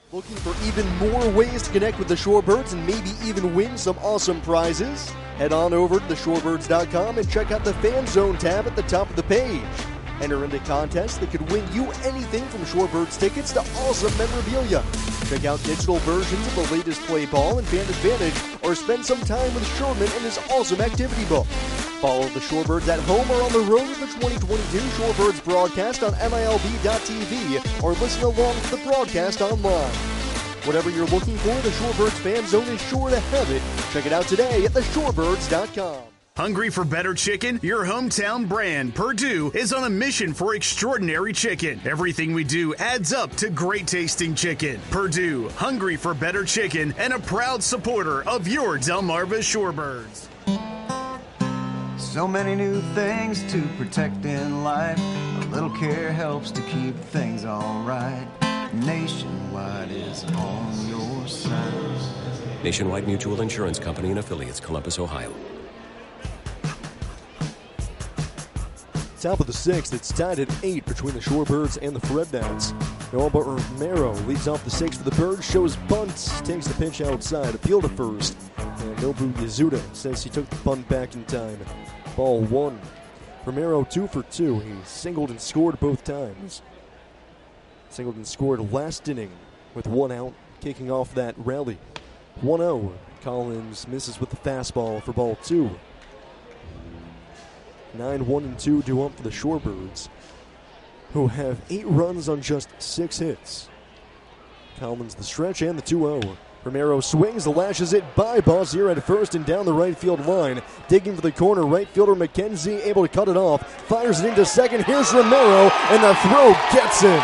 Looking for even more ways to connect with the Shorebirds and maybe even win some awesome prizes? Head on over to theshorebirds.com and check out the Fan Zone tab at the top of the page. Enter into contests that could win you anything from Shorebirds tickets to awesome memorabilia. Check out digital versions of the latest play ball and Fan Advantage, or spend some time with Sherman and his awesome activity book. Follow the Shorebirds at home or on the road with the 2022 Shorebirds broadcast on MILB.TV, or listen along to the broadcast online. Whatever you're looking for, the Shorebirds Fan Zone is sure to have it. Check it out today at theshorebirds.com. Hungry for better chicken? Your hometown brand, Perdue, is on a mission for extraordinary chicken. Everything we do adds up to great tasting chicken. Perdue, hungry for better chicken, and a proud supporter of your Delmarva Shorebirds. So many new things to protect in life. A little care helps to keep things alright. Nationwide is on your side. Nationwide Mutual Insurance Company and affiliates, Columbus, Ohio. Top of the sixth, it's tied at 8 between the Shorebirds and the Frednats. Noah Romero leads off the sixth for the Birds, shows bunts, takes the pitch outside, appeal to first. And Nobu Yazuda says he took the bunt back in time. Ball 1. Romero 2 for 2. He singled and scored both times. Singled and scored last inning with 1 out, kicking off that rally. 1-0. Collins misses with the fastball for ball 2. 9-1-2 due up for the Shorebirds, who have 8 runs on just 6 hits. Collins the stretch and the 2-0. Romero swings, lashes it by Bossier at first and down the right field line. Digging for the corner, right fielder McKenzie able to cut it off. Fires it into second. Here's Romero, and the throw gets him.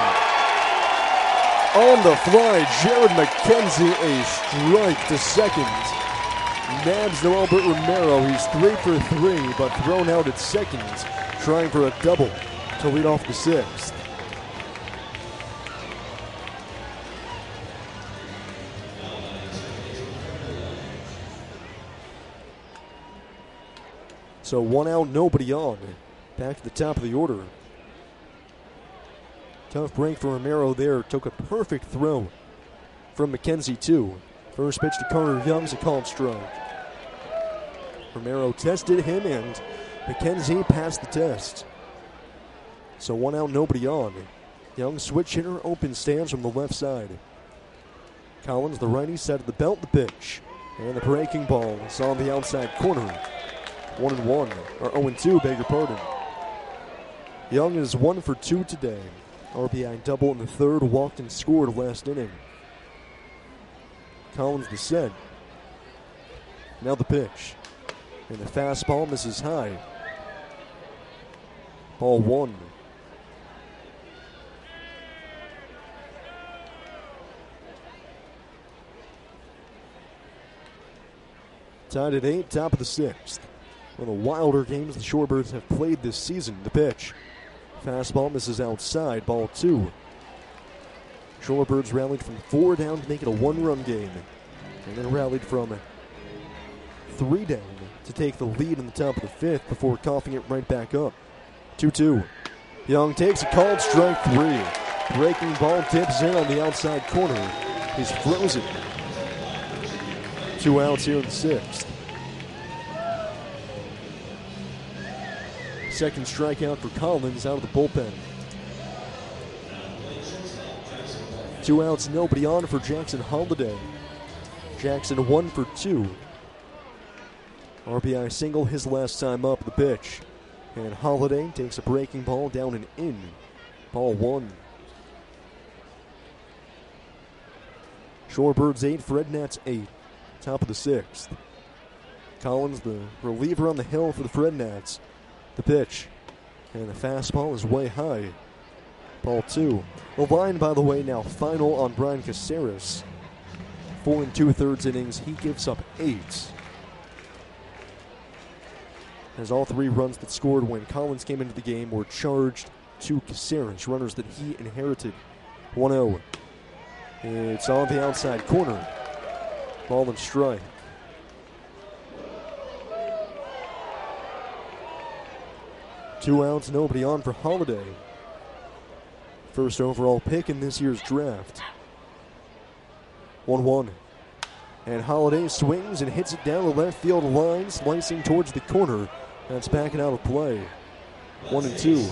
On the fly, Jared McKenzie a strike to second. Nabs Noelbert Romero. He's 3 for 3, but thrown out at second, trying for a double to lead off the sixth. So 1 out, nobody on. Back to the top of the order. Tough break for Romero there. Took a perfect throw from McKenzie, too. First pitch to Carter Young's a called strike. Romero tested him, and McKenzie passed the test. So 1 out, nobody on. Young switch hitter, open stance from the left side. Collins, the righty, set of the belt, the pitch. And the breaking ball is on the outside corner. 1-1, or 0-2, beg your pardon. Young is 1 for 2 today. RBI double in the third, walked and scored last inning. Collins the set. Now the pitch. And the fastball misses high. Ball 1. Tied at 8, top of the sixth. One of the wilder games the Shorebirds have played this season. The pitch. Fastball misses outside. Ball 2. Shorebirds rallied from 4 down to make it a 1-run game. And then rallied from 3 down to take the lead in the top of the fifth before coughing it right back up. 2-2. Young takes a called strike 3. Breaking ball tips in on the outside corner. He's frozen. 2 outs here in the sixth. Second strikeout for Collins out of the bullpen. 2 outs, nobody on for Jackson Holiday. Jackson 1 for 2. RBI single his last time up, the pitch. And Holiday takes a breaking ball down and in. Ball 1. Shorebirds 8, Frednats 8. Top of the sixth. Collins, the reliever on the hill for the Frednats. The pitch. And the fastball is way high. Ball 2. The line, by the way, now final on Brian Caceres. 4 2/3 innings. He gives up 8. As all 3 runs that scored when Collins came into the game were charged to Caceres, runners that he inherited. 1-0. It's on the outside corner. Ball and strike. Two outs, nobody on for Holiday. First overall pick in this year's draft. 1-1. And Holiday swings and hits it down the left field line, slicing towards the corner. That's backing out of play. 1-2.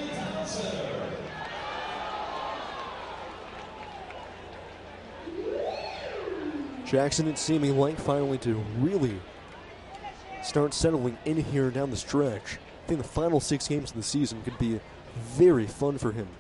Jackson, it's seeming like finally to really start settling in here down the stretch. I think the final 6 games of the season could be very fun for him.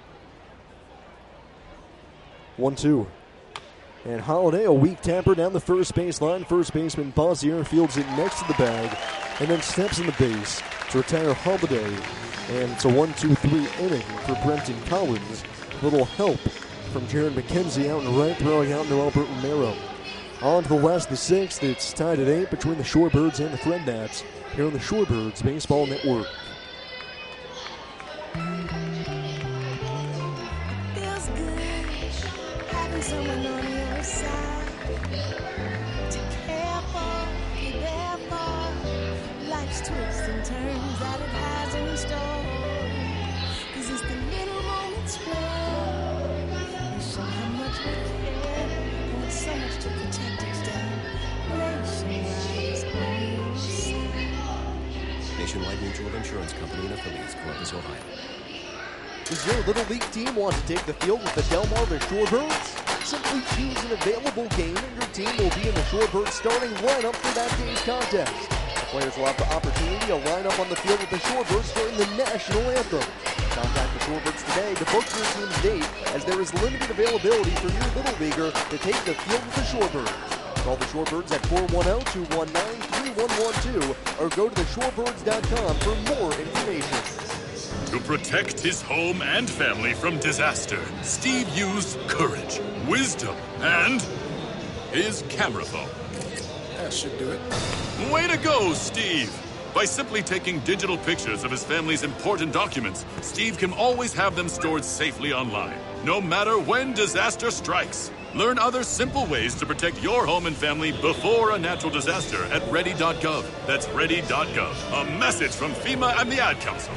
1-2. And Holiday, a weak tapper down the first baseline. First baseman Bossier fields it next to the bag and then steps in the base to retire Holiday. And it's a 1-2-3 inning for Brenton Collins. Little help from Jaron McKenzie out and right, throwing out to Albert Romero. On to the last of the 6th. It's tied at 8 between the Shorebirds and the Fred Nats here on the Shorebirds Baseball Network. Feels good having someone on your side to care for, be there for life's twists and turns that it has in store. 'Cause it's the little moments where we show how much we care and it's so much to protect each day. Nationwide is on your side. Nationwide Mutual Insurance Company and affiliates, Columbus, Ohio. Does your Little League team want to take the field with the Delmarva Shorebirds? Simply choose an available game and your team will be in the Shorebirds starting lineup for that day's contest. The players will have the opportunity to line up on the field with the Shorebirds during the national anthem. Contact the Shorebirds today to book your team's date, as there is limited availability for your Little Leaguer to take the field with the Shorebirds. Call the Shorebirds at 410-219-3112 or go to theshorebirds.com for more information. To protect his home and family from disaster, Steve used courage, wisdom, and his camera phone. That should do it. Way to go, Steve! By simply taking digital pictures of his family's important documents, Steve can always have them stored safely online, no matter when disaster strikes. Learn other simple ways to protect your home and family before a natural disaster at ready.gov. That's ready.gov. A message from FEMA and the Ad Council.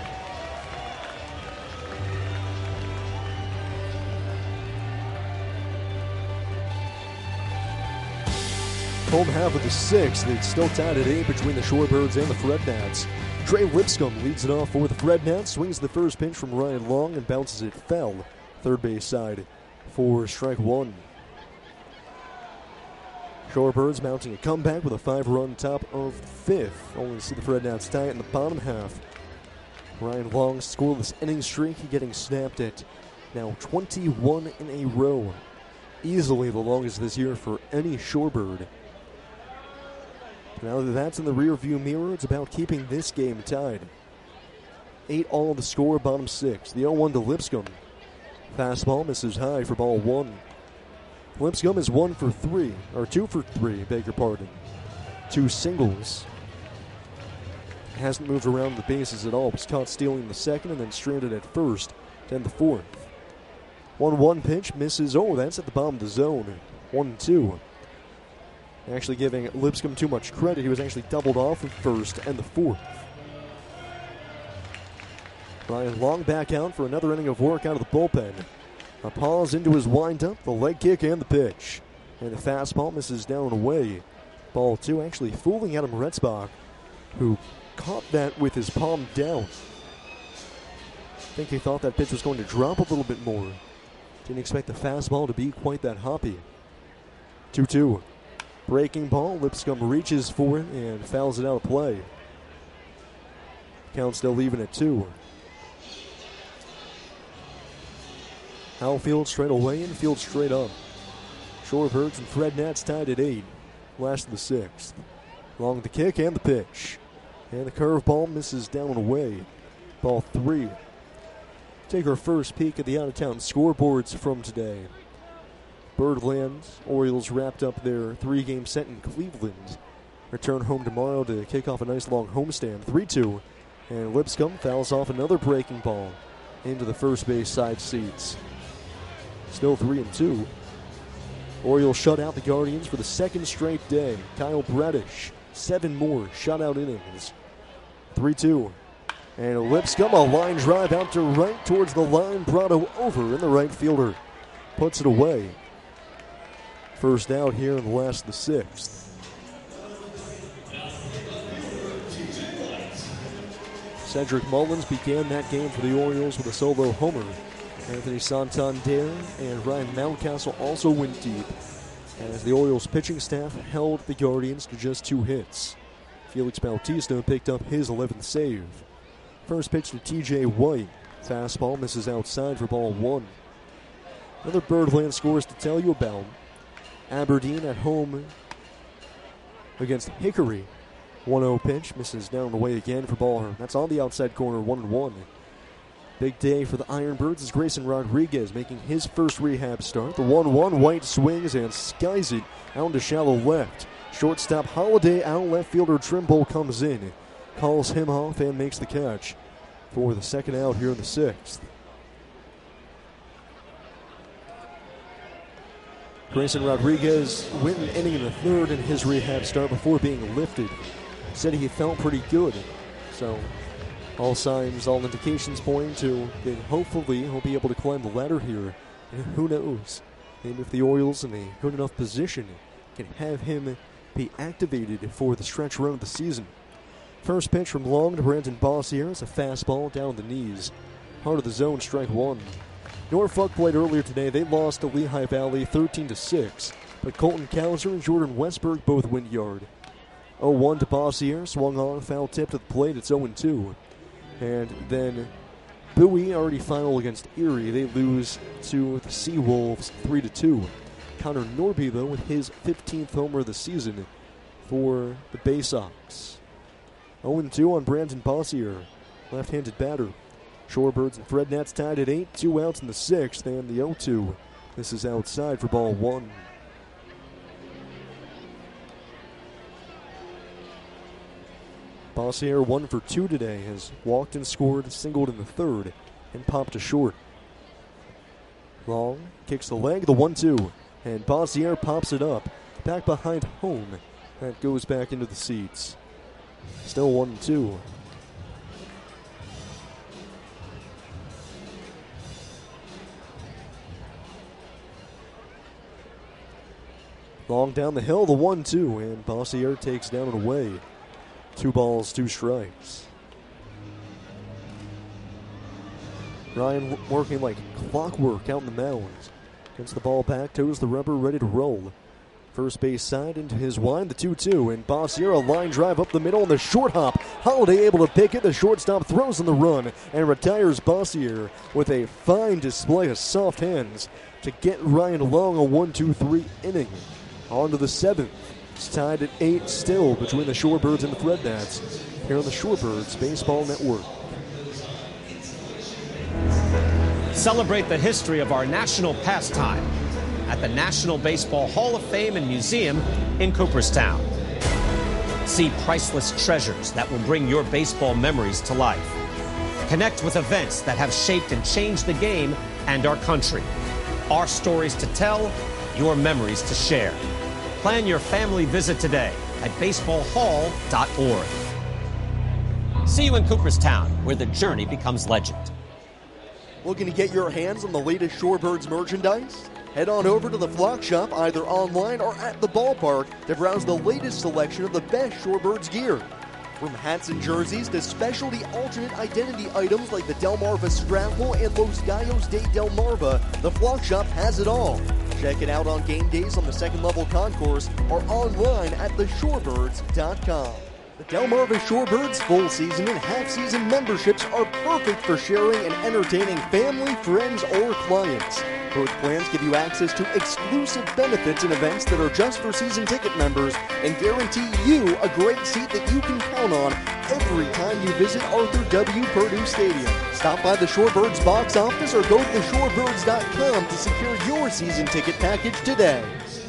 Home half of the 6th. It's still tied at 8 between the Shorebirds and the Fred Nats. Trey Lipscomb leads it off for the Fred Nats, swings the first pitch from Ryan Long and bounces it foul. Third base side for strike 1. Shorebirds mounting a comeback with a 5-run top of 5th. Only see the Fred Nats tie it in the bottom half. Ryan Long's scoreless inning streak getting snapped at now 21 in a row. Easily the longest this year for any Shorebird. Now that that's in the rearview mirror, it's about keeping this game tied. 8-all the score, bottom 6. The 0-1 to Lipscomb. Fastball misses high for ball 1. Lipscomb is 2 for 3, beg your pardon. 2 singles. Hasn't moved around the bases at all. Was caught stealing the second and then stranded at first to end the 4th. 1-1 pitch misses. Oh, that's at the bottom of the zone. 1-2. Actually giving Lipscomb too much credit. He was actually doubled off at first and the 4th. Ryan Long back out for another inning of work out of the bullpen. A pause into his windup, the leg kick and the pitch. And the fastball misses down and away. Ball 2 actually fooling Adam Retzbach, who caught that with his palm down. I think he thought that pitch was going to drop a little bit more. Didn't expect the fastball to be quite that hoppy. 2-2. Breaking ball, Lipscomb reaches for it and fouls it out of play. Count still even at 2. Outfield straight away, infield straight up. Shorebirds and Fred Nats tied at 8. Last of the 6th. Long the kick and the pitch. And the curveball misses down and away. Ball 3. Take our first peek at the out-of-town scoreboards from today. Birdland Orioles wrapped up their 3-game set in Cleveland. Return home tomorrow to kick off a nice long homestand. 3-2. And Lipscomb fouls off another breaking ball into the first base side seats. Still 3-2. Orioles shut out the Guardians for the second straight day. Kyle Bradish, 7 more shutout innings. 3-2. And Lipscomb, a line drive out to right towards the line. Brado over, and the right fielder puts it away. First out here in the last of the sixth. Cedric Mullins began that game for the Orioles with a solo homer. Anthony Santander and Ryan Mountcastle also went deep, as the Orioles pitching staff held the Guardians to just 2 hits. Felix Bautista picked up his 11th save. First pitch to TJ White. Fastball misses outside for ball 1. Other Birdland scores to tell you about. Aberdeen at home against Hickory. 1-0 pitch, misses down the way again for ball. That's on the outside corner, 1-1. Big day for the Ironbirds as Grayson Rodriguez making his first rehab start. The 1-1, White swings and skies it out to shallow left. Shortstop Holiday out, left fielder Trimble comes in, calls him off and makes the catch for the second out here in the sixth. Grayson Rodriguez went an inning in the third in his rehab start before being lifted. Said he felt pretty good. So all signs, all indications point to that hopefully he'll be able to climb the ladder here. And who knows, maybe if the Orioles in a good enough position can have him be activated for the stretch run of the season. First pitch from long to Brandon Bossier is a fastball down the knees. Heart of the zone, strike 1. Norfolk played earlier today. They lost to Lehigh Valley 13-6, but Colton Kauser and Jordan Westberg both went yard. 0-1 to Bossier, swung on, foul tip to the plate. It's 0-2. And then Bowie already final against Erie. They lose to the Seawolves 3-2. Connor Norby, though, with his 15th homer of the season for the Bay Sox. 0-2 on Brandon Bossier, left-handed batter. Shorebirds and Fred Nats tied at 8, 2 outs in the sixth, and the 0-2. This is outside for ball 1. Bossier 1 for 2 today, has walked and scored, singled in the third, and popped to short. Long kicks the leg, the 1-2, and Bossier pops it up, back behind home. That goes back into the seats. Still 1-2. Long down the hill, the 1-2, and Bossier takes down and away. 2 balls, 2 strikes. Ryan working like clockwork out in the mound. Gets the ball back, toes the rubber, ready to roll. First base side into his wind, the 2-2, and Bossier a line drive up the middle and the short hop. Holiday able to pick it, the shortstop throws in the run and retires Bossier with a fine display of soft hands to get Ryan Long a 1-2-3 inning. On to the 7th. It's tied at 8 still between the Shorebirds and the Fred Nats here on the Shorebirds Baseball Network. Celebrate the history of our national pastime at the National Baseball Hall of Fame and Museum in Cooperstown. See priceless treasures that will bring your baseball memories to life. Connect with events that have shaped and changed the game and our country. Our stories to tell, your memories to share. Plan your family visit today at baseballhall.org. See you in Cooperstown, where the journey becomes legend. Looking to get your hands on the latest Shorebirds merchandise? Head on over to the Flock Shop either online or at the ballpark to browse the latest selection of the best Shorebirds gear. From hats and jerseys to specialty alternate identity items like the Delmarva Straffle and Los Gallos de Delmarva, the Flock Shop has it all. Check it out on game days on the second level concourse or online at theshorebirds.com. The Delmarva Shorebirds full season and half season memberships are perfect for sharing and entertaining family, friends, or clients. Both plans give you access to exclusive benefits and events that are just for season ticket members and guarantee you a great seat that you can count on every time you visit Arthur W. Purdue Stadium. Stop by the Shorebirds box office or go to theshorebirds.com to secure your season ticket package today.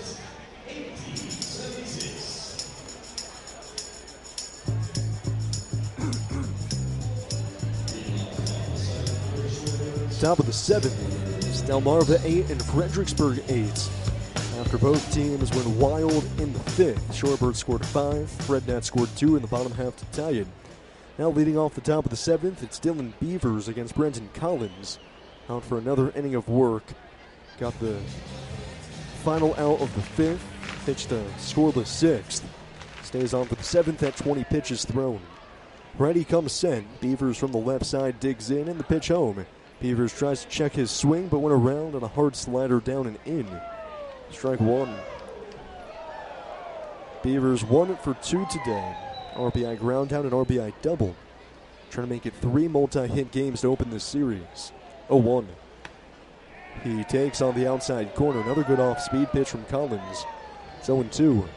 Top of the 7th. Delmarva 8 and Fredericksburg 8. After both teams went wild in the 5th, Shorebirds scored 5, Fred Nats scored 2 in the bottom half to tie it. Now leading off the top of the 7th, it's Dylan Beavers against Brenton Collins. Out for another inning of work. Got the final out of the fifth. Pitched a scoreless sixth. Stays on for the seventh at 20 pitches thrown. Ready comes set. Beavers from the left side digs in and the pitch home. Beavers tries to check his swing but went around on a hard slider down and in. Strike one. Beavers 1 for 2 today. RBI ground out and RBI double. Trying to make it 3 multi-hit games to open this series. 0-1. He takes on the outside corner. Another good off-speed pitch from Collins. It's 0-2.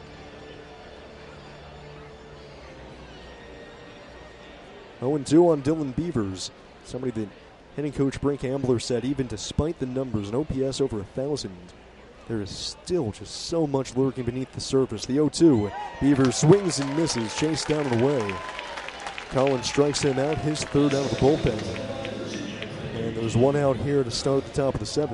0-2 on Dylan Beavers. Somebody that hitting coach Brink Ambler said even despite the numbers, an OPS over 1,000, there is still just so much lurking beneath the surface. The 0-2. Beavers swings and misses. Chased down and away. Collins strikes him out. His third out of the bullpen. And there's one out here to start the top of the seventh.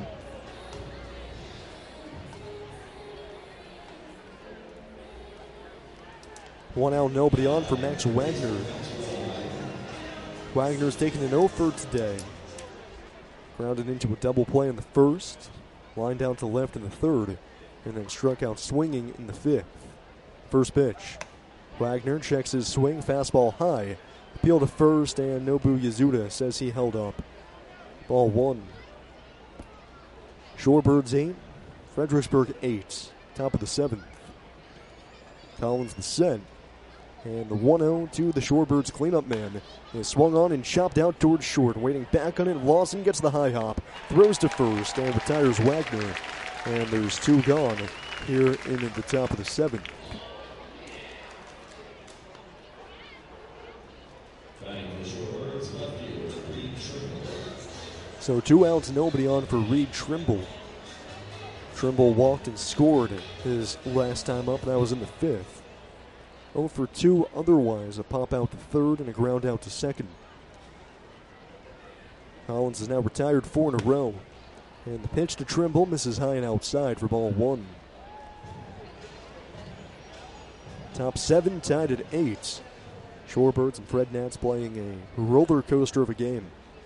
One out, nobody on for Max Wagner. Wagner's taking an 0 for today. Grounded into a double play in the first. Lined out to left in the third. And then struck out swinging in the fifth. First pitch. Wagner checks his swing. Fastball high. Appeal to first, and Nobu Yazuda says he held up. Ball 1. Shorebirds 8. Fredericksburg 8. Top of the seventh. Collins the set. And the 1-0 to the Shorebirds cleanup man is swung on and chopped out towards short. Waiting back on it, Lawson gets the high hop, throws to first, and retires Wagner. And there's 2 gone here in the top of the seventh. So 2 outs, nobody on for Reed Trimble. Trimble walked and scored his last time up. That was in the fifth. 0 for 2 otherwise. A pop out to third and a ground out to second. Collins is now retired 4 in a row. And the pitch to Trimble misses high and outside for ball 1. Top 7 tied at 8. Shorebirds and Fred Nats playing a roller coaster of a game.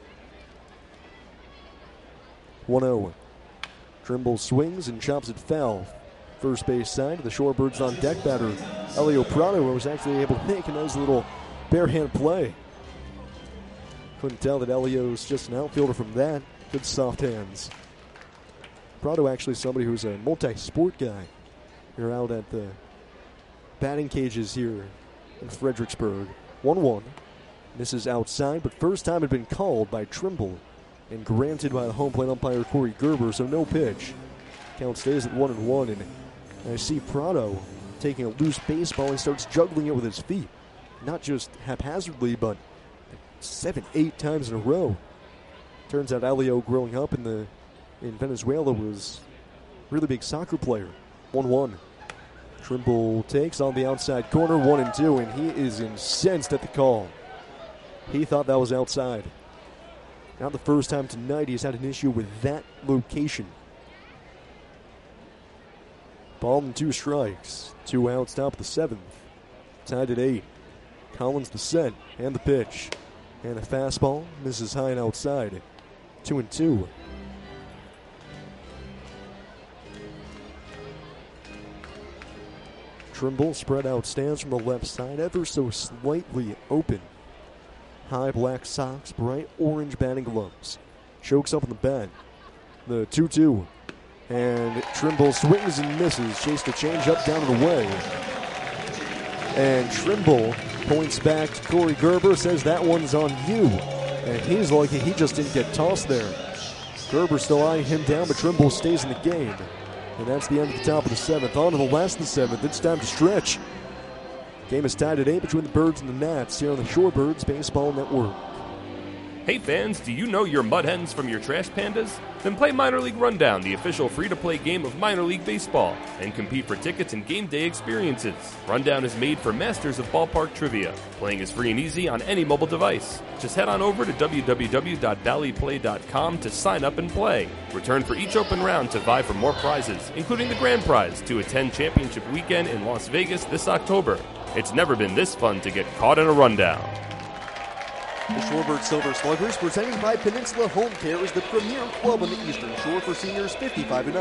1-0. Trimble swings and chops it foul. First base side, the Shorebirds on deck. Batter Elio Prado was actually able to make a nice little bare hand play. Couldn't tell that Elio's just an outfielder from that. Good soft hands. Prado actually somebody who's a multi-sport guy. You're out at the batting cages here in Fredericksburg. 1-1. Misses outside, but first time had been called by Trimble and granted by the home plate umpire Corey Gerber, so no pitch. Count stays at 1-1, and I see Prado taking a loose baseball. He starts juggling it with his feet. Not just haphazardly, but 7-8 times in a row. Turns out Elio, growing up in Venezuela, was a really big soccer player. 1-1. Trimble takes on the outside corner, 1-2, and he is incensed at the call. He thought that was outside. Not the first time tonight he's had an issue with that location. Ball and 2 strikes. 2 outs, top of the seventh. Tied at 8. Collins the set and the pitch. And a fastball misses high and outside. 2-2. Trimble spread out stands from the left side, ever so slightly open. High black socks, bright orange batting gloves. Chokes up in the bat. The 2-2. And Trimble swings and misses. Chased a changeup down and away. And Trimble points back to Corey Gerber, says that one's on you. And he's lucky he just didn't get tossed there. Gerber still eyeing him down, but Trimble stays in the game. And that's the end of the top of the seventh. On to the last of the seventh. It's time to stretch. Game is tied at 8 between the Birds and the Nats here on the Shorebirds Baseball Network. Hey fans, do you know your Mud Hens from your Trash Pandas? Then play Minor League Rundown, the official free-to-play game of minor league baseball, and compete for tickets and game day experiences. Rundown is made for masters of ballpark trivia. Playing is free and easy on any mobile device. Just head on over to www.valleyplay.com to sign up and play. Return for each open round to vie for more prizes, including the grand prize to attend Championship Weekend in Las Vegas this October. It's never been this fun to get caught in a rundown. The Shorebird Silver Sluggers, presented by Peninsula Home Care, is the premier club on the Eastern Shore for seniors 55 and up.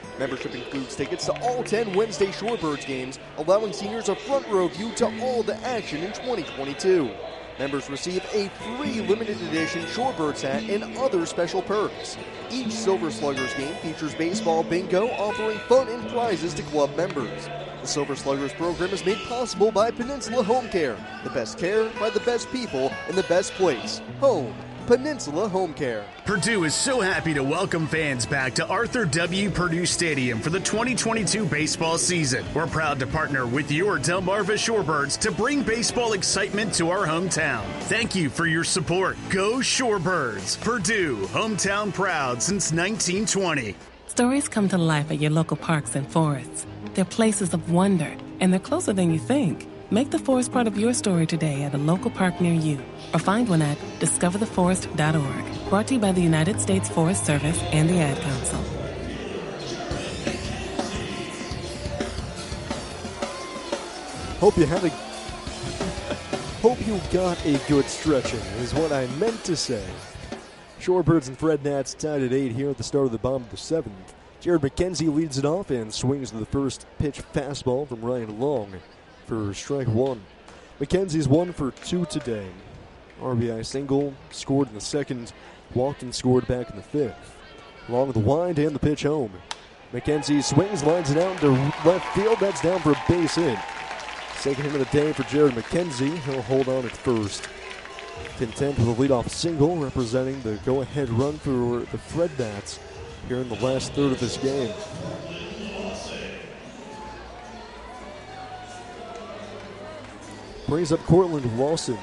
Membership includes tickets to all 10 Wednesday Shorebirds games, allowing seniors a front row view to all the action in 2022. Members receive a free limited edition Shorebirds hat and other special perks. Each Silver Sluggers game features baseball bingo, offering fun and prizes to club members. The Silver Sluggers program is made possible by Peninsula Home Care. The best care by the best people in the best place. Home. Peninsula Home Care. Purdue is so happy to welcome fans back to Arthur W. Purdue Stadium for the 2022 baseball season. We're proud to partner with your Delmarva Shorebirds to bring baseball excitement to our hometown. Thank you for your support. Go Shorebirds! Purdue, hometown proud since 1920. Stories come to life at your local parks and forests. They're places of wonder, and they're closer than you think. Make the forest part of your story today at a local park near you, or find one at discovertheforest.org. Brought to you by the United States Forest Service and the Ad Council. Hope you got a good stretching, is what I meant to say. Shorebirds and Fred Nats tied at 8 here at the start of the bottom of the 7th. Jared McKenzie leads it off and swings to the first pitch fastball from Ryan Long for strike one. McKenzie's 1 for 2 today. RBI single, scored in the second, walked and scored back in the fifth. Long the wind and the pitch home. McKenzie swings, lines it out into left field. That's down for a base hit. Second hit of the day for Jared McKenzie. He'll hold on at first. Content with a leadoff single, representing the go-ahead run for the Fred Nats here in the last third of this game. Brings up Cortland Lawson.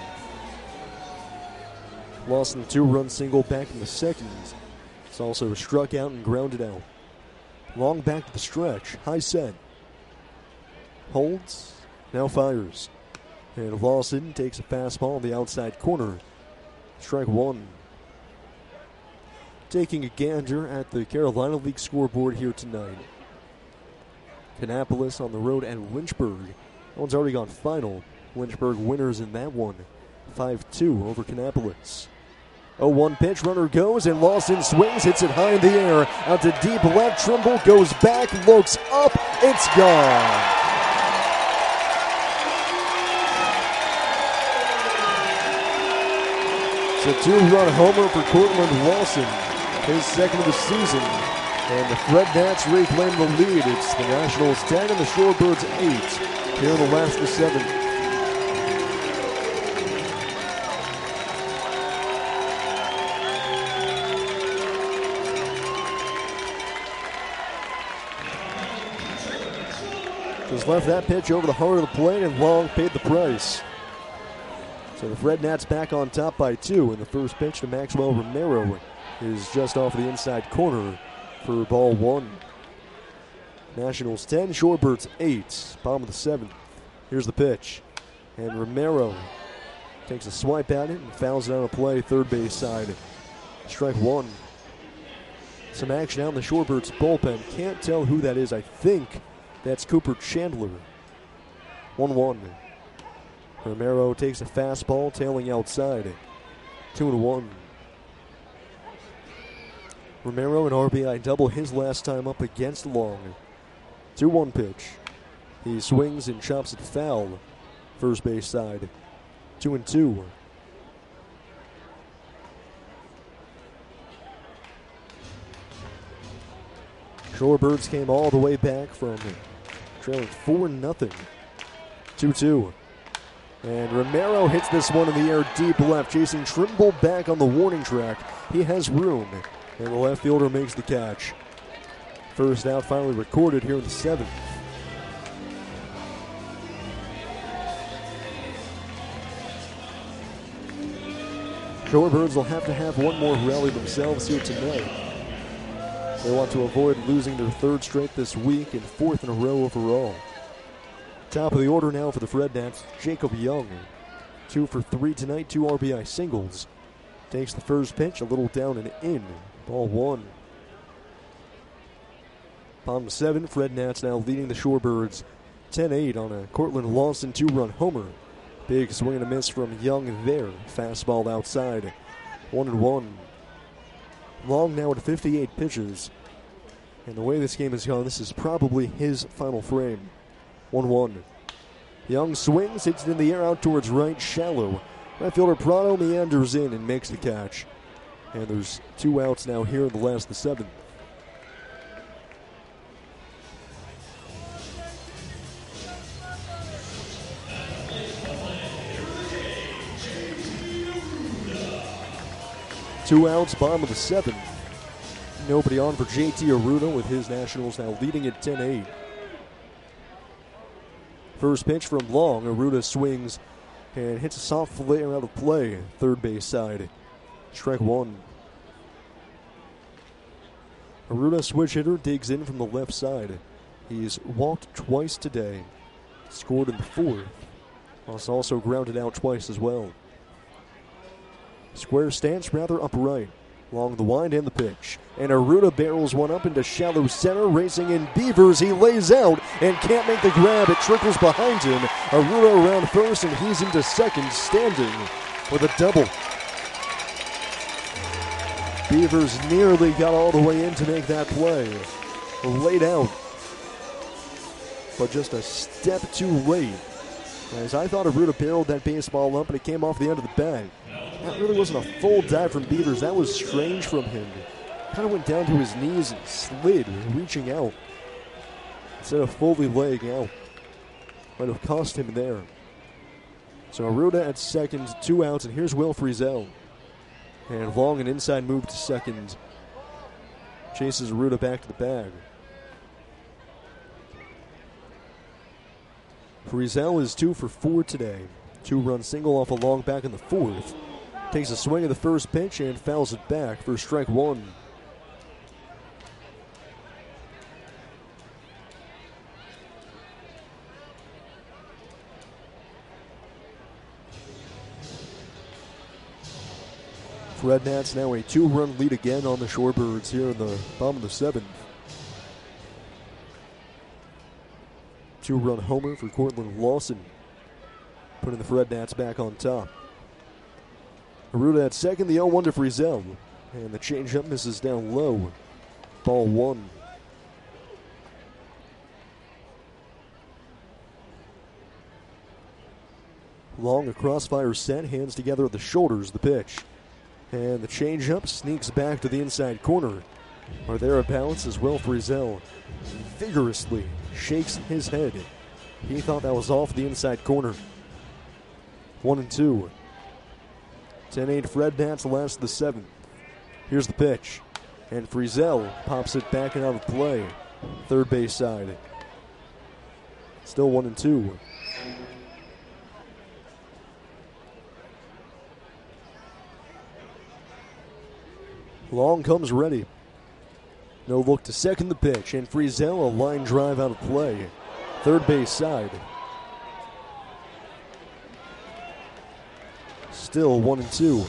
Lawson 2-run single back in the second. It's also struck out and grounded out. Long back to the stretch. High set. Holds. Now fires. And Lawson takes a fastball on the outside corner. Strike one. Taking a gander at the Carolina League scoreboard here tonight. Kannapolis on the road at Lynchburg. That one's already gone final. Lynchburg winners in that one. 5-2 over Kannapolis. 0-1 pitch, runner goes, and Lawson swings, hits it high in the air. Out to deep left, Trimble goes back, looks up, it's gone. It's a 2-run homer for Cortland Lawson, his second of the season. And the Fred Nats reclaim the lead. It's the Nationals 10 and the Shorebirds 8 here in the last of the 7th. Just left that pitch over the heart of the plate, and Long paid the price. So the Fred Nats back on top by 2, and the first pitch to Maxwell Romero is just off the inside corner for ball 1. Nationals 10, Shorebirds 8, bottom of the 7th. Here's the pitch, and Romero takes a swipe at it and fouls it on a play, third base side. Strike one. Some action out in the Shorebirds bullpen. Can't tell who that is. I think that's Cooper Chandler. 1-1. Romero takes a fastball, tailing outside. 2-1. Romero an RBI double his last time up against Long. 2-1 pitch. He swings and chops it foul. First base side. 2-2. Shorebirds came all the way back from trailing 4-0. 2-2. And Romero hits this one in the air deep left, chasing Trimble back on the warning track. He has room, and the left fielder makes the catch. First out finally recorded here in the 7th. Shorebirds will have to have one more rally themselves here tonight. They want to avoid losing their third straight this week and fourth in a row overall. Top of the order now for the Fred Nats, Jacob Young. 2 for 3 tonight, 2 RBI singles. Takes the first pitch, a little down and in. Ball 1. Bottom 7, Fred Nats now leading the Shorebirds 10-8 on a Cortland Lawson 2-run homer. Big swing and a miss from Young there. Fastball outside. 1-1. Long now at 58 pitches. And the way this game has gone, this is probably his final frame. 1-1. Young swings, hits it in the air out towards right, shallow. Right fielder Prado meanders in and makes the catch. And there's 2 outs now here in the last of the 7th. Two outs, bottom of the 7th. Nobody on for JT Arruda with his Nationals now leading at 10-8. First pitch from Long. Arruda swings and hits a soft flare out of play. Third base side. Strike 1. Arruda, switch hitter, digs in from the left side. He's walked twice today. Scored in the 4th. Also grounded out twice as well. Square stance, rather upright. Long the wind and the pitch. And Arruda barrels one up into shallow center. Racing in Beavers. He lays out and can't make the grab. It trickles behind him. Arruda around first, and he's into second, standing with a double. Beavers nearly got all the way in to make that play. Laid out, but just a step too late. As I thought Arruda barreled that baseball up, and it came off the end of the bat. That really wasn't a full dive from Beavers. That was strange from him. Kind of went down to his knees and slid, reaching out instead of fully laying out. Might have cost him there. So Arruda at second, 2 outs, and here's Will Frizzell. And Long, an inside move to second. Chases Arruda back to the bag. Frizzell is 2 for 4 today. 2-run single off a Long back in the 4th. Takes a swing at the first pitch and fouls it back for strike 1. Red Nats now a 2-run lead again on the Shorebirds here in the bottom of the 7th. 2-run homer for Cortland Lawson, putting the Red Nats back on top. Arruda at second, the 0-1 to Frizzell. And the changeup misses down low. Ball 1. Long, a crossfire set, hands together at the shoulders, the pitch. And the changeup sneaks back to the inside corner. Or thereabouts as Will Frizzell vigorously shakes his head. He thought that was off the inside corner. 1-2. 10-8 Fred Nats, the last of the 7th. Here's the pitch. And Frizzell pops it back and out of play. Third base side. Still 1-2. Long comes ready. No look to second the pitch. And Frizzell, a line drive out of play. Third base side. Still 1-2.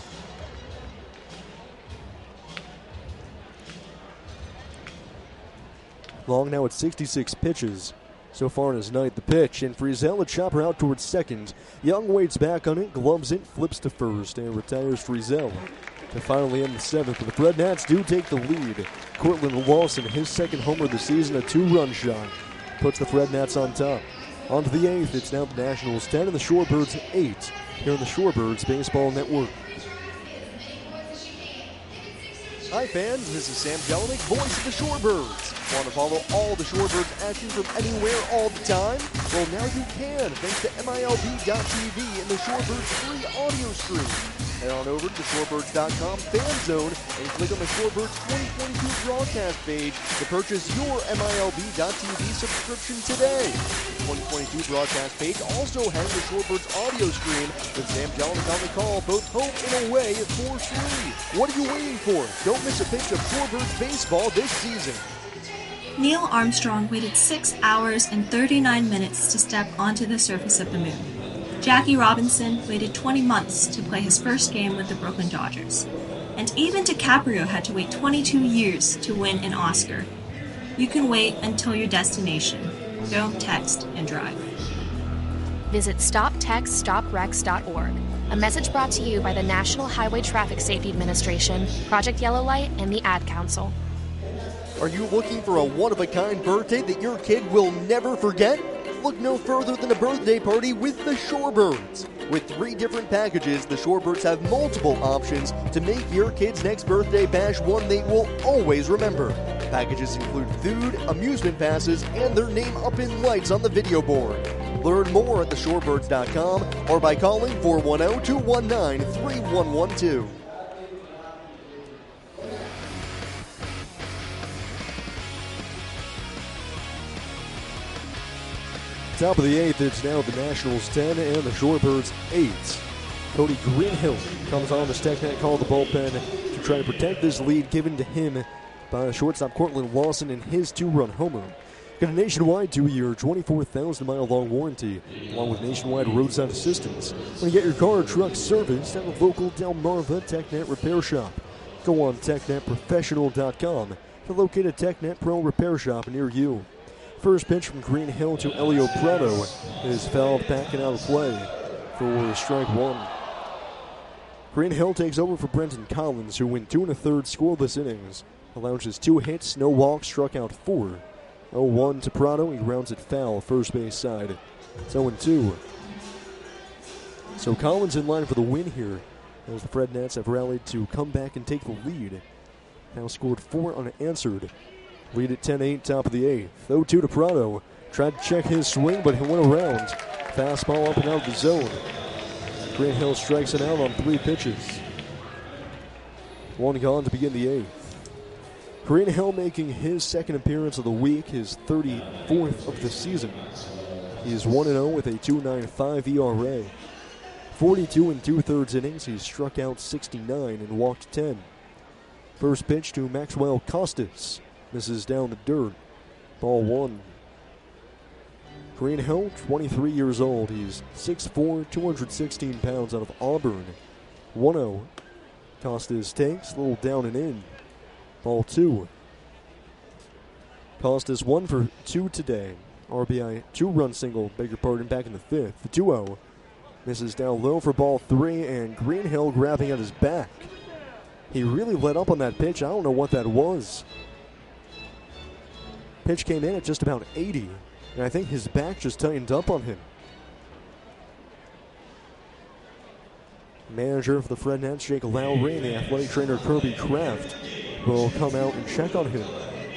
Long now at 66 pitches so far in his night. The pitch, and Frizzell a chopper out towards second. Young waits back on it, gloves it, flips to first, and retires Frizzell to finally end the 7th. But the Red Nats do take the lead. Cortland Lawson, his second homer of the season, a 2-run shot, puts the Red Nats on top. On to the 8th, it's now the Nationals 10 and the Shorebirds 8 here on the Shorebirds Baseball Network. Hi fans, this is Sam Jelinek, voice of the Shorebirds. Want to follow all the Shorebirds action from anywhere all the time? Well, now you can, thanks to MILB.TV and the Shorebirds free audio stream. Head on over to the Shorebirds.com fan zone and click on the Shorebirds 2022 broadcast page to purchase your MILB.TV subscription today. The 2022 broadcast page also has the Shorebirds audio stream with Sam Jelinek on the call, both home and away for free. What are you waiting for? Don't miss a pitch of Shorebirds baseball this season. Neil Armstrong waited 6 hours and 39 minutes to step onto the surface of the moon. Jackie Robinson waited 20 months to play his first game with the Brooklyn Dodgers. And even DiCaprio had to wait 22 years to win an Oscar. You can wait until your destination. Don't text and drive. Visit StopTextStopWrecks.org. A message brought to you by the National Highway Traffic Safety Administration, Project Yellow Light, and the Ad Council. Are you looking for a one-of-a-kind birthday that your kid will never forget? Look no further than a birthday party with the Shorebirds. With 3 different packages, the Shorebirds have multiple options to make your kid's next birthday bash one they will always remember. Packages include food, amusement passes, and their name up in lights on the video board. Learn more at theshorebirds.com or by calling 410-219-3112. Top of the 8th, it's now the Nationals 10 and the Shorebirds 8. Cody Greenhill comes on the TechNet call the bullpen to try to protect this lead given to him by shortstop Cortland Lawson in his 2-run homer. Got a nationwide 2-year, 24,000-mile-long warranty, along with nationwide roadside assistance. When you get your car or truck serviced at a local Delmarva TechNet repair shop, go on TechNetProfessional.com to locate a TechNet Pro repair shop near you. First pitch from Greenhill to Elio Prado is fouled back and out of play for strike 1. Greenhill takes over for Brenton Collins, who went 2 1/3 scoreless innings. Allowed just 2 hits, no walks, struck out 4. 0-1 to Prado. He grounds it foul, first base side. It's 0-2. So Collins in line for the win here, as the Fred Nats have rallied to come back and take the lead. Now scored 4 unanswered. Lead at 10-8, top of the 8th. 0-2 to Prado. Tried to check his swing, but he went around. Fastball up and out of the zone. Greenhill strikes it out on 3 pitches. 1 gone to begin the 8th. Greenhill making his second appearance of the week, his 34th of the season. He is 1-0 with a 2.95 ERA. 42 2/3 innings. He struck out 69 and walked 10. First pitch to Maxwell Costas. Misses down the dirt. Ball 1. Greenhill, 23 years old. He's 6'4", 216 pounds, out of Auburn. 1-0. Costas takes, a little down and in. Ball 2. Costas 1 for 2 today. RBI 2-run single, beg your pardon, back in the 5th. The 2-0. Misses down low for ball 3, and Greenhill grabbing at his back. He really let up on that pitch. I don't know what that was. Pitch came in at just about 80, and I think his back just tightened up on him. Manager for the Fred Nats, Jake Lowry, and the athletic trainer Kirby Kraft will come out and check on him.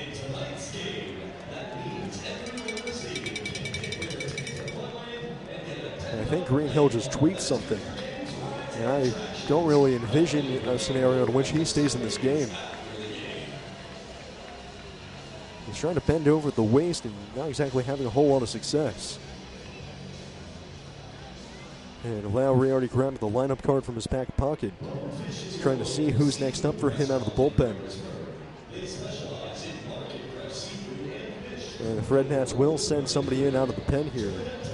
And I think Greenhill just tweaked something. And I don't really envision a scenario in which he stays in this game. He's trying to bend over at the waist and not exactly having a whole lot of success. And Lowry already grabbed the lineup card from his back pocket. Trying to see who's next up for him out of the bullpen. And the Fred Nats will send somebody in out of the pen here.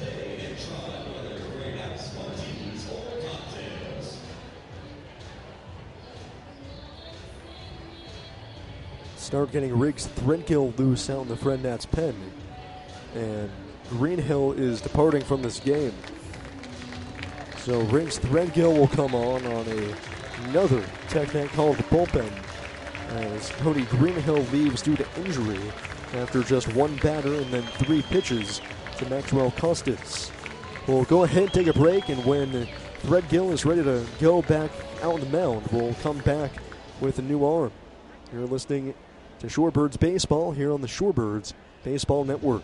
Start getting Riggs Threadgill loose out in the Fred Nats pen. And Greenhill is departing from this game. So Riggs Threadgill will come on another TechNet call to the bullpen as Cody Greenhill leaves due to injury after just 1 batter and then 3 pitches to Maxwell Costas. We'll go ahead and take a break, and when Threadgill is ready to go back out on the mound, we'll come back with a new arm. You're listening to Shorebirds Baseball here on the Shorebirds Baseball Network.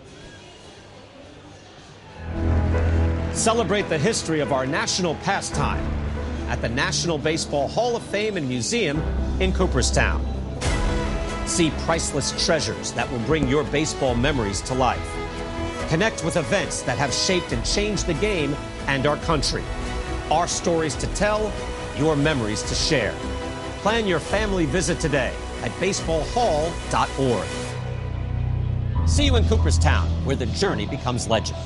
Celebrate the history of our national pastime at the National Baseball Hall of Fame and Museum in Cooperstown. See priceless treasures that will bring your baseball memories to life. Connect with events that have shaped and changed the game and our country. Our stories to tell, your memories to share. Plan your family visit today at baseballhall.org. See you in Cooperstown, where the journey becomes legend.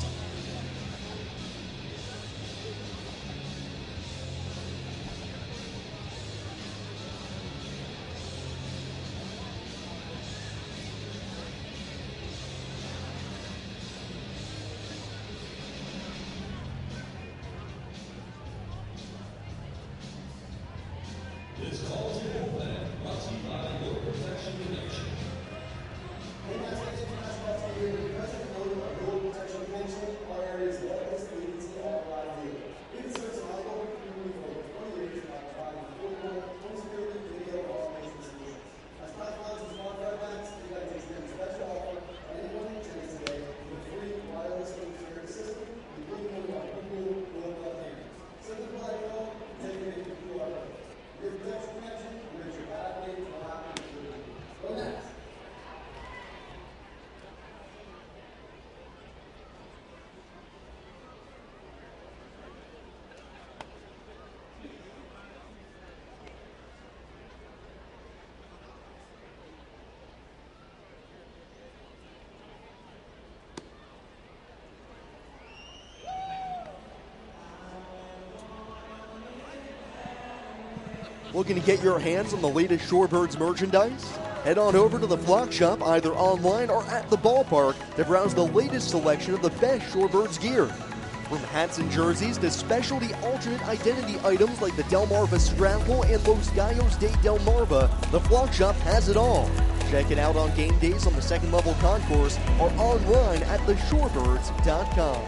Looking to get your hands on the latest Shorebirds merchandise? Head on over to the Flock Shop either online or at the ballpark to browse the latest selection of the best Shorebirds gear. From hats and jerseys to specialty alternate identity items like the Delmarva Strathmore and Los Gallos de Delmarva, the Flock Shop has it all. Check it out on game days on the second level concourse or online at theshorebirds.com.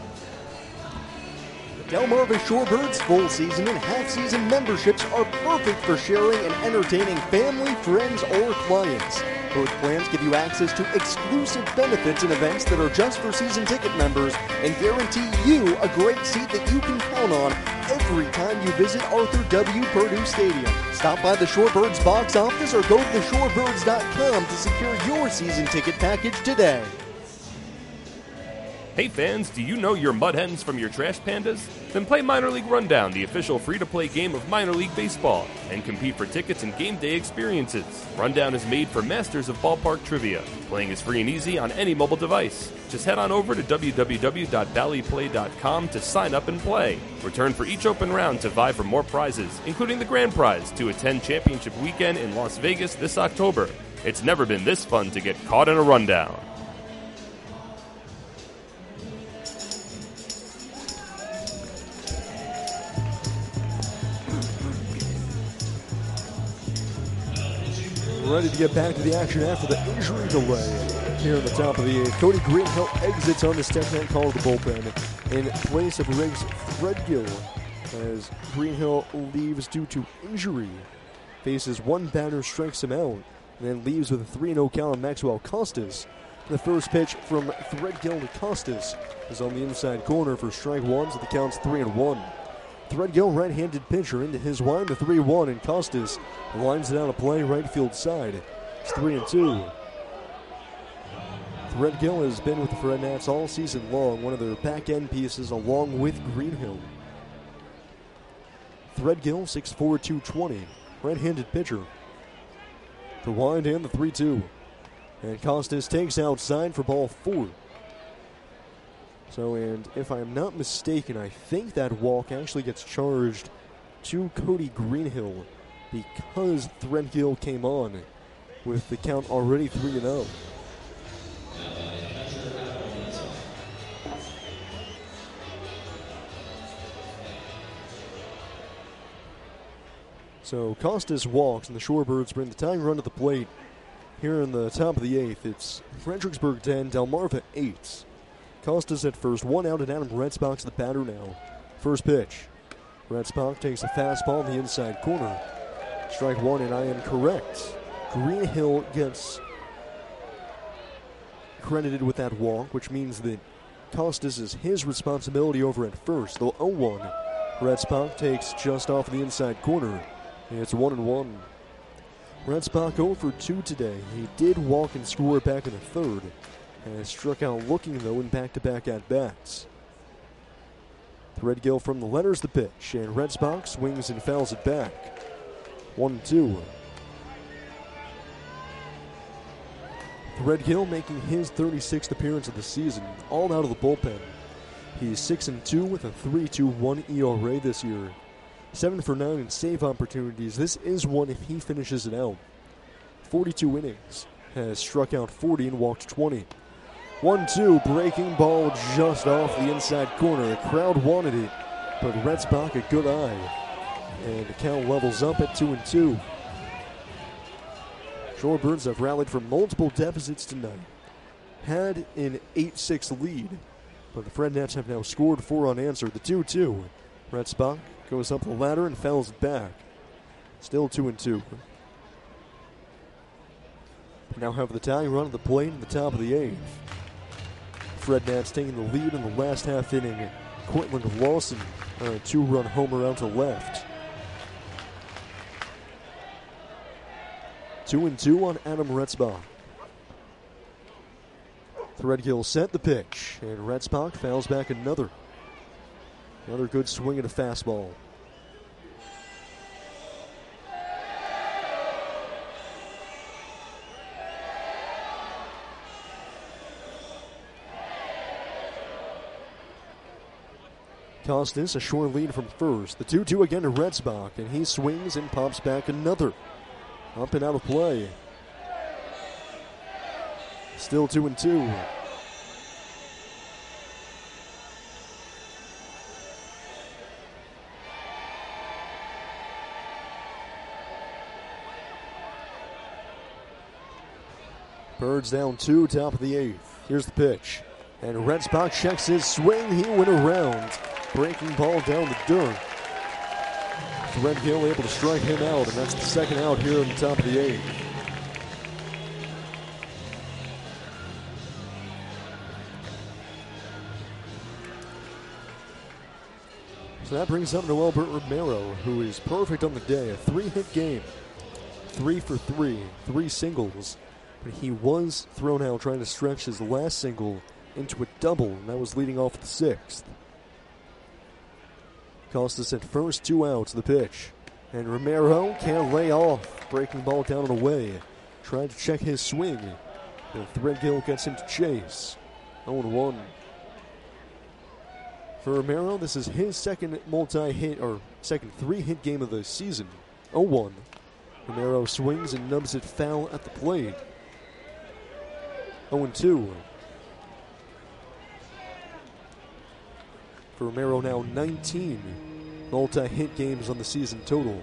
Delmarva Shorebirds full season and half season memberships are perfect for sharing and entertaining family, friends, or clients. Both plans give you access to exclusive benefits and events that are just for season ticket members and guarantee you a great seat that you can count on every time you visit Arthur W. Purdue Stadium. Stop by the Shorebirds box office or go to theshorebirds.com to secure your season ticket package today. Hey fans, do you know your Mud Hens from your Trash Pandas? Then play Minor League Rundown, the official free-to-play game of minor league baseball, and compete for tickets and game day experiences. Rundown is made for masters of ballpark trivia. Playing is free and easy on any mobile device. Just head on over to www.valleyplay.com to sign up and play. Return for each open round to vie for more prizes, including the grand prize to attend championship weekend in Las Vegas this October. It's never been this fun to get caught in a rundown. Ready to get back to the action after the injury delay. Here at the top of the eighth, Cody Greenhill exits on the step-down call of the bullpen in place of Riggs Threadgill as Greenhill leaves due to injury. Faces one batter, strikes him out, and then leaves with a 3-0 count on Maxwell Costas. The first pitch from Threadgill to Costas is on the inside corner for strike one, so the count's 3-1. Threadgill, right-handed pitcher, into his wind, the 3-1, and Costas lines it out a play right field side. It's 3-2. Threadgill has been with the Red Nats all season long, one of their back-end pieces along with Greenhill. Threadgill, 6'4", 220, right-handed pitcher. The wind and the 3-2. And Costas takes outside for ball 4. So, and if I'm not mistaken, I think that walk actually gets charged to Cody Greenhill because Threadgill came on with the count already 3-0. So Costas walks, and the Shorebirds bring the tying run to the plate here in the top of the eighth. It's Fredericksburg 10, Delmarva 8. Costas at first, one out, and Adam Retzbach's the batter now. First pitch. Retzbach takes a fastball in the inside corner. Strike one, and I am correct. Greenhill gets credited with that walk, which means that Costas is his responsibility over at first. The 0-1. Retzbach takes just off the inside corner. It's 1-1. Retzbach 0 for 2 today. He did walk and score back in the third. And struck out looking, though, in back-to-back at-bats. Threadgill from the letters the pitch, and Retzbach swings and fouls it back. 1-2. Threadgill making his 36th appearance of the season, all out of the bullpen. He's 6-2 with a 3.21 ERA this year. 7 for 9 in save opportunities. This is one if he finishes it out. 42 innings. Has struck out 40 and walked 20. 1-2, breaking ball just off the inside corner. The crowd wanted it, but Retzbach a good eye. And the count levels up at 2-2. Shorebirds have rallied from multiple deficits tonight. Had an 8-6 lead, but the Fred Nats have now scored 4 unanswered. The 2-2. Retzbach goes up the ladder and fouls it back. Still 2-2. We now have the tying run at the plate in the top of the eighth. Fred Nats taking the lead in the last half inning. Cortland Lawson on a 2-run homer out to left. 2-2 on Adam Retzbach. Threadgill set the pitch, and Retzbach fouls back another. Another good swing at a fastball. Costas, a short lead from first. The 2-2 again to Retzbach, and he swings and pops back another. Up and out of play. Still 2-2. Birds down 2, top of the 8th. Here's the pitch. And Retzbach checks his swing. He went around. Breaking ball down the dirt. Threadgill able to strike him out, and that's the second out here on the top of the 8th. So that brings up Noelbert Romero, who is perfect on the day. A 3-hit game. 3 for 3. 3 singles. But he was thrown out trying to stretch his last single into a double, and that was leading off the 6th. Costas at first, 2 outs, the pitch. And Romero can't lay off. Breaking ball down and away. Trying to check his swing. And Threadgill gets him to chase. 0-1. For Romero, this is his second multi-hit, or second 3-hit game of the season. 0-1. Romero swings and nubs it foul at the plate. 0-2. For Romero now 19 multi-hit games on the season total.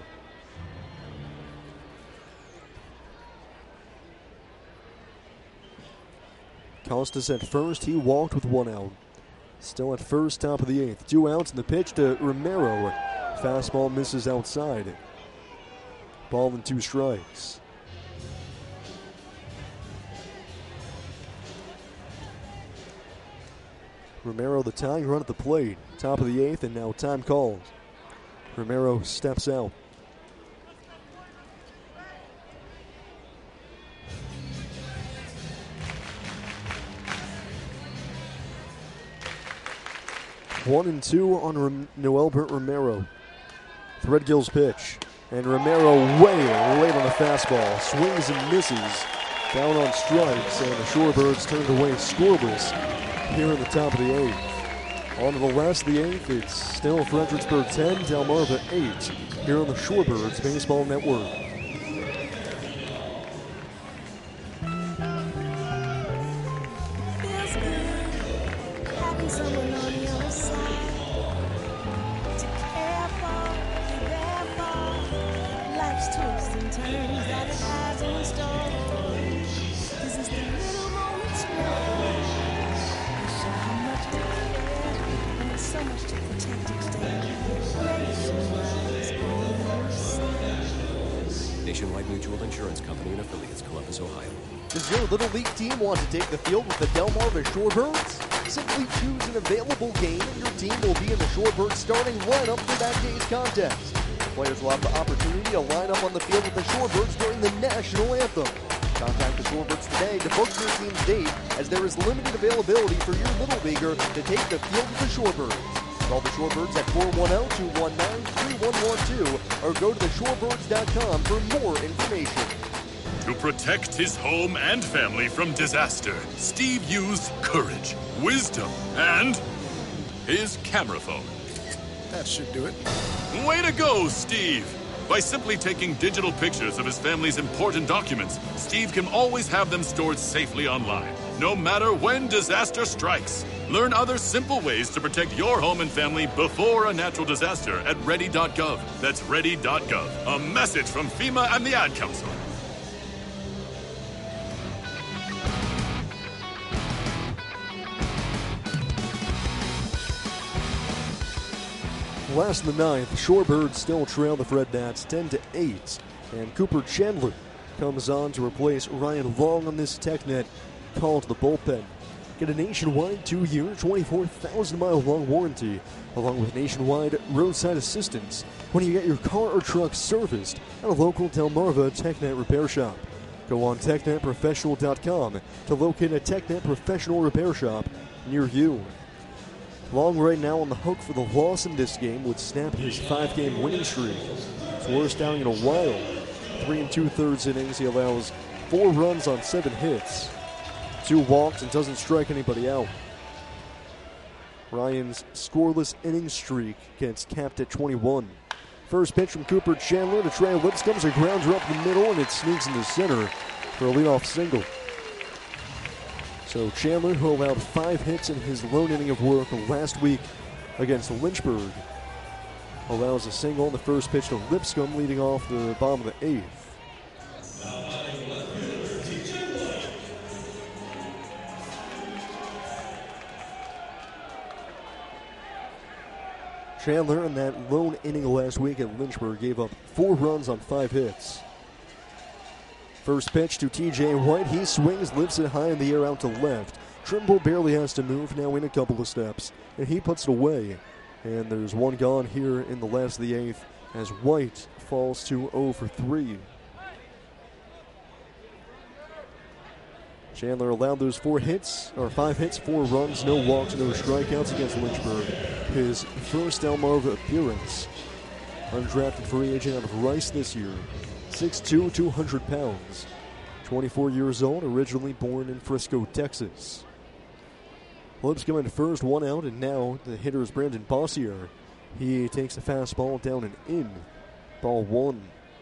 Costas at first, he walked with 1 out. Still at first, top of the 8th. 2 outs and the pitch to Romero. Fastball misses outside. Ball and 2 strikes. Romero the tying run at the plate. Top of the 8th, and now time calls. Romero steps out. One and 2 on Noelbert Romero. Threadgill's pitch. And Romero way late on the fastball. Swings and misses. Down on strikes, and the Shorebirds turned away scoreless here in the top of the 8th. On to the last of the 8th, it's still Fredericksburg 10, Delmarva 8, here on the Shorebirds Baseball Network. Feels good having someone on your side to care for, be there for. Life's twists and turns that it has in store. This is the little moments show how much we care, and there's so much to protect each day. Nationwide Mutual Insurance Company and affiliates, Columbus, Ohio. Does your Little League team want to take the field with the Delmarva Shorebirds? Simply choose an available game and your team will be in the Shorebirds starting lineup for that day's contest. Players will have the opportunity to line up on the field with the Shorebirds during the national anthem. Contact the Shorebirds today to book your team's date, as there is limited availability for your Little Leaguer to take the field with the Shorebirds. Call the Shorebirds at 410-219-3112 or go to theshorebirds.com for more information. To protect his home and family from disaster, Steve used courage, wisdom, and his camera phone. That should do it. Way to go, Steve! By simply taking digital pictures of his family's important documents, Steve can always have them stored safely online, no matter when disaster strikes. Learn other simple ways to protect your home and family before a natural disaster at ready.gov. That's ready.gov. A message from FEMA and the Ad Council. Last in the 9th, Shorebirds still trail the Fred Nats 10-8, and Cooper Chandler comes on to replace Ryan Long on this TechNet call to the bullpen. Get a nationwide 2-year, 24,000-mile long warranty, along with nationwide roadside assistance when you get your car or truck serviced at a local Delmarva TechNet repair shop. Go on TechNetProfessional.com to locate a TechNet professional repair shop near you. Long right now on the hook for the loss in this game would snap his 5-game winning streak. His worst outing in a while. 3 2/3 innings, he allows 4 runs on 7 hits. 2 walks and doesn't strike anybody out. Ryan's scoreless inning streak gets capped at 21. First pitch from Cooper Chandler to Trey Lipscomb's a grounder up the middle, and it sneaks into center for a leadoff single. So Chandler, who allowed 5 hits in his lone inning of work last week against Lynchburg, allows a single on the first pitch to Lipscomb, leading off the bottom of the 8th. Chandler in that lone inning last week at Lynchburg gave up 4 runs on 5 hits. First pitch to TJ White. He swings, lifts it high in the air out to left. Trimble barely has to move, now in a couple of steps, and he puts it away. And there's one gone here in the last of the 8th as White falls to 0 for 3. Chandler allowed those 5 hits, 4 runs, no walks, no strikeouts against Lynchburg. His first Delmarva appearance. Undrafted free agent out of Rice this year. 6'2", 200 pounds. 24 years old, originally born in Frisco, Texas. Lipscomb at first, 1 out, and now the hitter is Brandon Bossier. He takes a fastball down and in. Ball 1.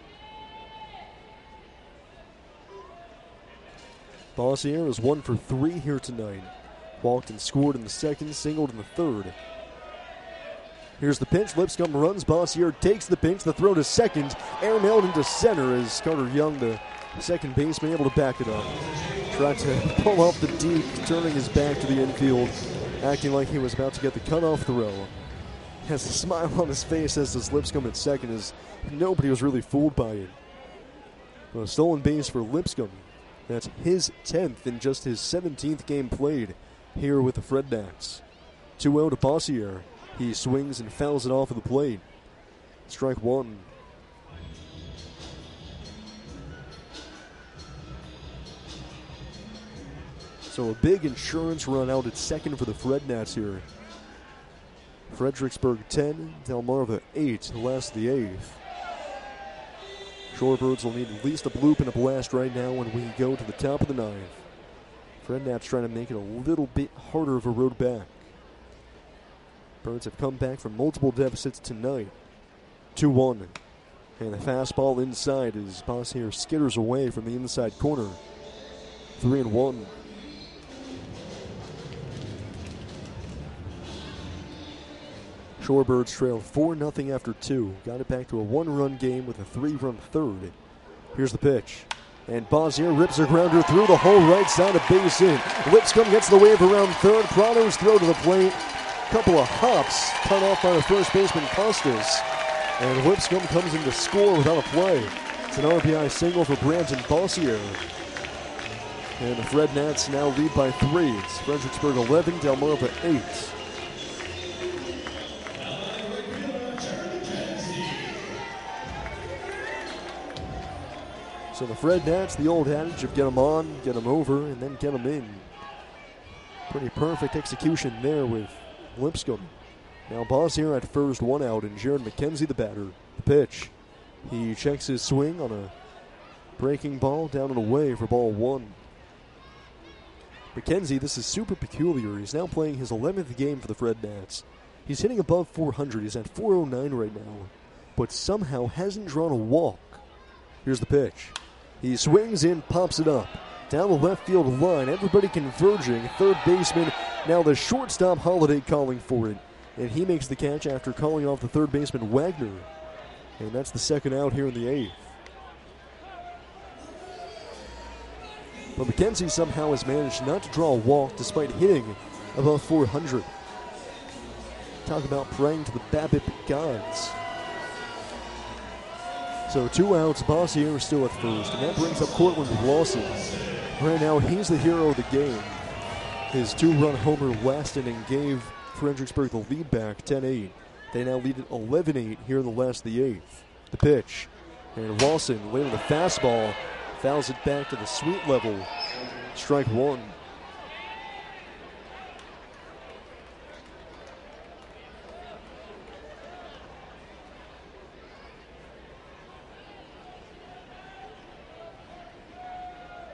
Bossier is 1 for 3 here tonight. Walked and scored in the second, singled in the third. Here's the pitch. Lipscomb runs. Bossier takes the pinch. The throw to second. Airmailed into center as Carter Young, the second baseman, able to back it up. Tried to pull off the deep, turning his back to the infield, acting like he was about to get the cutoff throw. Has a smile on his face as does Lipscomb at second, as nobody was really fooled by it. A stolen base for Lipscomb. That's his 10th in just his 17th game played here with the Fred Gnats. 2-0 to Bossier. He swings and fouls it off of the plate. Strike 1. So a big insurance run out at second for the Fred Gnats here. Fredericksburg 10, Delmarva 8, the last of the 8th. Shorebirds will need at least a bloop and a blast right now when we go to the top of the 9th. Fred Gnats trying to make it a little bit harder of a road back. Birds have come back from multiple deficits tonight. 2-1. And the fastball inside as Bossier skitters away from the inside corner. 3-1. Shorebirds trailed 4-0 after 2. Got it back to a 1-run game with a 3-run third. Here's the pitch. And Bossier rips a grounder through the whole right side of base in. Lipscomb gets the wave around third. Prado's throw to the plate. Couple of hops cut off by the first baseman Costas. And Lipscomb comes in to score without a play. It's an RBI single for Brandon Bossier. And the Fred Gnats now lead by 3. It's Fredericksburg 11, Delmarva 8. So the Fred Gnats, the old adage of get them on, get them over, and then get them in. Pretty perfect execution there with Lipscomb. Now Bossier at first, 1 out, and Jared McKenzie the batter. The pitch. He checks his swing on a breaking ball down and away for ball 1. McKenzie, this is super peculiar. He's now playing his 11th game for the Fred Gnats. He's hitting above 400. He's at 409 right now, but somehow hasn't drawn a walk. Here's the pitch. He swings in, pops it up. Down the left field line, everybody converging. Third baseman, now the shortstop Holiday calling for it. And he makes the catch after calling off the third baseman Wagner. And that's the second out here in the 8th. But McKenzie somehow has managed not to draw a walk despite hitting above 400. Talk about praying to the BABIP gods. So 2 outs, Bossier is still at first, and that brings up Cortland Lawson. Right now, he's the hero of the game. His 2-run homer last inning gave Fredericksburg the lead back, 10-8. They now lead at 11-8 here in the last of the 8th. The pitch, and Lawson, late on the fastball, fouls it back to the sweet level. Strike 1.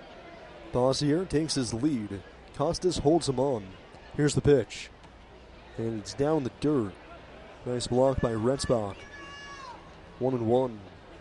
Bossier takes his lead. Costas holds him on. Here's the pitch. And it's down the dirt. Nice block by Retzbach. 1-1.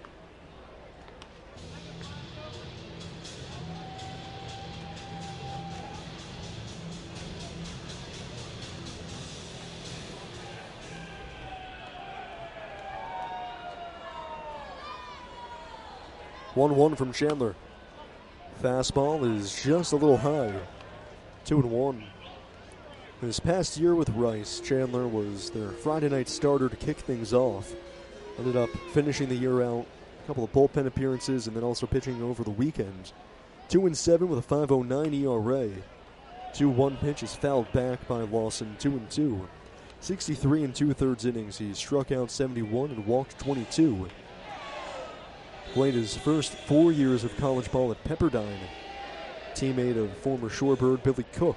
From Chandler. Fastball is just a little high. 2-1. This past year with Rice, Chandler was their Friday night starter to kick things off. Ended up finishing the year out, a couple of bullpen appearances, and then also pitching over the weekend. 2-7 with a 5.09 ERA. 2-1 pitch is fouled back by Lawson. 2-2. 63 2/3 innings. He struck out 71 and walked 22. Played his first 4 years of college ball at Pepperdine. Teammate of former Shorebird Billy Cook.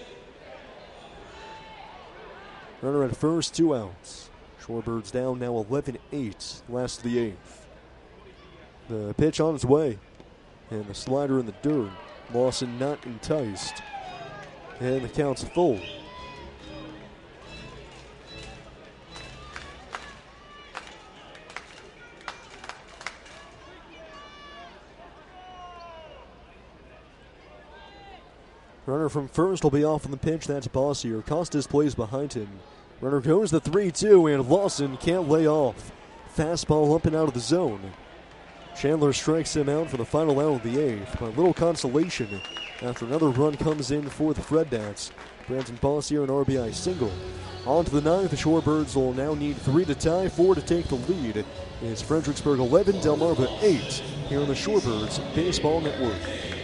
Runner at first, 2 outs. Shorebirds down now 11-8, last of the 8th. The pitch on its way, and the slider in the dirt. Lawson not enticed, and the count's full. Runner from first will be off on the pitch. That's Bossier. Costas plays behind him. Runner goes the 3-2, and Lawson can't lay off. Fastball up and out of the zone. Chandler strikes him out for the final out of the 8th. By little consolation after another run comes in for the Fred Nats. Brandon Bossier an RBI single. On to the 9th. The Shorebirds will now need 3 to tie, 4 to take the lead. It's Fredericksburg 11, Delmarva 8 here on the Shorebirds Baseball Network.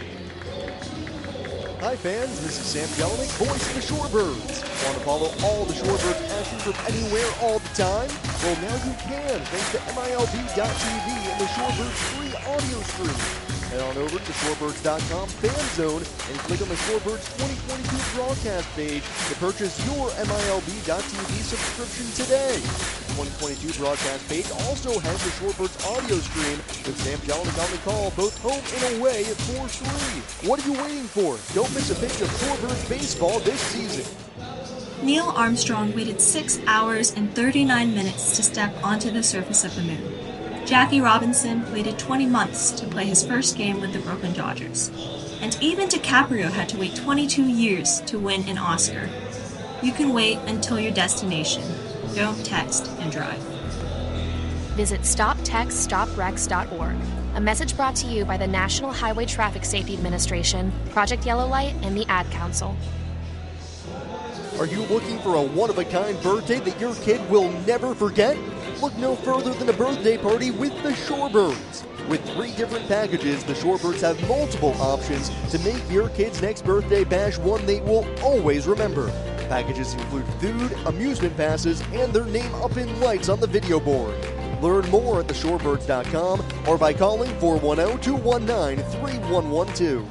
Hi fans, this is Sam Jelinek, voice of the Shorebirds. Want to follow all the Shorebirds action from anywhere all the time? Well, now you can, thanks to MILB.TV and the Shorebirds free audio stream. Head on over to the Shorebirds.com fan zone and click on the Shorebirds 2022 broadcast page to purchase your MILB.TV subscription today. The 2022 broadcast page also has the Shorebirds audio stream with Sam Jelinek on the call, both home and away for free. What are you waiting for? Don't miss a pitch of Shorebirds baseball this season. Neil Armstrong waited 6 hours and 39 minutes to step onto the surface of the moon. Jackie Robinson waited 20 months to play his first game with the Brooklyn Dodgers. And even DiCaprio had to wait 22 years to win an Oscar. You can wait until your destination. Don't text and drive. Visit StopTextStopWrecks.org. A message brought to you by the National Highway Traffic Safety Administration, Project Yellow Light, and the Ad Council. Are you looking for a one-of-a-kind birthday that your kid will never forget? Look no further than a birthday party with the Shorebirds. With 3 different packages, the Shorebirds have multiple options to make your kid's next birthday bash one they will always remember. Packages include food, amusement passes, and their name up in lights on the video board. Learn more at theshorebirds.com or by calling 410-219-3112.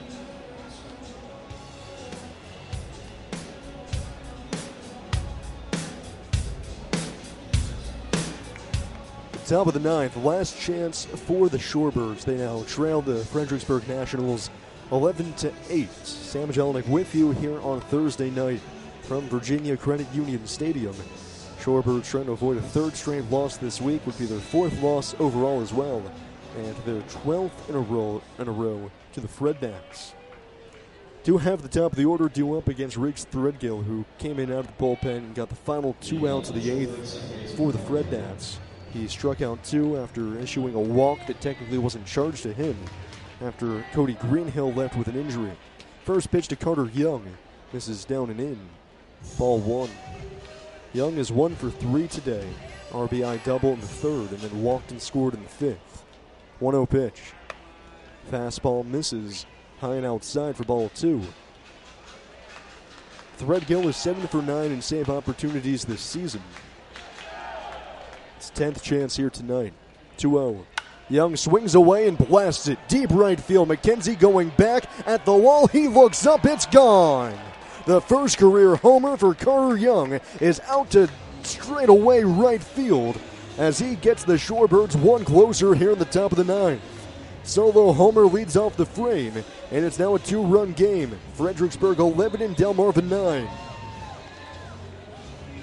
Top of the 9th, last chance for the Shorebirds. They now trail the Fredericksburg Nationals 11-8. Sam Jelinek with you here on Thursday night from Virginia Credit Union Stadium. Shorebirds trying to avoid a 3rd straight loss this week, would be their 4th loss overall as well, and their 12th in a row to the Fred Nats. Do have the top of the order due up against Riggs Threadgill, who came in out of the bullpen and got the final 2 outs of the 8th for the Fred Nats. He struck out 2 after issuing a walk that technically wasn't charged to him after Cody Greenhill left with an injury. First pitch to Carter Young. This is down and in. Ball 1. Young is 1 for 3 today. RBI double in the 3rd and then walked and scored in the 5th. 1-0 pitch. Fastball misses. High and outside for ball 2. Threadgill is 7 for 9 in save opportunities this season. 10th chance here tonight. 2-0. Young swings away and blasts it deep right field. McKenzie going back at the wall. He looks up. It's gone. The first career homer for Carter Young is out to straightaway right field as he gets the Shorebirds 1 closer here in the top of the 9th. Solo homer leads off the frame, and it's now a 2-run game. Fredericksburg 11 and Delmarva 9.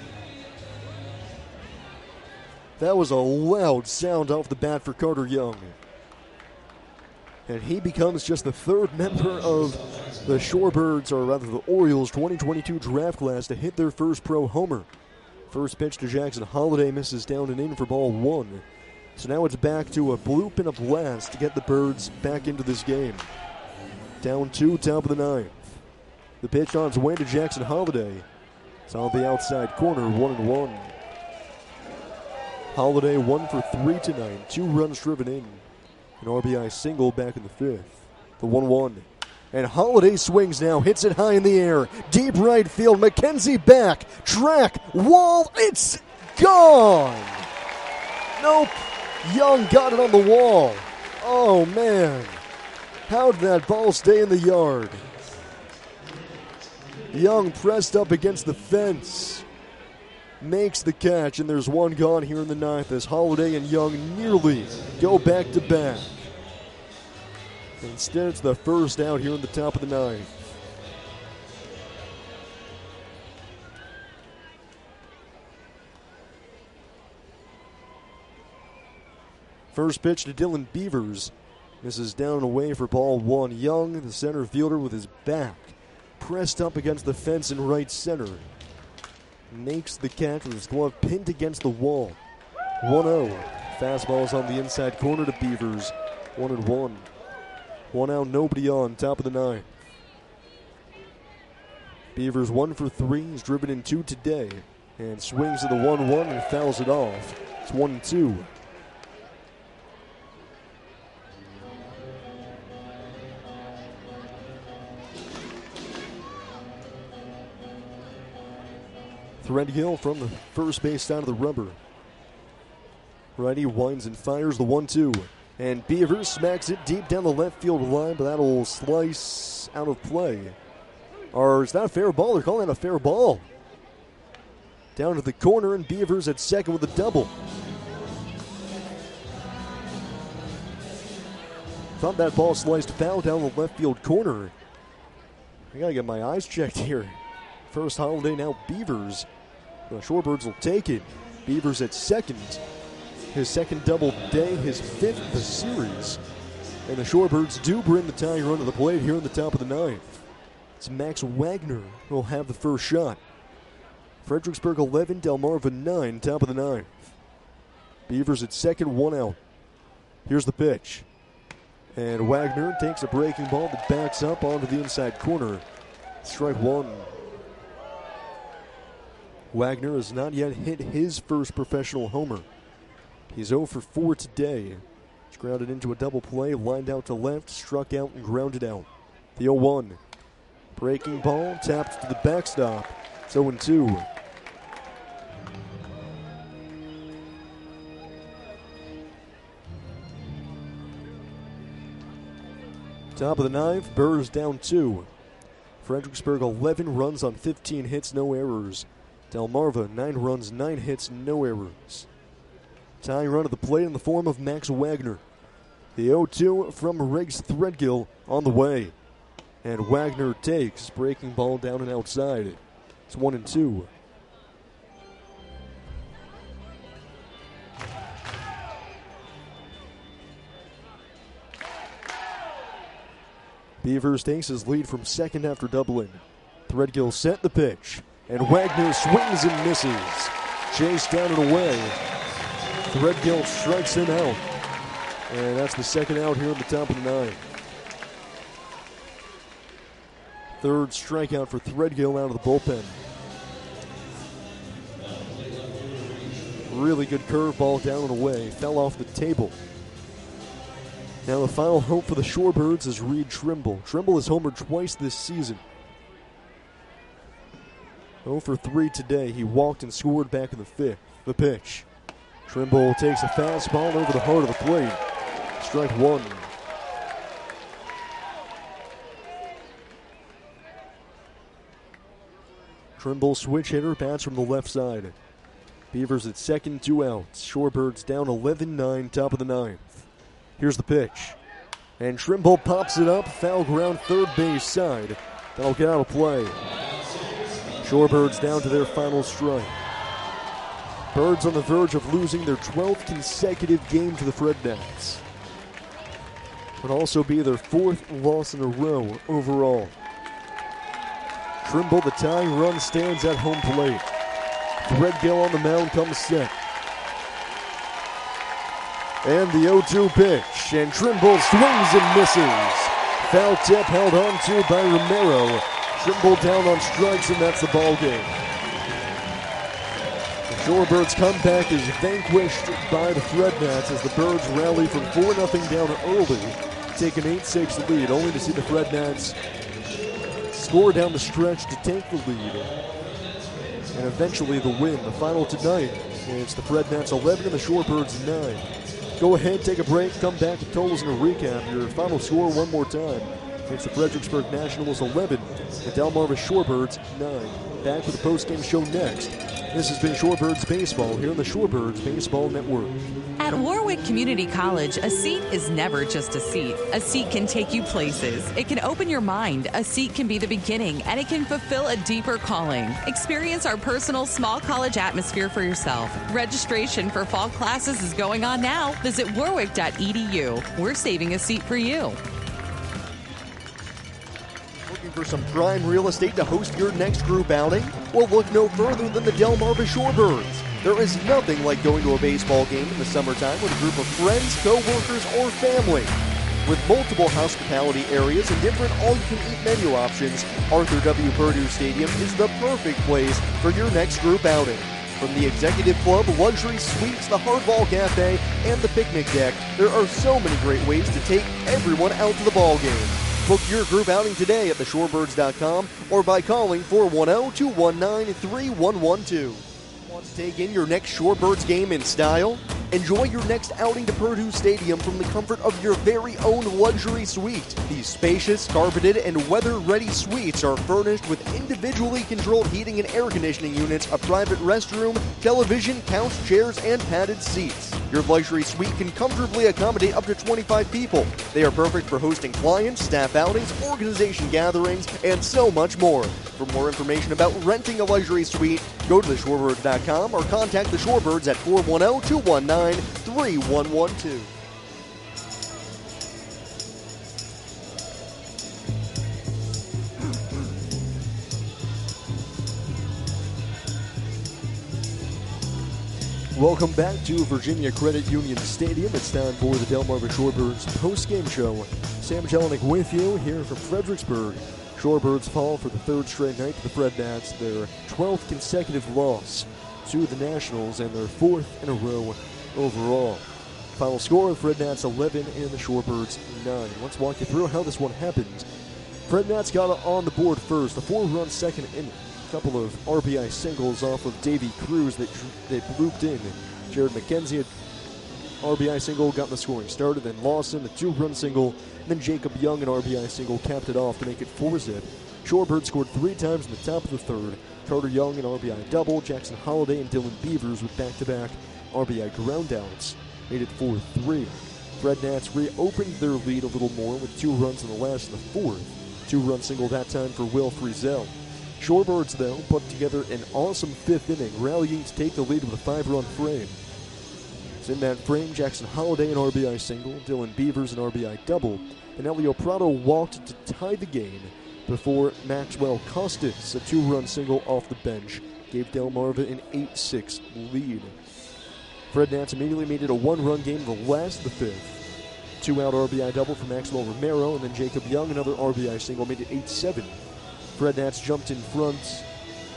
That was a loud sound off the bat for Carter Young. And he becomes just the third member of the Shorebirds, or rather the Orioles 2022 draft class to hit their first pro homer. First pitch to Jackson Holliday misses down and in for ball 1. So now it's back to a bloop and a blast to get the Birds back into this game. Down 2, top of the 9th. The pitch on its way to Jackson Holliday. It's on the outside corner, 1-1. Holliday 1 for 3 tonight, 2 runs driven in. An RBI single back in the 5th. The 1-1. And Holliday swings now, hits it high in the air. Deep right field, McKenzie back. Track, wall, it's gone! Nope. Young got it on the wall. Oh, man. How did that ball stay in the yard? Young pressed up against the fence. Makes the catch, and there's one gone here in the 9th as Holliday and Young nearly go back to back. Instead, it's the first out here in the top of the 9th. First pitch to Dylan Beavers. This is down and away for ball 1. Young, the center fielder, with his back pressed up against the fence in right center. Makes the catch with his glove pinned against the wall. 1-0. Fastball is on the inside corner to Beavers. 1-1. 1 out, nobody on, top of the 9th. Beavers 1 for 3. He's driven in 2 today. And swings at the 1-1 and fouls it off. It's 1-2. Threadgill from the first base side of the rubber. Righty winds and fires the 1-2. And Beavers smacks it deep down the left field line, but that'll slice out of play. Or is that a fair ball? They're calling that a fair ball. Down to the corner, and Beavers at second with a double. Thought that ball sliced foul down the left field corner. I gotta get my eyes checked here. First Holliday, now Beavers. The Shorebirds will take it. Beavers at second. His second double day, his 5th of the series. And the Shorebirds do bring the tying run to the plate here in the top of the 9th. It's Max Wagner who will have the first shot. Fredericksburg 11, Delmarva 9, top of the 9th. Beavers at second, 1 out. Here's the pitch. And Wagner takes a breaking ball that backs up onto the inside corner. Strike 1. Wagner has not yet hit his first professional homer. He's 0 for 4 today. He's grounded into a double play, lined out to left, struck out and grounded out. The 0-1. Breaking ball, tapped to the backstop. It's 0-2. Top of the 9th, Burrs down 2. Fredericksburg 11 runs on 15 hits, no errors. Delmarva 9 runs, 9 hits, no errors. Tying run at the plate in the form of Max Wagner. The 0-2 from Riggs Threadgill on the way. And Wagner takes, breaking ball down and outside. It's 1-2. Beavers takes his lead from second after doubling. Threadgill set the pitch. And Wagner swings and misses. Chased down and away. Threadgill strikes him out. And that's the second out here at the top of the 9th. Third strikeout for Threadgill out of the bullpen. Really good curveball down and away. Fell off the table. Now the final hope for the Shorebirds is Reed Trimble. Trimble has homered twice this season. 0 for 3 today. He walked and scored back in the 5th. The pitch. Trimble takes a fastball over the heart of the plate. Strike 1. Trimble switch hitter, bats from the left side. Beavers at second, 2 outs. Shorebirds down 11-9, top of the 9th. Here's the pitch. And Trimble pops it up, foul ground third base side. That'll get out of play. Shorebirds down to their final strike. Birds on the verge of losing their 12th consecutive game to the Fred Nats. Would also be their 4th loss in a row overall. Trimble, the tying run, stands at home plate. Threadgill on the mound comes set. And the 0-2 pitch, and Trimble swings and misses. Foul tip held on to by Romero. Trimble down on strikes, and that's the ball game. The Shorebirds' comeback is vanquished by the Fred Nats as the Birds rally from 4-0 down early, take an 8-6 lead, only to see the Fred Nats score down the stretch to take the lead. And eventually the win. The final tonight is the Fred Nats 11 and the Shorebirds 9. Go ahead, take a break, come back to totals and a recap. Your final score one more time. It's the Fredericksburg Nationals 11, the Delmarva Shorebirds 9. Back with the post-game show next. This has been Shorebirds Baseball here on the Shorebirds Baseball Network. At Warwick Community College, a seat is never just a seat. A seat can take you places. It can open your mind. A seat can be the beginning, and it can fulfill a deeper calling. Experience our personal small college atmosphere for yourself. Registration for fall classes is going on now. Visit warwick.edu. We're saving a seat for you. Looking for some prime real estate to host your next group outing? Well, look no further than the Delmarva Shorebirds. There is nothing like going to a baseball game in the summertime with a group of friends, co-workers, or family. With multiple hospitality areas and different all-you-can-eat menu options, Arthur W. Purdue Stadium is the perfect place for your next group outing. From the Executive Club, luxury suites, the Hardball Cafe, and the picnic deck, there are so many great ways to take everyone out to the ball game. Book your group outing today at theshorebirds.com or by calling 410-219-3112. Want to take in your next Shorebirds game in style? Enjoy your next outing to Purdue Stadium from the comfort of your very own luxury suite. These spacious, carpeted, and weather-ready suites are furnished with individually controlled heating and air conditioning units, a private restroom, television, couch, chairs, and padded seats. Your luxury suite can comfortably accommodate up to 25 people. They are perfect for hosting clients, staff outings, organization gatherings, and so much more. For more information about renting a luxury suite, go to theshorebirds.com or contact the Shorebirds at 410-219-3112. Welcome back to Virginia Credit Union Stadium. It's time for the Delmarva Shorebirds post-game show. Sam Jelinek with you here from Fredericksburg. Shorebirds fall for the third straight night to the Fred Nats, their 12th consecutive loss to the Nationals and their 4th in a row overall. Final score of Fred Nats 11 and the Shorebirds 9. Let's walk you through how this one happened. Fred Nats got on the board first, a 4-run second inning. A couple of RBI singles off of Davey Cruz that looped in. Jared McKenzie had RBI single, got the scoring started, then Lawson, a 2-run single, and then Jacob Young, an RBI single, capped it off to make it 4-zip. Shorebirds scored 3 times in the top of the third. Carter Young, an RBI double, Jackson Holiday and Dylan Beavers with back-to-back RBI groundouts made it 4-3. Fred Nats reopened their lead a little more with 2 runs in the last of the fourth. 2-run single that time for Will Frizzell. Shorebirds, though, put together an awesome 5th inning, rallying to take the lead with a 5-run frame. So in that frame, Jackson Holiday an RBI single, Dylan Beavers an RBI double, and Elio Prado walked to tie the game before Maxwell Costas, a 2-run single off the bench, gave Delmarva an 8-6 lead. Fred Nats immediately made it a 1-run game in the last of the 5th. 2-out RBI double for Maxwell Romero, and then Jacob Young, another RBI single, made it 8-7. Fred Nats jumped in front,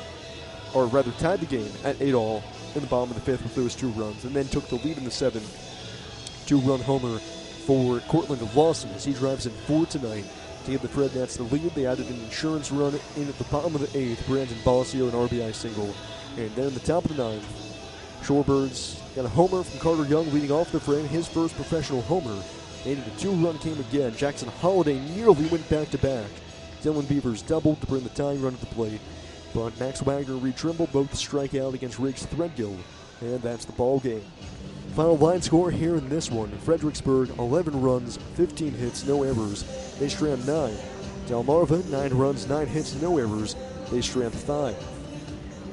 or rather tied the game at 8-all in the bottom of the 5th with those 2 runs, and then took the lead in the 7th. 2-run homer for Cortland Lawson as he drives in 4 tonight to give the Fred Nats the lead. They added an insurance run in at the bottom of the 8th. Brandon Bossio, an RBI single. And then in the top of the 9th, Shorebirds got a homer from Carter Young leading off the frame, his first professional homer. Made it a 2-run game again. Jackson Holiday nearly went back-to-back. Dylan Beavers doubled to bring the tying run to the plate, but Max Wagner re-Trimble both strike out against Riggs Threadgill, and that's the ball game. Final line score here in this one: Fredericksburg 11 runs, 15 hits, no errors. They strand 9. Delmarva 9 runs, 9 hits, no errors. They strand 5.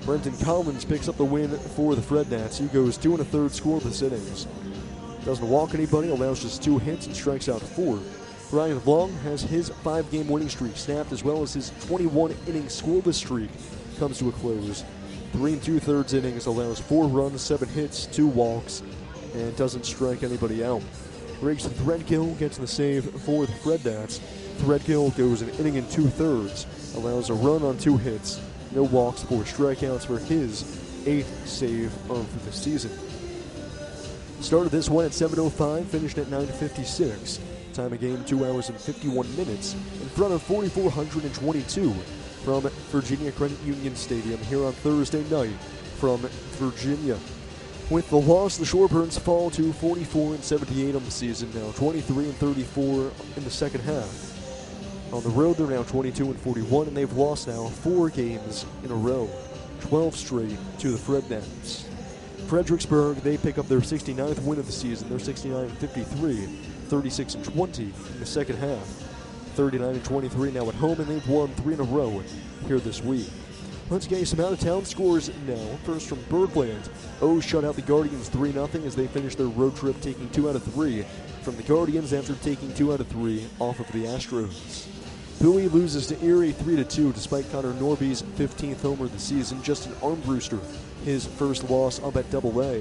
Brenton Collins picks up the win for the Fred Nats. He goes 2 1/3 scoreless innings. Doesn't walk anybody, allows just 2 hits and strikes out 4. Ryan Long has his 5-game winning streak snapped, as well as his 21-inning scoreless streak comes to a close. 3 2/3 innings, allows 4 runs, 7 hits, 2 walks, and doesn't strike anybody out. Riggs Threadgill gets the save for the Fred Nats. Threadgill goes an inning and 2/3, allows a run on 2 hits, no walks, 4 strikeouts for his 8th save of the season. Started this one at 7:05, finished at 9:56. Time of game 2 hours and 51 minutes in front of 4,422 from Virginia Credit Union Stadium here on Thursday night from Virginia. With the loss, the Shorebirds fall to 44-78 on the season now, 23-34 in the second half. On the road, they're now 22-41, and they've lost now 4 games in a row, 12 straight to the Fred Nats. Fredericksburg, they pick up their 69th win of the season. They're 69-53, 36-20 in the second half. 39-23 now at home, and they've won 3 in a row here this week. Let's get you some out-of-town scores now. First from Birdland. O's shut out the Guardians 3-0 as they finish their road trip, taking 2 out of 3 from the Guardians after taking 2 out of 3 off of the Astros. Bowie loses to Erie 3-2 despite Connor Norby's 15th homer of the season. Justin Armbruster, his first loss up at AA.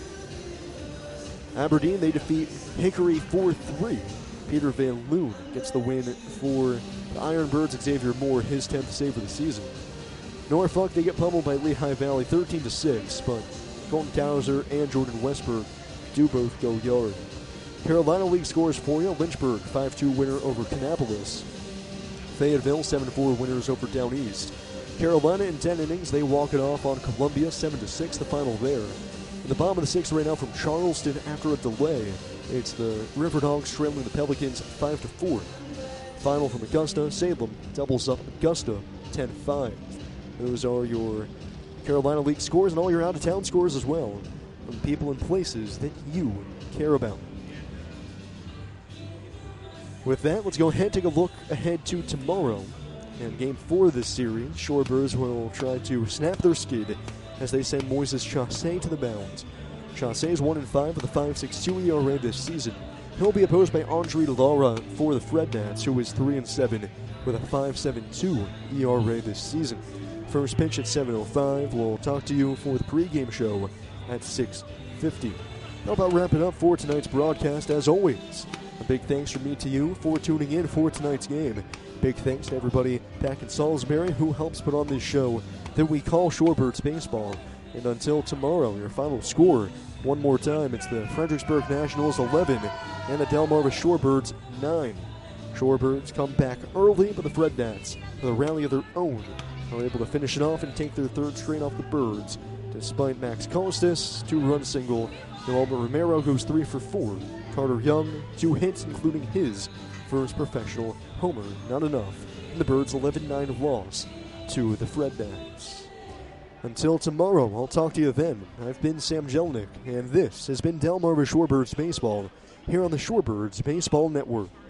Aberdeen, they defeat Hickory 4-3. Peter Van Loon gets the win for the Ironbirds. Xavier Moore, his 10th save of the season. Norfolk, they get pummeled by Lehigh Valley 13-6, but Colton Cowser and Jordan Westberg do both go yard. Carolina League scores for you. Lynchburg, 5-2 winner over Kannapolis. Fayetteville, 7-4 winners over Down East. Carolina in 10 innings, they walk it off on Columbia, 7-6, the final there. In the bottom of the 6th right now from Charleston after a delay, it's the River Dogs trailing the Pelicans 5-4. Final from Augusta, Salem doubles up Augusta 10-5. Those are your Carolina League scores and all your out-of-town scores as well from people and places that you care about. With that, let's go ahead and take a look ahead to tomorrow. And Game 4 of this series, Shorebirds will try to snap their skid as they send Moises Chassé to the mound. Chassé is 1-5 with a 5.62 ERA this season. He'll be opposed by Andre Lara for the Fred Nats, who is 3-7 with a 5.72 ERA this season. First pitch at 7:05. We'll talk to you for the pregame show at 6:50. How about wrapping up for tonight's broadcast? As always, a big thanks from me to you for tuning in for tonight's game. Big thanks to everybody back in Salisbury who helps put on this show that we call Shorebirds Baseball. And until tomorrow, your final score, one more time, it's the Fredericksburg Nationals 11 and the Delmarva Shorebirds 9. Shorebirds come back early, but the Fred Nats, with a rally of their own, are able to finish it off and take their 3rd straight off the Birds. Despite Max Costas, 2-run single, Albert Romero goes 3 for 4. Carter Young, 2 hits, including his first professional homer. Not enough. And the Birds' 11-9 loss to the Fred Nats. Until tomorrow, I'll talk to you then. I've been Sam Jelnick, and this has been Delmarva Shorebirds Baseball here on the Shorebirds Baseball Network.